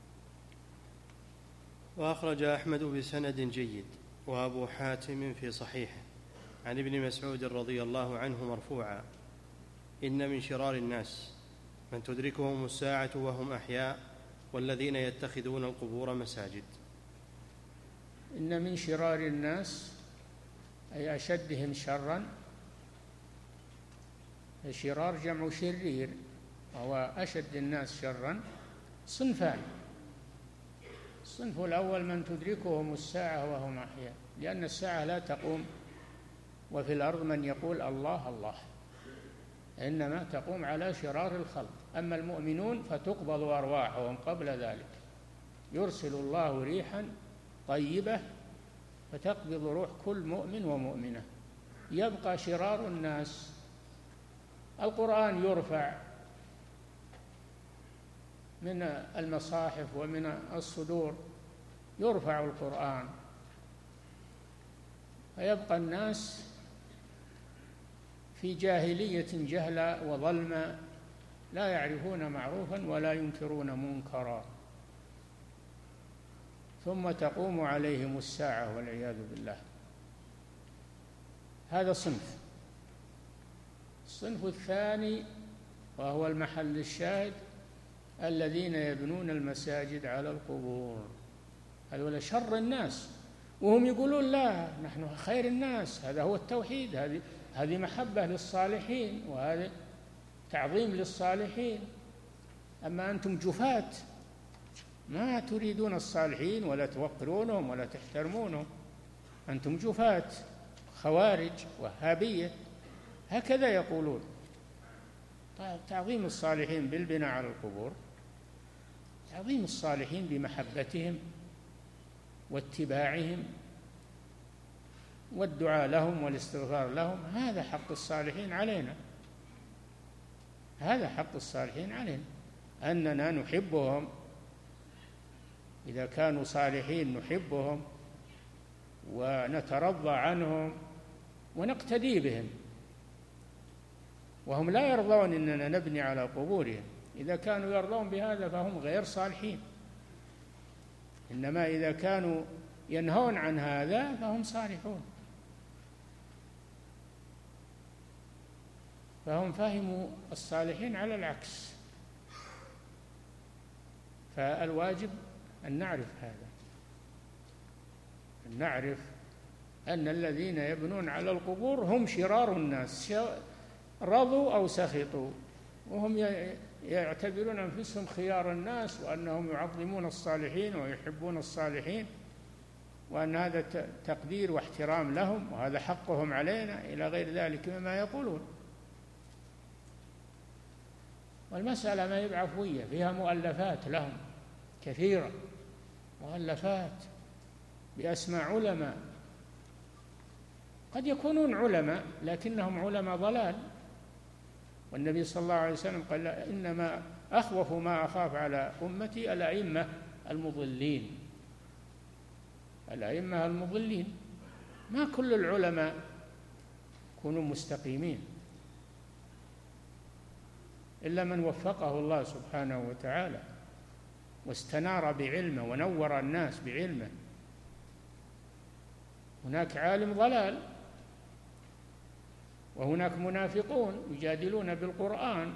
وأخرج أحمد بسند جيد وأبو حاتم في صحيحه عن ابن مسعود رضي الله عنه مرفوعا: إن من شرار الناس من تدركهم الساعة وهم أحياء والذين يتخذون القبور مساجد. إن من شرار الناس أي أشدهم شرا. الشرار جمع شرير، وهو أشد الناس شرا صنفان. الصنف الأول من تدركهم الساعة وهم أحياء، لأن الساعة لا تقوم وفي الأرض من يقول الله الله، إنما تقوم على شرار الخلق. أما المؤمنون فتقبض أرواحهم قبل ذلك، يرسل الله ريحا طيبة فتقبض روح كل مؤمن ومؤمنة. يبقى شرار الناس. القرآن يرفع من المصاحف ومن الصدور، يرفع القرآن، فيبقى الناس في جاهلية جهلا وظلما، لا يعرفون معروفا ولا ينكرون منكرا، ثم تقوم عليهم الساعة والعياذ بالله. هذا صنف. الصنف الثاني وهو المحل الشاهد: الذين يبنون المساجد على القبور. هذول شر الناس، وهم يقولون لا نحن خير الناس. هذا هو التوحيد، هذه هذه محبة للصالحين، وهذا تعظيم للصالحين. أما أنتم جفاة ما تريدون الصالحين ولا توقرونهم ولا تحترمونهم، أنتم جفاة خوارج وهابية، هكذا يقولون. طيب، تعظيم الصالحين بالبناء على القبور، تعظيم الصالحين بمحبتهم واتباعهم والدعاء لهم والاستغفار لهم. هذا حق الصالحين علينا، هذا حق الصالحين علينا، أننا نحبهم. إذا كانوا صالحين نحبهم ونترضى عنهم ونقتدي بهم، وهم لا يرضون أننا نبني على قبورهم. إذا كانوا يرضون بهذا فهم غير صالحين، إنما إذا كانوا ينهون عن هذا فهم صالحون. فهم فهموا الصالحين على العكس. فالواجب أن نعرف هذا، أن نعرف أن الذين يبنون على القبور هم شرار الناس، رضوا أو سخطوا، وهم يعتبرون أنفسهم خيار الناس، وأنهم يعظمون الصالحين ويحبون الصالحين، وأن هذا تقدير واحترام لهم، وهذا حقهم علينا، إلى غير ذلك مما يقولون. والمسألة ما هي بعفوية، فيها مؤلفات لهم كثيرة، مؤلفات بأسماء علماء، قد يكونون علماء لكنهم علماء ضلال. والنبي صلى الله عليه وسلم قال: إنما أخوف ما أخاف على أمتي الأئمة المضلين. الأئمة المضلين، ما كل العلماء يكونوا مستقيمين، إلا من وفقه الله سبحانه وتعالى واستنار بعلمه ونور الناس بعلمه. هناك عالم ضلال، وهناك منافقون يجادلون بالقرآن،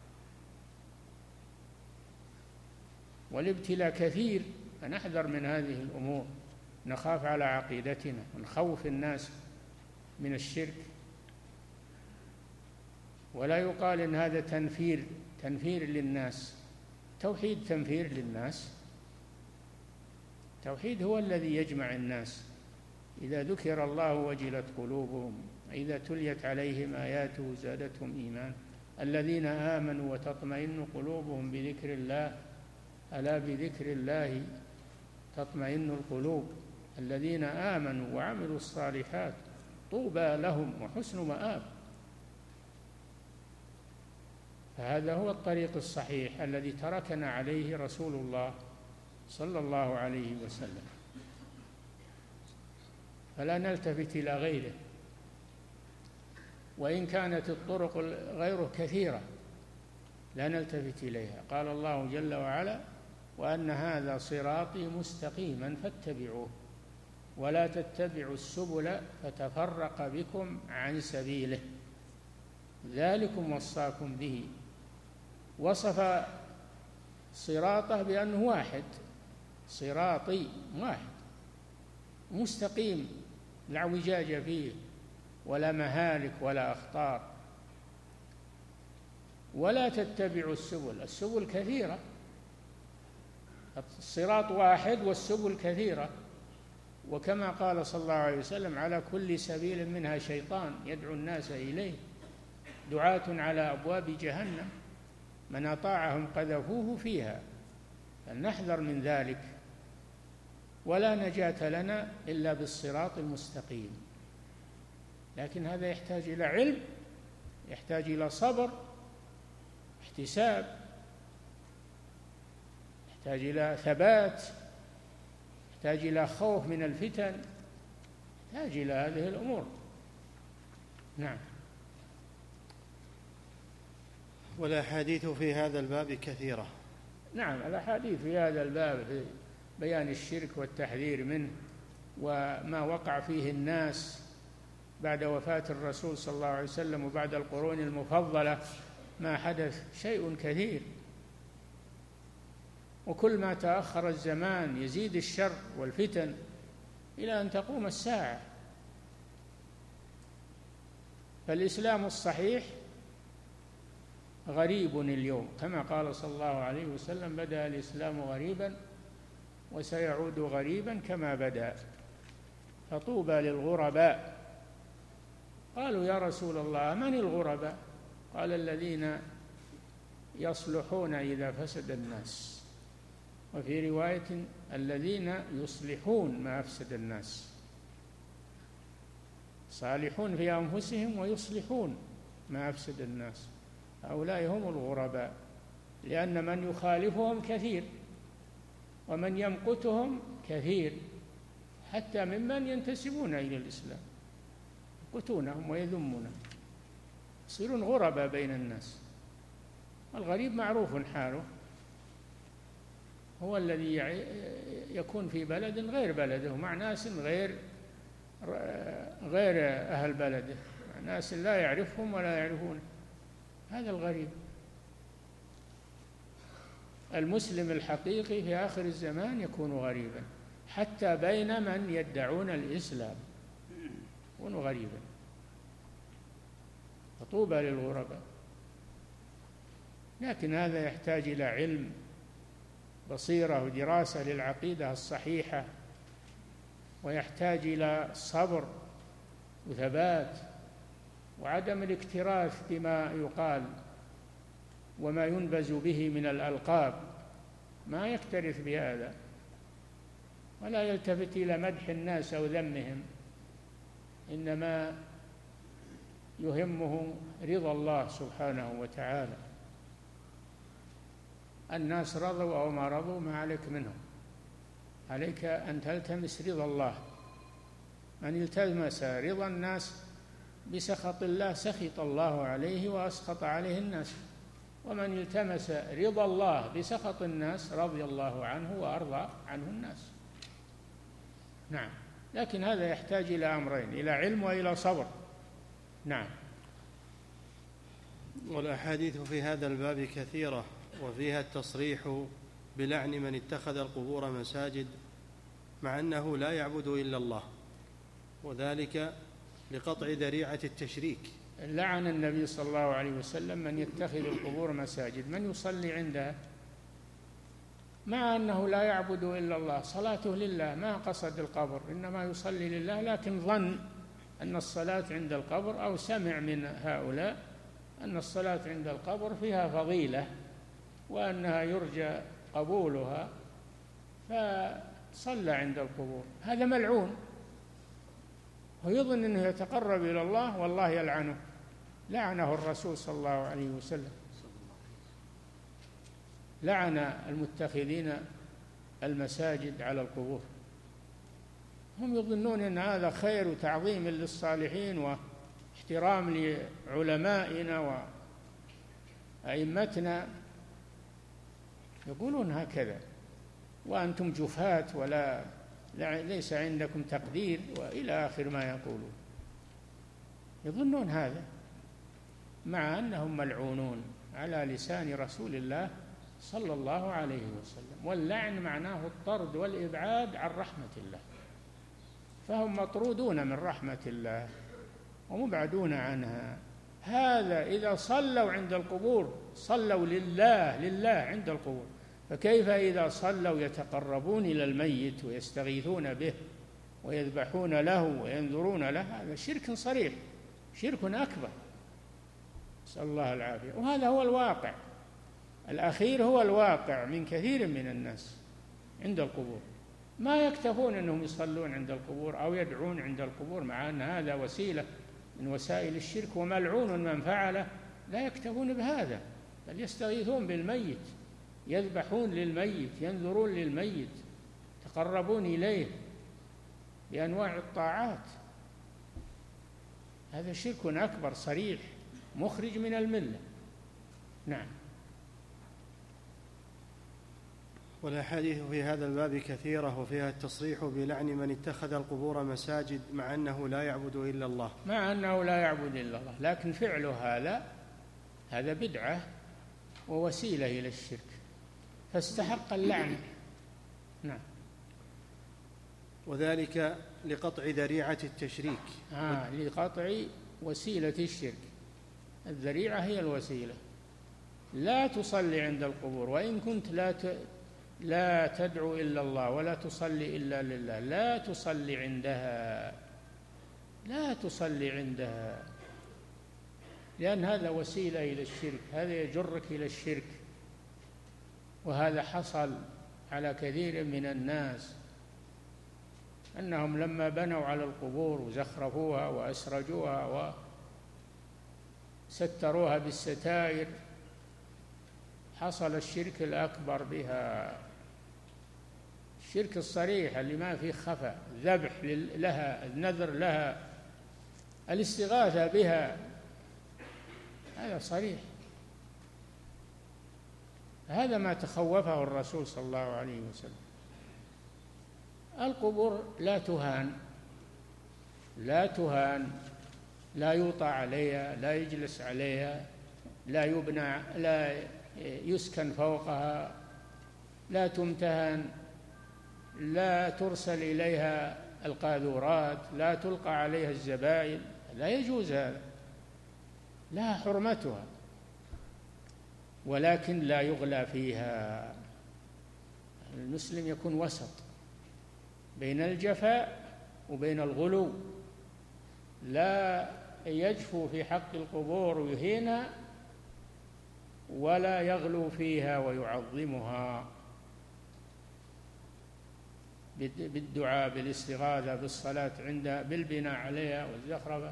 والابتلاء كثير، فنحذر من هذه الأمور، نخاف على عقيدتنا ونخوف الناس من الشرك. ولا يقال إن هذا تنفير تنفير للناس، توحيد تنفير للناس. التوحيد هو الذي يجمع الناس. إذا ذكر الله وجلت قلوبهم، إذا تليت عليهم آياته زادتهم إيمان. الذين آمنوا وتطمئن قلوبهم بذكر الله، ألا بذكر الله تطمئن القلوب. الذين آمنوا وعملوا الصالحات طوبى لهم وحسن مآب. فهذا هو الطريق الصحيح الذي تركنا عليه رسول الله صلى الله عليه وسلم، فلا نلتفت إلى غيره، وإن كانت الطرق غيره كثيرة لا نلتفت إليها. قال الله جل وعلا: وأن هذا صراطي مستقيما فاتبعوه ولا تتبعوا السبل فتفرق بكم عن سبيله ذلكم وصاكم به. وصف صراطه بأنه واحد، صراطي واحد مستقيم لا اعوجاج فيه ولا مهالك ولا أخطار. ولا تتبعوا السبل، السبل كثيرة، الصراط واحد والسبل كثيرة. وكما قال صلى الله عليه وسلم: على كل سبيل منها شيطان يدعو الناس إليه، دعاة على أبواب جهنم، من أطاعهم قذفوه فيها. فلنحذر من ذلك، ولا نجاة لنا إلا بالصراط المستقيم. لكن هذا يحتاج إلى علم، يحتاج إلى صبر، احتساب، يحتاج إلى ثبات، يحتاج إلى خوف من الفتن، يحتاج إلى هذه الأمور. نعم. والأحاديث في هذا الباب كثيرة. نعم، الأحاديث في هذا الباب في بيان الشرك والتحذير منه، وما وقع فيه الناس بعد وفاة الرسول صلى الله عليه وسلم وبعد القرون المفضلة، ما حدث شيء كثير. وكل ما تأخر الزمان يزيد الشر والفتن إلى أن تقوم الساعة. فالإسلام الصحيح غريب اليوم، كما قال صلى الله عليه وسلم: بدأ الإسلام غريبا وسيعود غريبا كما بدأ، فطوبى للغرباء. قالوا: يا رسول الله من الغرباء؟ قال: الذين يصلحون إذا فسد الناس، وفي رواية: الذين يصلحون ما أفسد الناس. صالحون في أنفسهم ويصلحون ما أفسد الناس، هؤلاء هم الغرباء، لأن من يخالفهم كثير ومن يمقتهم كثير، حتى ممن ينتسبون إلى الإسلام يمقتونهم ويذمونهم، يصيرون غرباء بين الناس. الغريب معروف حاله، هو الذي يكون في بلد غير بلده مع ناس غير غير أهل بلده، مع ناس لا يعرفهم ولا يعرفونه، هذا الغريب. المسلم الحقيقي في آخر الزمان يكون غريبا حتى بين من يدعون الإسلام، يكون غريبا. فطوبى للغرباء. لكن هذا يحتاج إلى علم، بصيرة ودراسة للعقيدة الصحيحة، ويحتاج إلى صبر وثبات وعدم الاكتراث بما يقال وما ينبز به من الألقاب، ما يكترث بهذا ولا يلتفت إلى مدح الناس أو ذمهم، إنما يهمه رضا الله سبحانه وتعالى. الناس رضوا أو ما رضوا ما عليك منهم، عليك أن تلتمس رضا الله. من التمس رضا الناس بسخط الله سخط الله عليه وأسخط عليه الناس، ومن التمس رضا الله بسخط الناس رضي الله عنه وأرضى عنه الناس. نعم، لكن هذا يحتاج إلى أمرين، إلى علم وإلى صبر. نعم. والأحاديث في هذا الباب كثيرة، وفيها التصريح بلعن من اتخذ القبور مساجد مع أنه لا يعبد إلا الله، وذلك لقطع ذريعة التشريك. لعن النبي صلى الله عليه وسلم من يتخذ القبور مساجد، من يصلي عندها مع أنه لا يعبد إلا الله، صلاته لله، ما قصد القبر، إنما يصلي لله، لكن ظن أن الصلاة عند القبر أو سمع من هؤلاء أن الصلاة عند القبر فيها فضيلة وأنها يرجى قبولها، فصلى عند القبور. هذا ملعون، ويظن أنه يتقرب إلى الله والله يلعنه، لعنه الرسول صلى الله عليه وسلم، لعن المتخذين المساجد على القبور. هم يظنون أن هذا خير وتعظيم للصالحين واحترام لعلمائنا وأئمتنا، يقولون هكذا، وأنتم جفاة ولا ليس عندكم تقدير وإلى آخر ما يقولون، يظنون هذا مع أنهم ملعونون على لسان رسول الله صلى الله عليه وسلم. واللعن معناه الطرد والإبعاد عن رحمة الله، فهم مطرودون من رحمة الله ومبعدون عنها. هذا إذا صلوا عند القبور صلوا لله لله عند القبور، فكيف إذا صلوا يتقربون إلى الميت ويستغيثون به ويذبحون له وينذرون له؟ هذا شرك صريح، شرك أكبر، نسأل الله العافية. وهذا هو الواقع الأخير، هو الواقع من كثير من الناس عند القبور، ما يكتفون أنهم يصلون عند القبور أو يدعون عند القبور، مع أن هذا وسيلة من وسائل الشرك وملعون من فعله، لا يكتفون بهذا، بل يستغيثون بالميت، يذبحون للميت، ينذرون للميت، يتقربون إليه بأنواع الطاعات. هذا شرك أكبر صريح مخرج من الملة. نعم. والأحاديث في هذا الباب كثيرة، وفيها التصريح بلعن من اتخذ القبور مساجد مع أنه لا يعبد إلا الله، مع أنه لا يعبد إلا الله، لكن فعله هذا هذا بدعة ووسيلة إلى الشرك، فاستحق اللعنة. نعم. وذلك لقطع ذريعة التشريك. آه لقطع وسيلة الشرك، الذريعة هي الوسيلة. لا تصلي عند القبور، وإن كنت لا ت... لا تدعو إلا الله ولا تصلي إلا لله، لا تصلي عندها، لا تصلي عندها، لأن هذا وسيلة إلى الشرك، هذا يجرك إلى الشرك، وهذا حصل على كثير من الناس. أنهم لما بنوا على القبور وزخرفوها وأسرجوها وستروها بالستائر حصل الشرك الأكبر بها، الشرك الصريح اللي ما فيه خفاء، ذبح لها، النذر لها، الاستغاثة بها، هذا صريح. هذا ما تخوفه الرسول صلى الله عليه وسلم. القبور لا تهان، لا تهان، لا يوطى عليها، لا يجلس عليها، لا يبنى، لا يسكن فوقها، لا تمتهن، لا ترسل إليها القاذورات، لا تلقى عليها الزبائن، لا يجوز هذا، لها حرمتها، ولكن لا يغلى فيها. المسلم يكون وسط بين الجفاء وبين الغلو، لا يجفو في حق القبور ويهينها، ولا يغلو فيها ويعظمها بالدعاء بالاستغاثة بالصلاة عندها بالبناء عليها والزخرفة.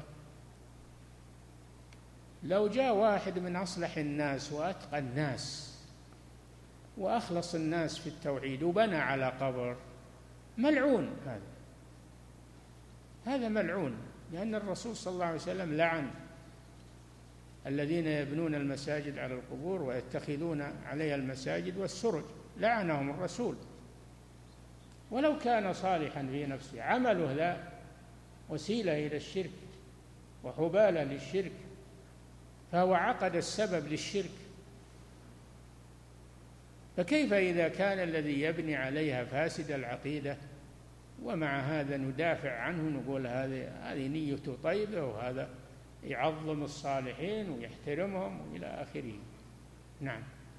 لو جاء واحد من أصلح الناس وأتقى الناس وأخلص الناس في التوحيد وبنى على قبر، ملعون هذا، هذا ملعون، لأن الرسول صلى الله عليه وسلم لعن الذين يبنون المساجد على القبور ويتخذون عليها المساجد والسرج، لعنهم الرسول. ولو كان صالحا في نفسه، عمله ذا وسيلة إلى الشرك وحبالة للشرك، فهو عقد السبب للشرك، فكيف إذا كان الذي يبني عليها فاسد العقيدة ومع هذا ندافع عنه، نقول هذه هذه نيته طيبة وهذا يعظم الصالحين ويحترمهم وإلى آخره. نعم.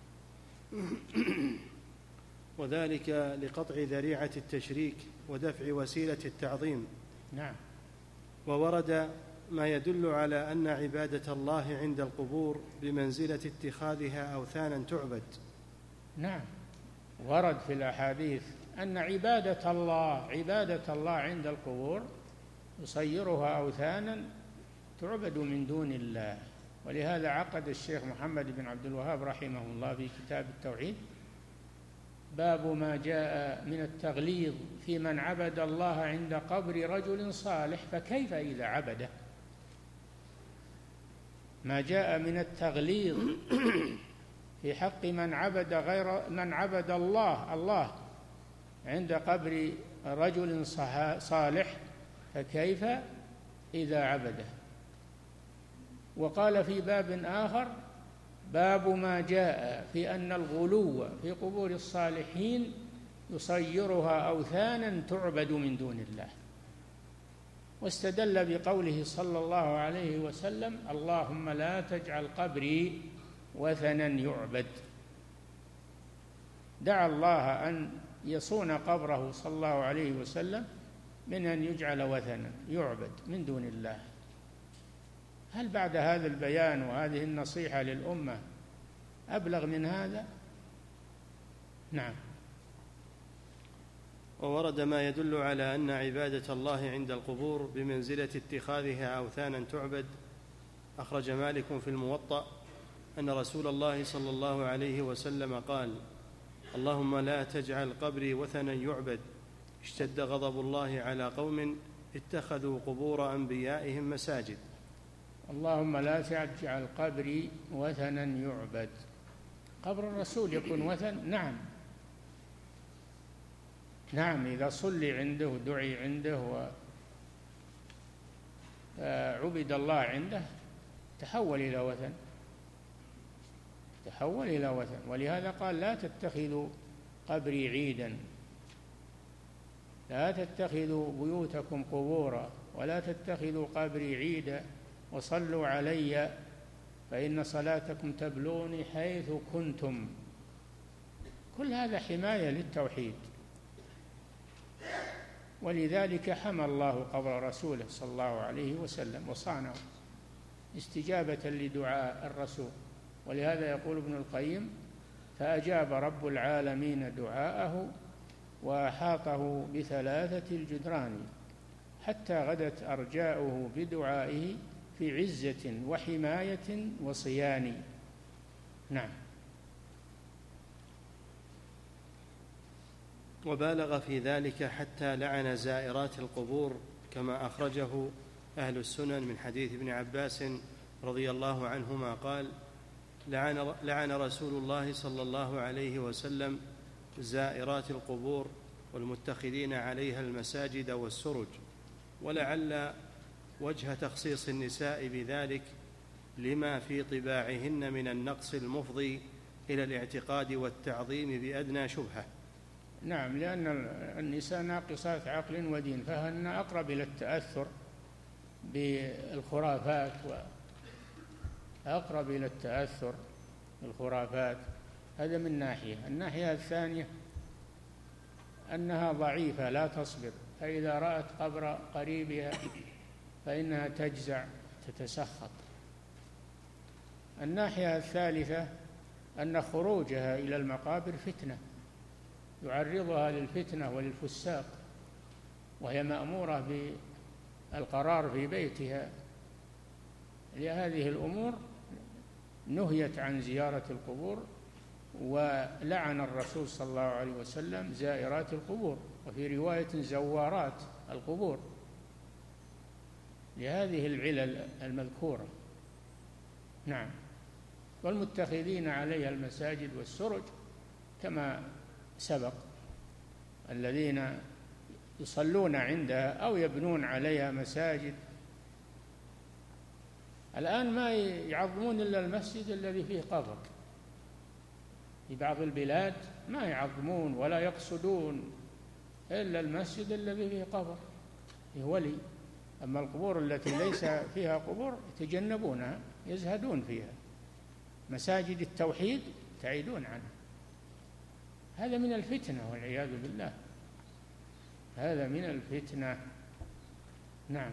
وذلك لقطع ذريعة التشريك ودفع وسيلة التعظيم. نعم. وورد ما يدل على أن عبادة الله عند القبور بمنزلة اتخاذها أوثانا تعبد. نعم، ورد في الأحاديث أن عبادة الله عبادة الله عند القبور يصيرها أوثانا تعبد من دون الله. ولهذا عقد الشيخ محمد بن عبد الوهاب رحمه الله في كتاب التوحيد باب ما جاء من التغليظ في من عبد الله عند قبر رجل صالح فكيف إذا عبده. ما جاء من التغليظ في حق من عبد غير من عبد الله الله عند قبر رجل صالح فكيف إذا عبده. وقال في باب آخر باب ما جاء في أن الغلو في قبور الصالحين يصيرها أوثانا تعبد من دون الله، واستدل بقوله صلى الله عليه وسلم اللهم لا تجعل قبري وثنا يعبد. دعا الله أن يصون قبره صلى الله عليه وسلم من أن يجعل وثنا يعبد من دون الله. هل بعد هذا البيان وهذه النصيحة للأمة أبلغ من هذا؟ نعم. وورد ما يدل على أن عبادة الله عند القبور بمنزلة اتخاذها أوثانا تعبد. أخرج مالك في الموطأ أن رسول الله صلى الله عليه وسلم قال اللهم لا تجعل قبري وثنا يعبد اشتد غضب الله على قوم اتخذوا قبور أنبيائهم مساجد. اللهم لا تجعل قبري وثنا يعبد. قبر الرسول يكون وثن؟ نعم نعم، إذا صلي عنده ودعي عنده وعبد الله عنده تحول إلى وثن، تحول إلى وثن. ولهذا قال لا تتخذوا قبري عيدا، لا تتخذوا بيوتكم قبورا ولا تتخذوا قبري عيدا وصلوا علي فإن صلاتكم تبلغني حيث كنتم. كل هذا حماية للتوحيد، ولذلك حمى الله قبر رسوله صلى الله عليه وسلم وصانه استجابة لدعاء الرسول. ولهذا يقول ابن القيم فأجاب رب العالمين دعاءه وأحاطه بثلاثة الجدران حتى غدت أرجاؤه بدعائه في عزة وحماية وصيان. نعم. وبالغ في ذلك حتى لعن زائرات القبور، كما أخرجه أهل السنن من حديث ابن عباس رضي الله عنهما قال: لعن, لعن رسول الله صلى الله عليه وسلم زائرات القبور والمتخذين عليها المساجد والسرج. ولعل وجه تخصيص النساء بذلك لما في طباعهن من النقص المفضي إلى الاعتقاد والتعظيم بأدنى شبهة. نعم، لأن النساء ناقصات عقل ودين، فهن أقرب إلى التأثر بالخرافات وأقرب إلى التأثر بالخرافات. هذا من ناحية. الناحية الثانية أنها ضعيفة لا تصبر، فإذا رأت قبر قريبها فإنها تجزع تتسخط. الناحية الثالثة أن خروجها إلى المقابر فتنة، يعرضها للفتنة وللفساق، وهي مأمورة بالقرار في بيتها. لهذه الأمور نهيت عن زيارة القبور، ولعن الرسول صلى الله عليه وسلم زائرات القبور، وفي رواية زوارات القبور، لهذه العلل المذكورة. نعم. والمتخذين عليها المساجد والسرج كما سبق، الذين يصلون عندها أو يبنون عليها مساجد. الآن ما يعظمون إلا المسجد الذي فيه قبر، في بعض البلاد ما يعظمون ولا يقصدون إلا المسجد الذي فيه قبر، فيه ولي. أما القبور التي ليس فيها قبور يتجنبونها، يزهدون فيها. مساجد التوحيد تعيدون عنها. هذا من الفتنة والعياذ بالله، هذا من الفتنة. نعم.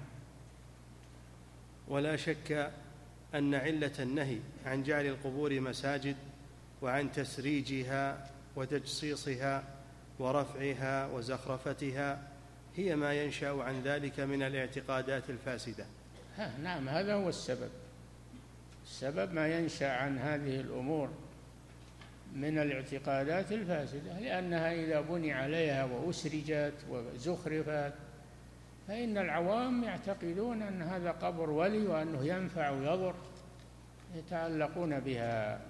ولا شك أن علة النهي عن جعل القبور مساجد وعن تسريجها وتجصيصها ورفعها وزخرفتها هي ما ينشأ عن ذلك من الاعتقادات الفاسدة. ها نعم، هذا هو السبب. السبب ما ينشأ عن هذه الأمور من الاعتقادات الفاسدة، لأنها إذا بني عليها وأسرجت وزخرفت فإن العوام يعتقدون أن هذا قبر ولي وأنه ينفع ويضر، يتعلقون بها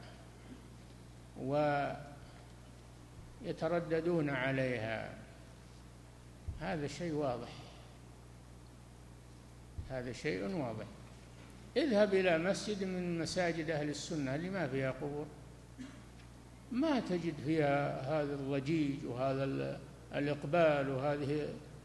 ويترددون عليها. هذا شيء واضح، هذا شيء واضح. اذهب إلى مسجد من مساجد أهل السنة اللي ما فيها قبور، ما تجد فيها هذا الضجيج وهذا الإقبال وهذه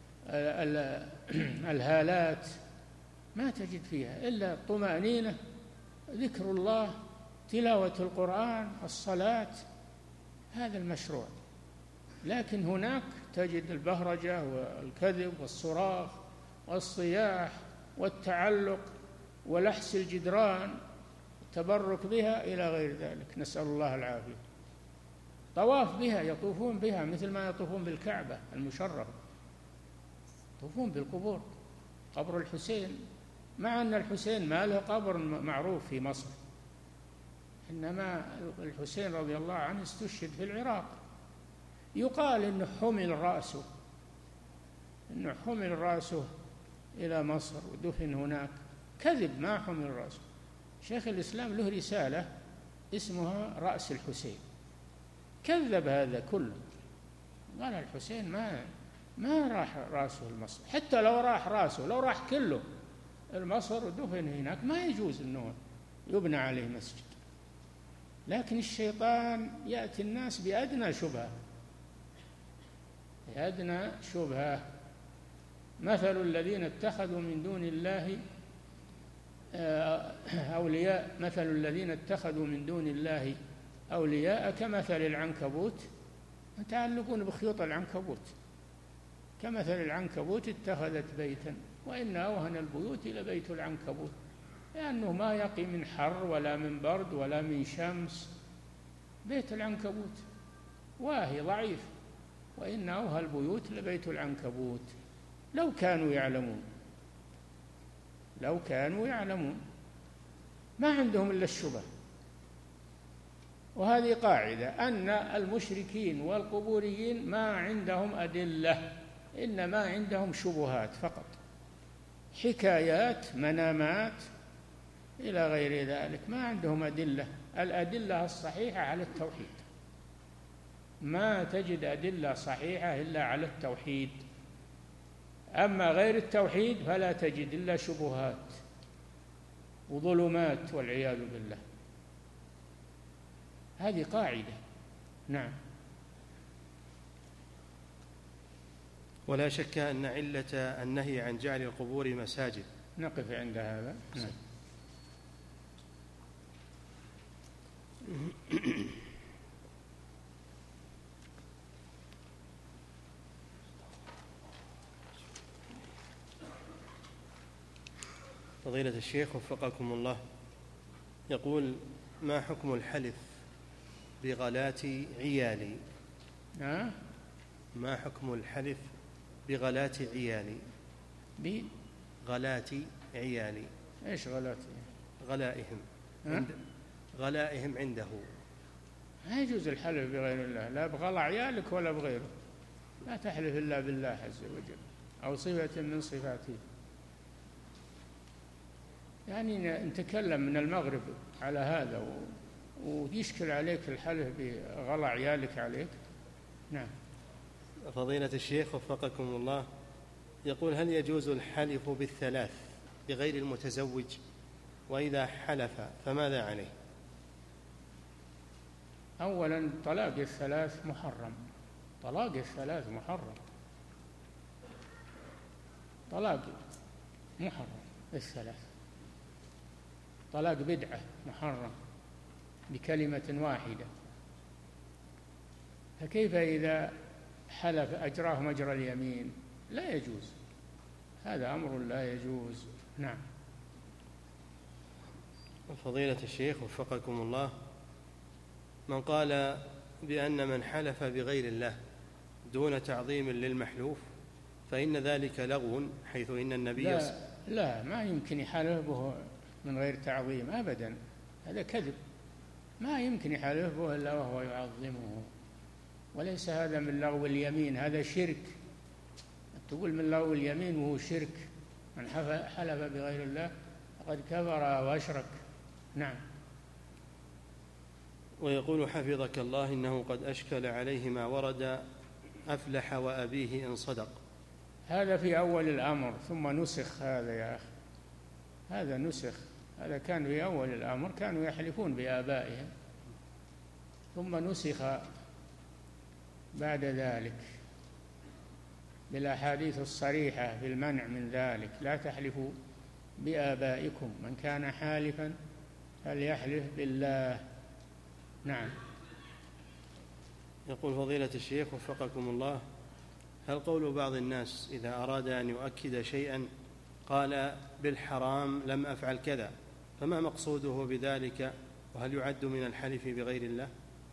الهالات، ما تجد فيها إلا الطمأنينة، ذكر الله، تلاوة القرآن، الصلاة، هذا المشروع. لكن هناك تجد البهرجة والكذب والصراخ والصياح والتعلق ولحس الجدران، التبرك بها إلى غير ذلك، نسأل الله العافية. طواف بها، يطوفون بها مثل ما يطوفون بالكعبة المشرفة، يطوفون بالقبور. قبر الحسين، مع أن الحسين ما له قبر معروف في مصر، إنما الحسين رضي الله عنه استشهد في العراق. يقال إنه حمل رأسه إنه حمل رأسه إلى مصر ودفن هناك. كذب، ما حمل رأسه. شيخ الإسلام له رسالة اسمها رأس الحسين، كذب هذا كله. قال الحسين ما ما راح رأسه لمصر، حتى لو راح رأسه، لو راح كله المصر ودفن هناك ما يجوز أنه يبنى عليه مسجد. لكن الشيطان يأتي الناس بأدنى شبهة، بأدنى شبهة. مثل الذين اتخذوا من دون الله أولياء مثل الذين اتخذوا من دون الله أولياء كمثل العنكبوت، متعلقون بخيوط العنكبوت، كمثل العنكبوت اتخذت بيتا وإن أوهن البيوت لبيت العنكبوت، لأنه ما يقي من حر ولا من برد ولا من شمس. بيت العنكبوت واهي ضعيف، وإن أوهى البيوت لبيت العنكبوت لو كانوا يعلمون لو كانوا يعلمون ما عندهم إلا الشبه. وهذه قاعدة أن المشركين والقبوريين ما عندهم أدلة، إنما عندهم شبهات فقط، حكايات، منامات إلى غير ذلك، ما عندهم أدلة. الأدلة الصحيحة على التوحيد، ما تجد أدلة صحيحة إلا على التوحيد، أما غير التوحيد فلا تجد إلا شبهات وظلمات والعياذ بالله. هذه قاعدة. نعم. ولا شك أن علة النهي عن جعل القبور مساجد. نقف عند هذا. نعم. فضيلة الشيخ وفقكم الله، يقول: ما حكم الحلف بغلاة عيالي؟ أه؟ ما حكم الحلف بغلاة عيالي؟ بغلاة عيالي. إيش غلاتي؟ غلائهم. أه؟ عند غلائهم عنده. ما يجوز الحلف بغير الله، لا بغلا عيالك ولا بغيره، لا تحلف إلا بالله عز وجل أو صفة من صفاته. يعني نتكلم من المغرب على هذا و... ويشكل عليك الحلف بغلا عيالك عليك. نعم. فضيلة الشيخ وفقكم الله، يقول: هل يجوز الحلف بالثلاث بغير المتزوج؟ وإذا حلف فماذا عليه؟ أولا طلاق الثلاث محرم، طلاق الثلاث محرم، طلاق محرم الثلاث، طلاق بدعة محرم بكلمة واحدة، فكيف إذا حلف أجراه مجرى اليمين؟ لا يجوز، هذا أمر لا يجوز. نعم. فضيلة الشيخ وفقكم الله، من قال بأن من حلف بغير الله دون تعظيم للمحلوف فإن ذلك لغو، حيث إن النبي لا, لا ما يمكن يحلف به من غير تعظيم أبدا، هذا كذب، ما يمكن يحلف به إلا وهو يعظمه، وليس هذا من لغو اليمين، هذا شرك. تقول من لغو اليمين وهو شرك، من حلف بغير الله فقد كفر وأشرك. نعم. ويقول حفظك الله: إنه قد أشكل عليه ما ورد أفلح وأبيه إن صدق. هذا في أول الأمر، ثم نسخ هذا يا أخي، هذا نسخ، هذا كان في أول الأمر كانوا يحلفون بآبائهم، ثم نسخ بعد ذلك بالأحاديث الصريحة في المنع من ذلك: لا تحلفوا بآبائكم، من كان حالفا فليحلف بالله. نعم. يقول فضيلة الشيخ وفقكم الله: هل قول بعض الناس إذا أراد أن يؤكد شيئا قال بالحرام لم أفعل كذا، فما مقصوده بذلك؟ وهل يعد من الحلف بغير الله؟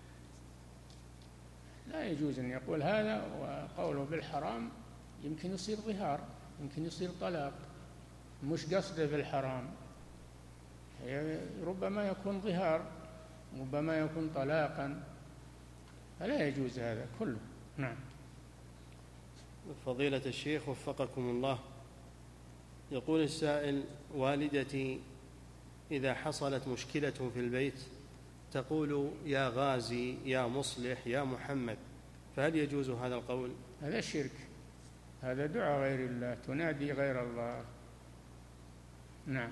لا يجوز أن يقول هذا، وقوله بالحرام يمكن يصير ظهار، يمكن يصير طلاق، مش قصده بالحرام، ربما يكون ظهار، ربما يكون طلاقا، فلا يجوز هذا كله. نعم. فضيلة الشيخ وفقكم الله، يقول السائل: والدتي إذا حصلت مشكلة في البيت تقول يا غازي يا مصلح يا محمد، فهل يجوز هذا القول؟ هذا شرك، هذا دعاء غير الله، تنادي غير الله. نعم.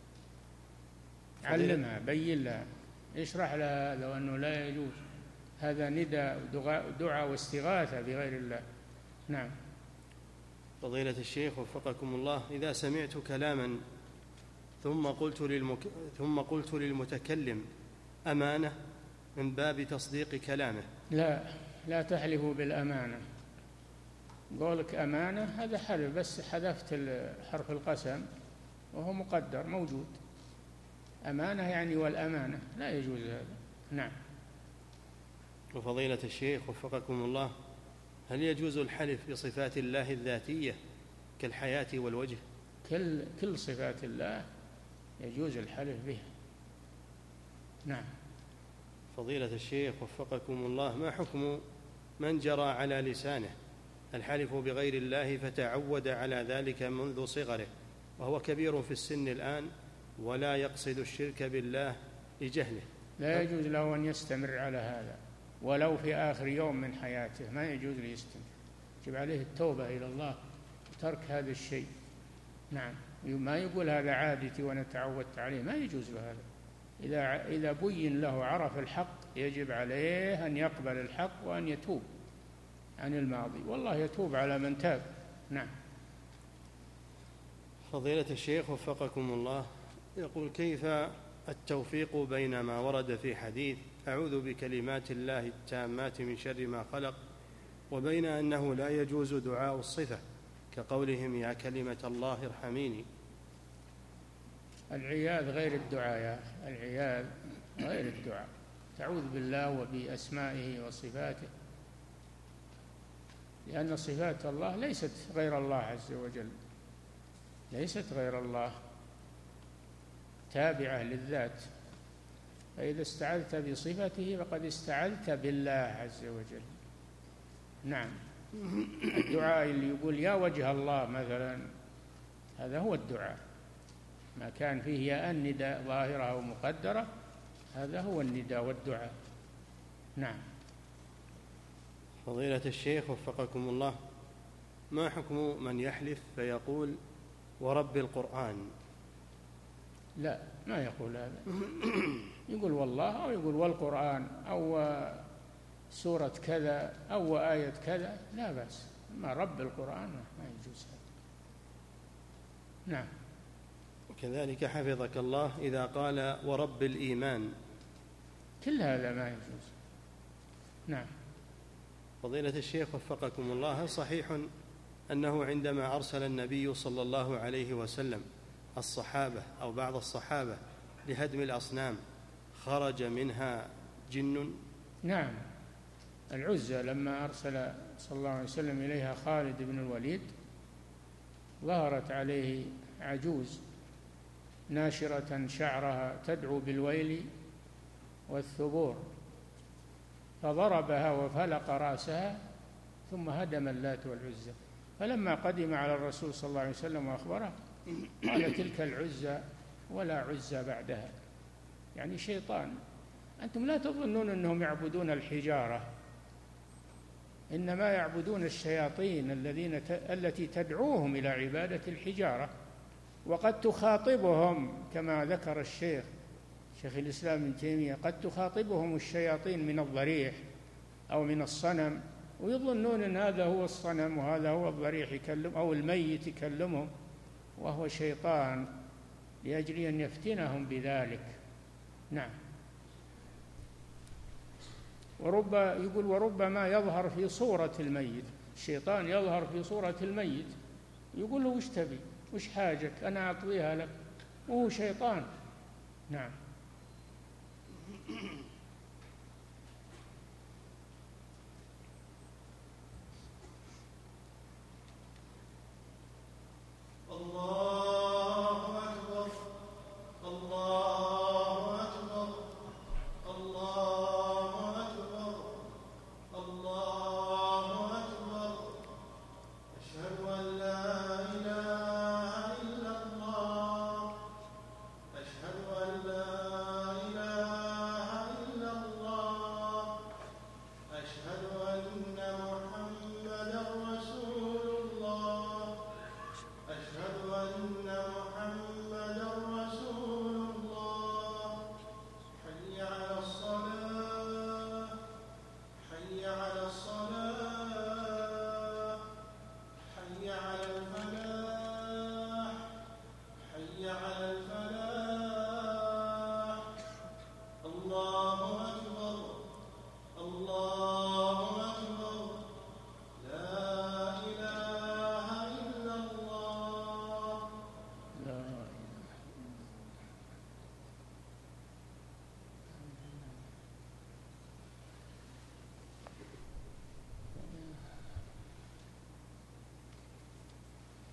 علمها، بين لها، اشرح لها هذا وأنه لا يجوز، هذا نداء دعاء واستغاثة بغير الله. نعم. فضيلة الشيخ وفقكم الله، إذا سمعت كلاما ثم قلت للمك... ثم قلت للمتكلم أمانة من باب تصديق كلامه، لا لا تحلفوا بالأمانة، قولك أمانة هذا حلف، بس حذفت حرف القسم وهو مقدر موجود، أمانة يعني والأمانة، لا يجوز هذا. نعم. وفضيلة الشيخ وفقكم الله، هل يجوز الحلف بصفات الله الذاتية كالحياة والوجه؟ كل كل صفات الله يجوز الحلف بها. نعم. فضيلة الشيخ وفقكم الله، ما حكم من جرى على لسانه الحلف بغير الله فتعود على ذلك منذ صغره وهو كبير في السن الآن ولا يقصد الشرك بالله لجهله؟ لا يجوز له أن يستمر على هذا ولو في آخر يوم من حياته، ما يجوز له يستمر، يجب عليه التوبة إلى الله وترك هذا الشيء. نعم. ما يقول هذا عادتي وأنا تعودت عليه، ما يجوز له هذا. إذا إذا بين له عرف الحق يجب عليه أن يقبل الحق وأن يتوب عن الماضي، والله يتوب على من تاب. نعم. فضيلة الشيخ وفقكم الله، يقول: كيف التوفيق بين ما ورد في حديث أعوذ بكلمات الله التامات من شر ما خلق وبين أنه لا يجوز دعاء الصفة كقولهم يا كلمة الله ارحميني؟ العياذ غير الدعاء يا أخي، العياذ غير الدعاء. تعوذ بالله وبأسمائه وصفاته، لأن صفات الله ليست غير الله عز وجل، ليست غير الله، تابعة للذات. فإذا استعذت بصفته فقد استعذت بالله عز وجل. نعم. الدعاء اللي يقول يا وجه الله مثلا، هذا هو الدعاء، ما كان فيه يا النداء ظاهرة أو مقدرة، هذا هو النداء والدعاء. نعم. فضيلة الشيخ وفقكم الله، ما حكم من يحلف فيقول ورب القرآن؟ لا، ما يقول هذا. يقول والله، أو يقول والقرآن، أو سورة كذا، أو آية كذا، لا بأس. ما رب القرآن ما يجوز هذا. نعم. وكذلك حفظك الله إذا قال ورب الإيمان، كل هذا ما يجوز. نعم. فضيلة الشيخ وفقكم الله، صحيح أنه عندما أرسل النبي صلى الله عليه وسلم الصحابة أو بعض الصحابة لهدم الأصنام خرج منها جن؟ نعم. العزى لما أرسل صلى الله عليه وسلم إليها خالد بن الوليد ظهرت عليه عجوز ناشرة شعرها تدعو بالويل والثبور، فضربها وفلق رأسها ثم هدم اللات والعزى. فلما قدم على الرسول صلى الله عليه وسلم وأخبره قال تلك العزى ولا عزى بعدها، يعني شيطان. أنتم لا تظنون أنهم يعبدون الحجارة، إنما يعبدون الشياطين الذين ت... التي تدعوهم إلى عبادة الحجارة، وقد تخاطبهم كما ذكر الشيخ شيخ الإسلام ابن تيمية، قد تخاطبهم الشياطين من الضريح أو من الصنم، ويظنون أن هذا هو الصنم وهذا هو الضريح يكلم أو الميت يكلمهم، وهو شيطان لأجل أن يفتنهم بذلك. نعم. ورب يقول وربما يظهر في صورة الميت، الشيطان يظهر في صورة الميت، يقول له وش تبي، وش حاجك، أنا أعطيها لك، وهو شيطان. نعم. الله أكبر الله أكبر الله أكبر الله أكبر أشهد أن لا إله إلا الله أشهد أن لا إله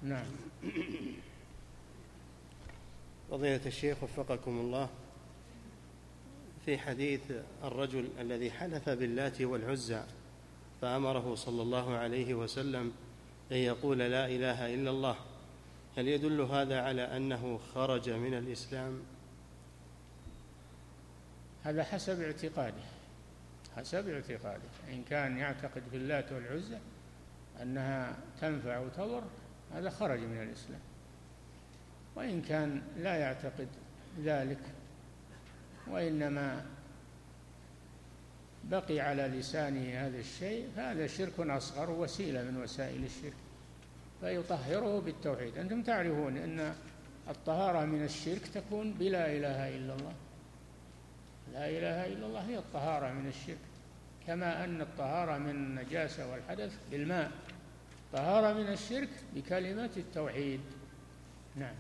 نعم. فضيلة الشيخ وفقكم الله، في حديث الرجل الذي حلف باللات والعزى فأمره صلى الله عليه وسلم أن يقول لا إله إلا الله، هل يدل هذا على أنه خرج من الإسلام؟ هذا حسب اعتقاده، حسب اعتقاده. إن كان يعتقد في اللات والعزى أنها تنفع وتضر هذا خرج من الإسلام، وإن كان لا يعتقد ذلك وإنما بقي على لسانه هذا الشيء فهذا شرك أصغر، وسيلة من وسائل الشرك، فيطهره بالتوحيد. أنتم تعرفون أن الطهارة من الشرك تكون بلا إله إلا الله. لا إله إلا الله هي الطهارة من الشرك، كما أن الطهارة من النجاسة والحدث بالماء، طهارة من الشرك بكلمة التوحيد. نعم.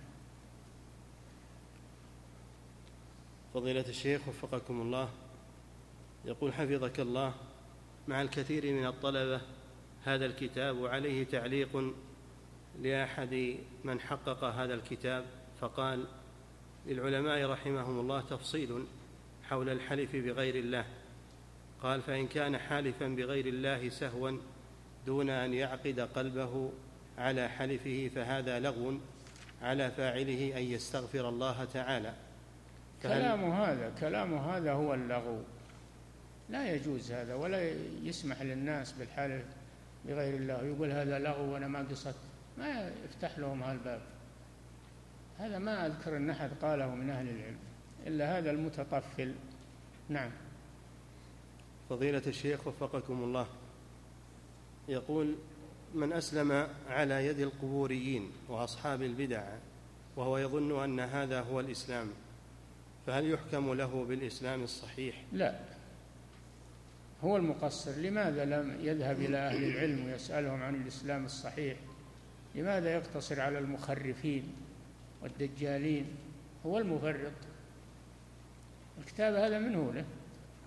فضيلة الشيخ وفقكم الله، يقول حفظك الله، مع الكثير من الطلبة هذا الكتاب وعليه تعليق لأحد من حقق هذا الكتاب، فقال للعلماء رحمهم الله تفصيل حول الحلف بغير الله. قال فإن كان حالفا بغير الله سهوا دون أن يعقد قلبه على حلفه فهذا لغو على فاعله أن يستغفر الله تعالى. كلام هذا كلام هذا هو اللغو، لا يجوز هذا، ولا يسمح للناس بالحلف بغير الله ويقول هذا لغو وأنا ما قصدت، ما يفتح لهم هالباب. هذا ما أذكر أن أحد قاله من أهل العلم إلا هذا المتطفل. نعم. فضيلة الشيخ وفقكم الله، يقول من أسلم على يد القبوريين وأصحاب البدع وهو يظن أن هذا هو الإسلام فهل يحكم له بالإسلام الصحيح؟ لا، هو المقصر. لماذا لم يذهب إلى أهل العلم ويسألهم عن الإسلام الصحيح؟ لماذا يقتصر على المخرفين والدجالين؟ هو المفرط. الكتاب هذا من هو له؟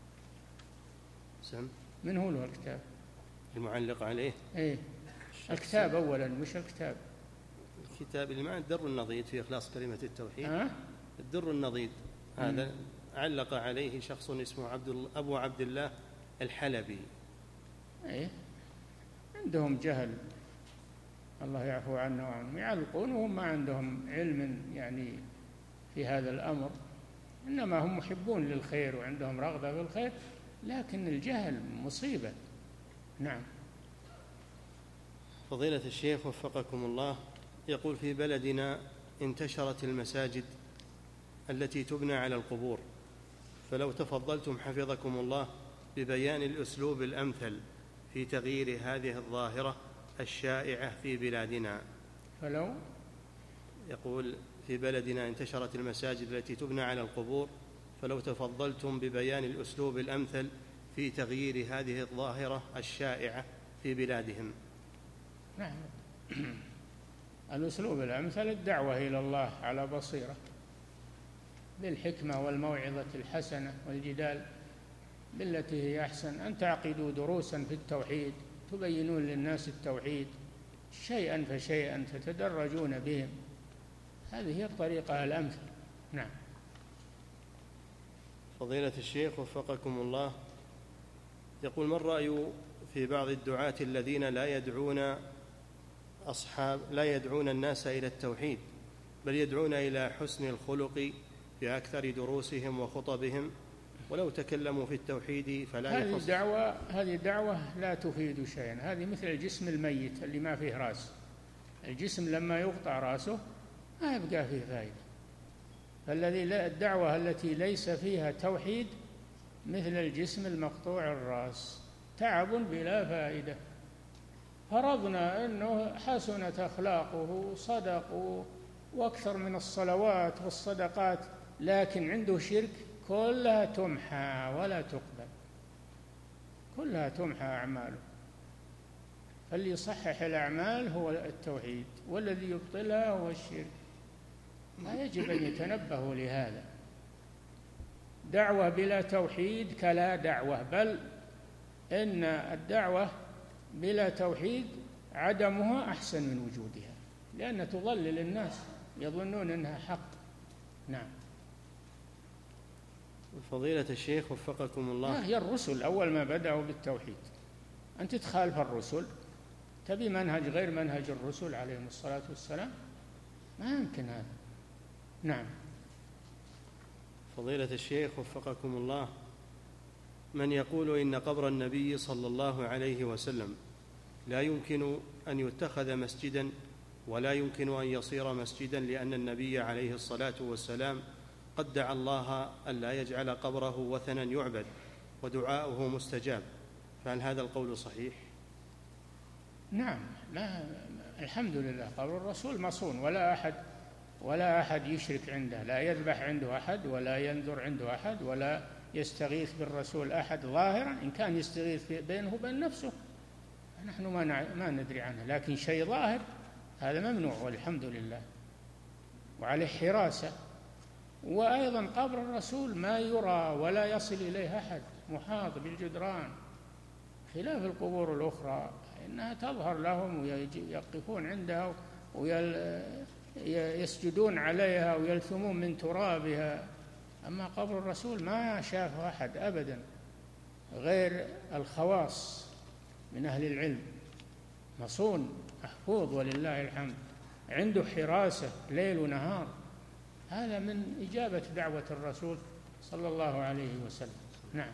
سم من هو له الكتاب؟ المعلق عليه. ايه الكتاب اولا، مش الكتاب الكتاب اللي معه الدر النضيد في إخلاص كلمة التوحيد. أه؟ الدر النضيد هذا مم. علق عليه شخص اسمه عبد أبو عبد الله الحلبي. ايه عندهم جهل، الله يعفو عنا وعنهم، يعلقون وهم ما عندهم علم يعني في هذا الأمر، إنما هم محبون للخير وعندهم رغبة في الخير، لكن الجهل مصيبة. نعم. فضيلة الشيخ وفقكم الله، يقول في بلدنا انتشرت المساجد التي تبنى على القبور، فلو تفضلتم حفظكم الله ببيان الأسلوب الأمثل في تغيير هذه الظاهرة الشائعة في بلادنا. فلو يقول في بلدنا انتشرت المساجد التي تبنى على القبور، فلو تفضلتم ببيان الأسلوب الأمثل في تغيير هذه الظاهرة الشائعة في بلادهم. نعم. الأسلوب الأمثل الدعوة إلى الله على بصيرة بالحكمة والموعظة الحسنة والجدال بالتي هي أحسن، أن تعقدوا دروسا في التوحيد تبينون للناس التوحيد شيئا فشيئا تتدرجون بهم، هذه هي الطريقة الأمثل. نعم. فضيلة الشيخ وفقكم الله، يقول ما الرأي في بعض الدعاة الذين لا يدعون أصحاب لا يدعون الناس إلى التوحيد بل يدعون إلى حسن الخلق في أكثر دروسهم وخطبهم، ولو تكلموا في التوحيد فلا هذه دعوة هذه دعوة لا تفيد شيئا، هذه مثل الجسم الميت اللي ما فيه رأس، الجسم لما يقطع رأسه ما يبقى فيه فائدة، فالذي لا الدعوة التي ليس فيها توحيد مثل الجسم المقطوع الرأس، تعب بلا فائدة. فرضنا أنه حسنت أخلاقه صدق وأكثر من الصلوات والصدقات، لكن عنده شرك، كلها تمحى ولا تقبل، كلها تمحى أعماله. فاللي يصحح الأعمال هو التوحيد، والذي يبطلها هو الشرك. ما يجب أن يتنبهوا لهذا. دعوة بلا توحيد كلا دعوة، بل إن الدعوة بلا توحيد عدمها أحسن من وجودها، لأنها تضلل الناس يظنون أنها حق. نعم. فضيلة الشيخ وفقكم الله، هي الرسل أول ما بدأوا بالتوحيد، أنت تخالف الرسل تبي منهج غير منهج الرسل عليهم الصلاة والسلام، ما يمكن هذا. نعم. فضيلة الشيخ وفقكم الله، من يقول إن قبر النبي صلى الله عليه وسلم لا يمكن أن يتخذ مسجدا ولا يمكن أن يصير مسجدا لأن النبي عليه الصلاة والسلام قد دعا الله ألا يجعل قبره وثنا يعبد ودعاؤه مستجاب، فهل هذا القول صحيح؟ نعم. لا، الحمد لله قبر الرسول مصون، ولا أحد ولا أحد يشرك عنده، لا يذبح عنده أحد ولا ينذر عنده أحد ولا يستغيث بالرسول أحد ظاهرا. إن كان يستغيث بينه وبين نفسه نحن ما ما ندري عنه، لكن شيء ظاهر هذا ممنوع والحمد لله، وعليه حراسة. وأيضا قبر الرسول ما يرى ولا يصل إليه أحد، محاط بالجدران، خلاف القبور الأخرى إنها تظهر لهم ويقفون عندها ويسجدون عليها ويلثمون من ترابها. أما قبر الرسول ما شافه أحد أبدا غير الخواص من أهل العلم، مصون محفوظ ولله الحمد، عنده حراسة ليل ونهار. هذا من إجابة دعوة الرسول صلى الله عليه وسلم. نعم.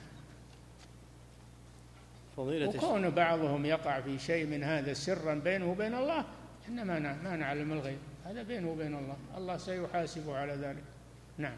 وكون بعضهم يقع في شيء من هذا سرا بينه وبين الله، إحنا ما نعلم الغيب، هذا بينه وبين الله، الله سيحاسبه على ذلك. نعم.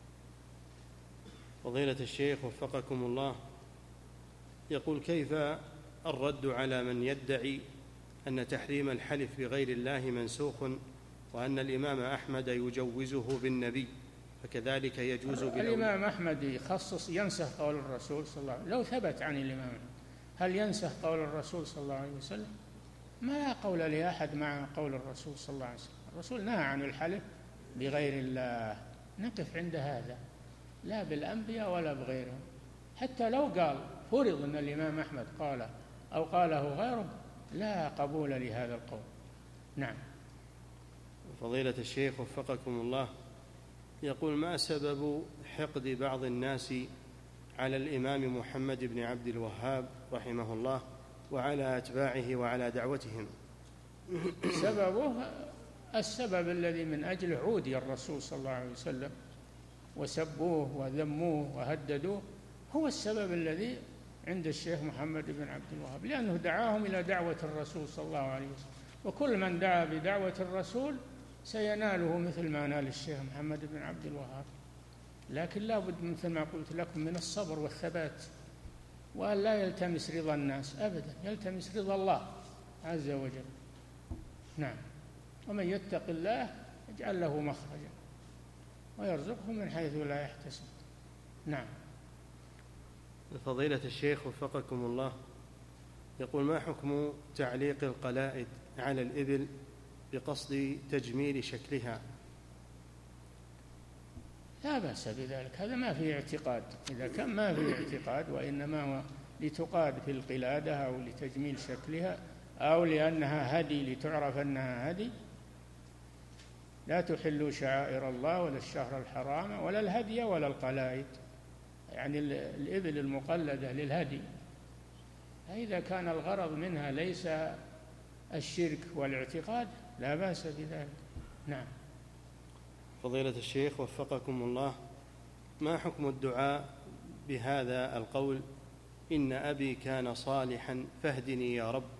فضيلة الشيخ وفقكم الله، يقول: كيف الرد على من يدعي أن تحريم الحلف بغير الله منسوخ وأن الإمام أحمد يجوزه بالنبي، فكذلك يجوز بالأولى؟ الإمام أحمد يخصص ينسخ قول الرسول صلى الله عليه وسلم، لو ثبت عن الإمام هل ينسخ قول الرسول صلى الله عليه وسلم؟ ما لا قول لأحد مع قول الرسول صلى الله عليه وسلم. الرسول نهى عن الحلف بغير الله، نقف عند هذا، لا بالأنبياء ولا بغيرهم. حتى لو قال فرض أن الإمام أحمد قال أو قاله غيره لا قبول لهذا القول. نعم. فضيلة الشيخ وفقكم الله، يقول: ما سبب حقد بعض الناس على الإمام محمد بن عبد الوهاب رحمه الله وعلى أتباعه وعلى دعوتهم؟ سببه السبب الذي من أجله عودي الرسول صلى الله عليه وسلم وسبوه وذموه وهددوه، هو السبب الذي عند الشيخ محمد بن عبد الوهاب، لأنه دعاهم إلى دعوة الرسول صلى الله عليه وسلم، وكل من دعا بدعوة الرسول سيناله مثل ما نال الشيخ محمد بن عبد الوهاب. لكن لا بد مثل ما قلت لكم من الصبر والثبات، وأن لا يلتمس رضا الناس أبدا، يلتمس رضا الله عز وجل. نعم. ومن يتق الله يجعل له مخرجا ويرزقه من حيث لا يحتسب. نعم. فضيلة الشيخ وفقكم الله، يقول: ما حكم تعليق القلائد على الإبل بقصد تجميل شكلها؟ لا بأس بذلك، هذا ما فيه اعتقاد. إذا كان ما فيه اعتقاد وإنما هو لتقاد في القلادة أو لتجميل شكلها أو لأنها هدي لتعرف أنها هدي، لا تحلوا شعائر الله ولا الشهر الحرام ولا الهدي ولا القلائد، يعني الإبل المقلدة للهدي. فإذا كان الغرض منها ليس الشرك والاعتقاد لا بأس بذلك. نعم. فضيلة الشيخ وفقكم الله، ما حكم الدعاء بهذا القول: إن أبي كان صالحا فاهدني يا رب؟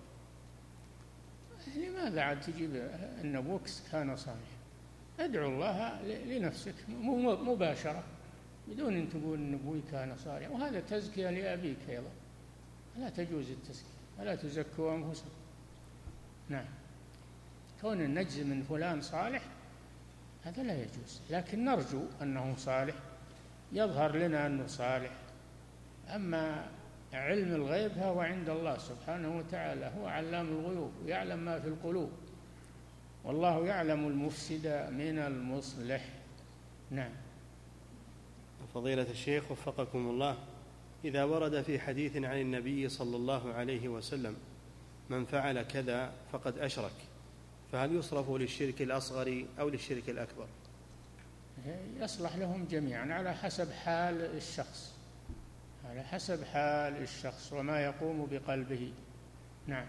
لماذا عاد تجيب أن أبوك كان صالحا؟ ادعو الله لنفسك مباشرة بدون أن تقول أن أبوي كان صالحا، وهذا تزكية لأبيك أيضا، لا تجوز التزكية، ولا تزكوا أنفسكم. نعم. كون نجزم من فلان صالح هذا لا يجوز، لكن نرجو أنه صالح، يظهر لنا أنه صالح. أما علم الغيب فهو عند الله سبحانه وتعالى، هو علام الغيوب ويعلم ما في القلوب، والله يعلم المفسد من المصلح. نعم. فضيلة الشيخ وفقكم الله، إذا ورد في حديث عن النبي صلى الله عليه وسلم: من فعل كذا فقد أشرك، فهل يصرف للشرك الأصغر أو للشرك الأكبر؟ يصلح لهم جميعا على حسب حال الشخص، على حسب حال الشخص وما يقوم بقلبه. نعم.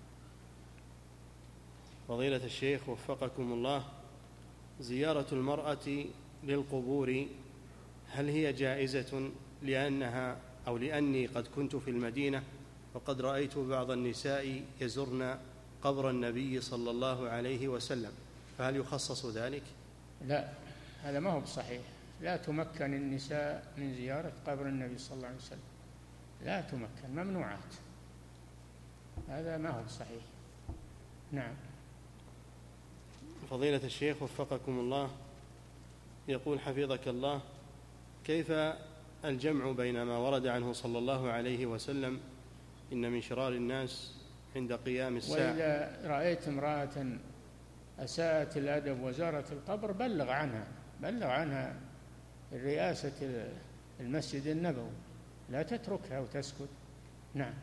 فضيلة الشيخ وفقكم الله، زيارة المرأة للقبور هل هي جائزة لأنها أو لأني قد كنت في المدينة وقد رأيت بعض النساء يزرن قبر النبي صلى الله عليه وسلم، فهل يخصص ذلك؟ لا، هذا ما هو بصحيح. لا تمكن النساء من زيارة قبر النبي صلى الله عليه وسلم، لا تمكن، ممنوعات، هذا ما هو بصحيح. نعم. فضيلة الشيخ وفقكم الله، يقول حفظك الله: كيف الجمع بين ما ورد عنه صلى الله عليه وسلم إن من شرار الناس عند قيام الساعة؟ وإذا رأيت امرأة أساءت الأدب وزارت القبر بلغ عنها، بلغ عنها رئاسة المسجد النبوي، لا تتركها وتسكت. نعم.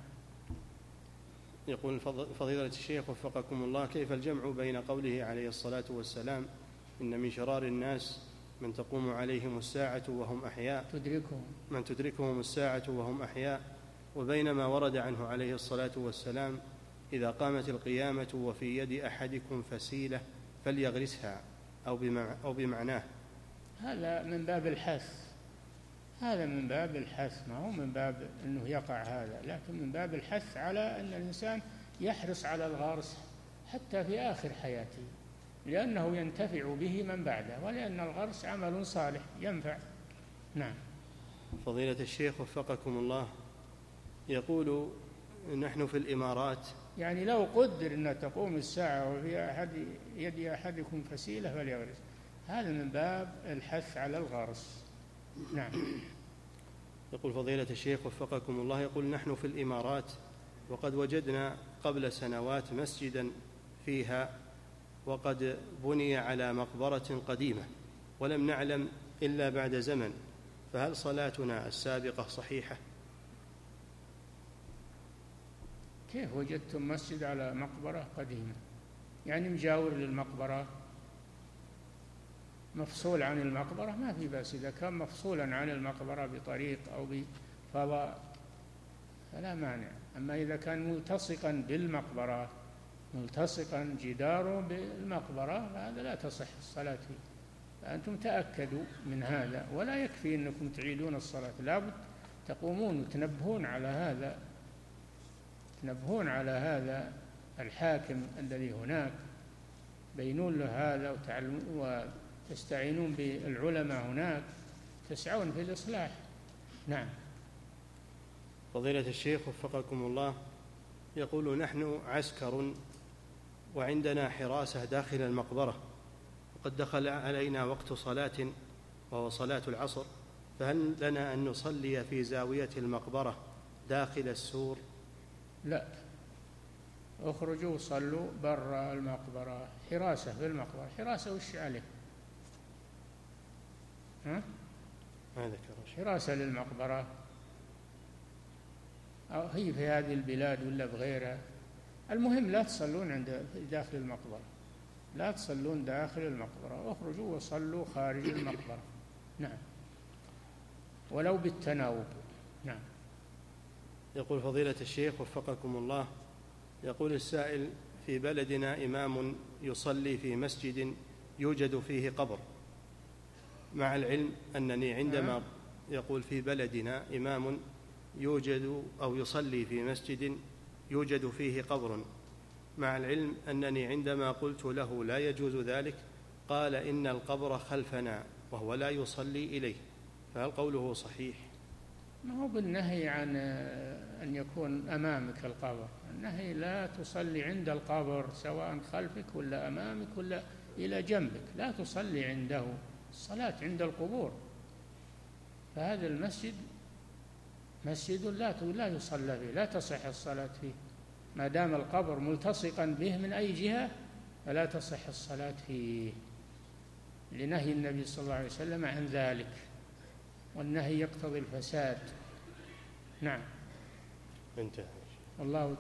يقول فضيلة الشيخ وفقكم الله: كيف الجمع بين قوله عليه الصلاة والسلام إن من شرار الناس من تقوم عليهم الساعة وهم أحياء تدركهم من تدركهم الساعة وهم أحياء، وبين ما ورد عنه عليه الصلاة والسلام إذا قامت القيامة وفي يد أحدكم فسيلة فليغرسها أو بمعناه؟ هذا من باب الحث، هذا من باب الحث، ما هو من باب أنه يقع هذا، لكن من باب الحث على أن الإنسان يحرص على الغرس حتى في آخر حياته، لأنه ينتفع به من بعده، ولأن الغرس عمل صالح ينفع. نعم. فضيلة الشيخ وفقكم الله، يقول: نحن في الإمارات، يعني لو قدر أن تقوم الساعة وفي أحد يد أحدكم فسيلة فليغرس، هذا من باب الحث على الغرس. نعم. يقول فضيلة الشيخ وفقكم الله، يقول: نحن في الإمارات وقد وجدنا قبل سنوات مسجدا فيها وقد بني على مقبرة قديمة ولم نعلم إلا بعد زمن، فهل صلاتنا السابقة صحيحة؟ كيف وجدتم مسجد على مقبرة قديمة؟ يعني مجاور للمقبرة، مفصول عن المقبرة، ما في بأس. إذا كان مفصولا عن المقبرة بطريق أو بفضاء فلا مانع، أما إذا كان ملتصقا بالمقبرة، ملتصقا جداره بالمقبرة، فهذا لا تصح الصلاة فيه. فأنتم تأكدوا من هذا، ولا يكفي أنكم تعيدون الصلاة، لابد تقومون وتنبهون على هذا، تنبهون على هذا الحاكم الذي هناك، بينون له هذا وتعلمون وتستعينون بالعلماء هناك، تسعون في الإصلاح. نعم. فضيلة الشيخ وفقكم الله، يقول: نحن عسكر وعندنا حراسة داخل المقبرة، وقد دخل علينا وقت صلاة وهو صلاة العصر، فهل لنا أن نصلي في زاوية المقبرة داخل السور؟ لا، اخرجوا صلوا برا المقبرة. حراسة في المقبرة، حراسة وش عليه؟ ها؟ حراسة للمقبرة، أو هي في هذه البلاد ولا بغيرها، المهم لا تصلون عند داخل المقبرة، لا تصلون داخل المقبرة، اخرجوا وصلوا خارج المقبرة. نعم، ولو بالتناوب. نعم. يقول فضيلة الشيخ وفقكم الله، يقول السائل: في بلدنا إمام يصلي في مسجد يوجد فيه قبر، مع العلم أنني عندما يقول في بلدنا إمام يوجد أو يصلي في مسجد يوجد فيه قبر، مع العلم أنني عندما قلت له لا يجوز ذلك قال إن القبر خلفنا وهو لا يصلي إليه، فهل قوله صحيح؟ ما هو بالنهي عن أن يكون أمامك القبر، النهي لا تصلي عند القبر سواء خلفك ولا أمامك ولا إلى جنبك، لا تصلي عنده، الصلاة عند القبور. فهذا المسجد مسجد لا لا يصلى فيه، لا تصح الصلاة فيه، ما دام القبر ملتصقا به من أي جهة فلا تصح الصلاة فيه، لنهي النبي صلى الله عليه وسلم عن ذلك، والنهي يقتضي الفساد. نعم. انتهى. والله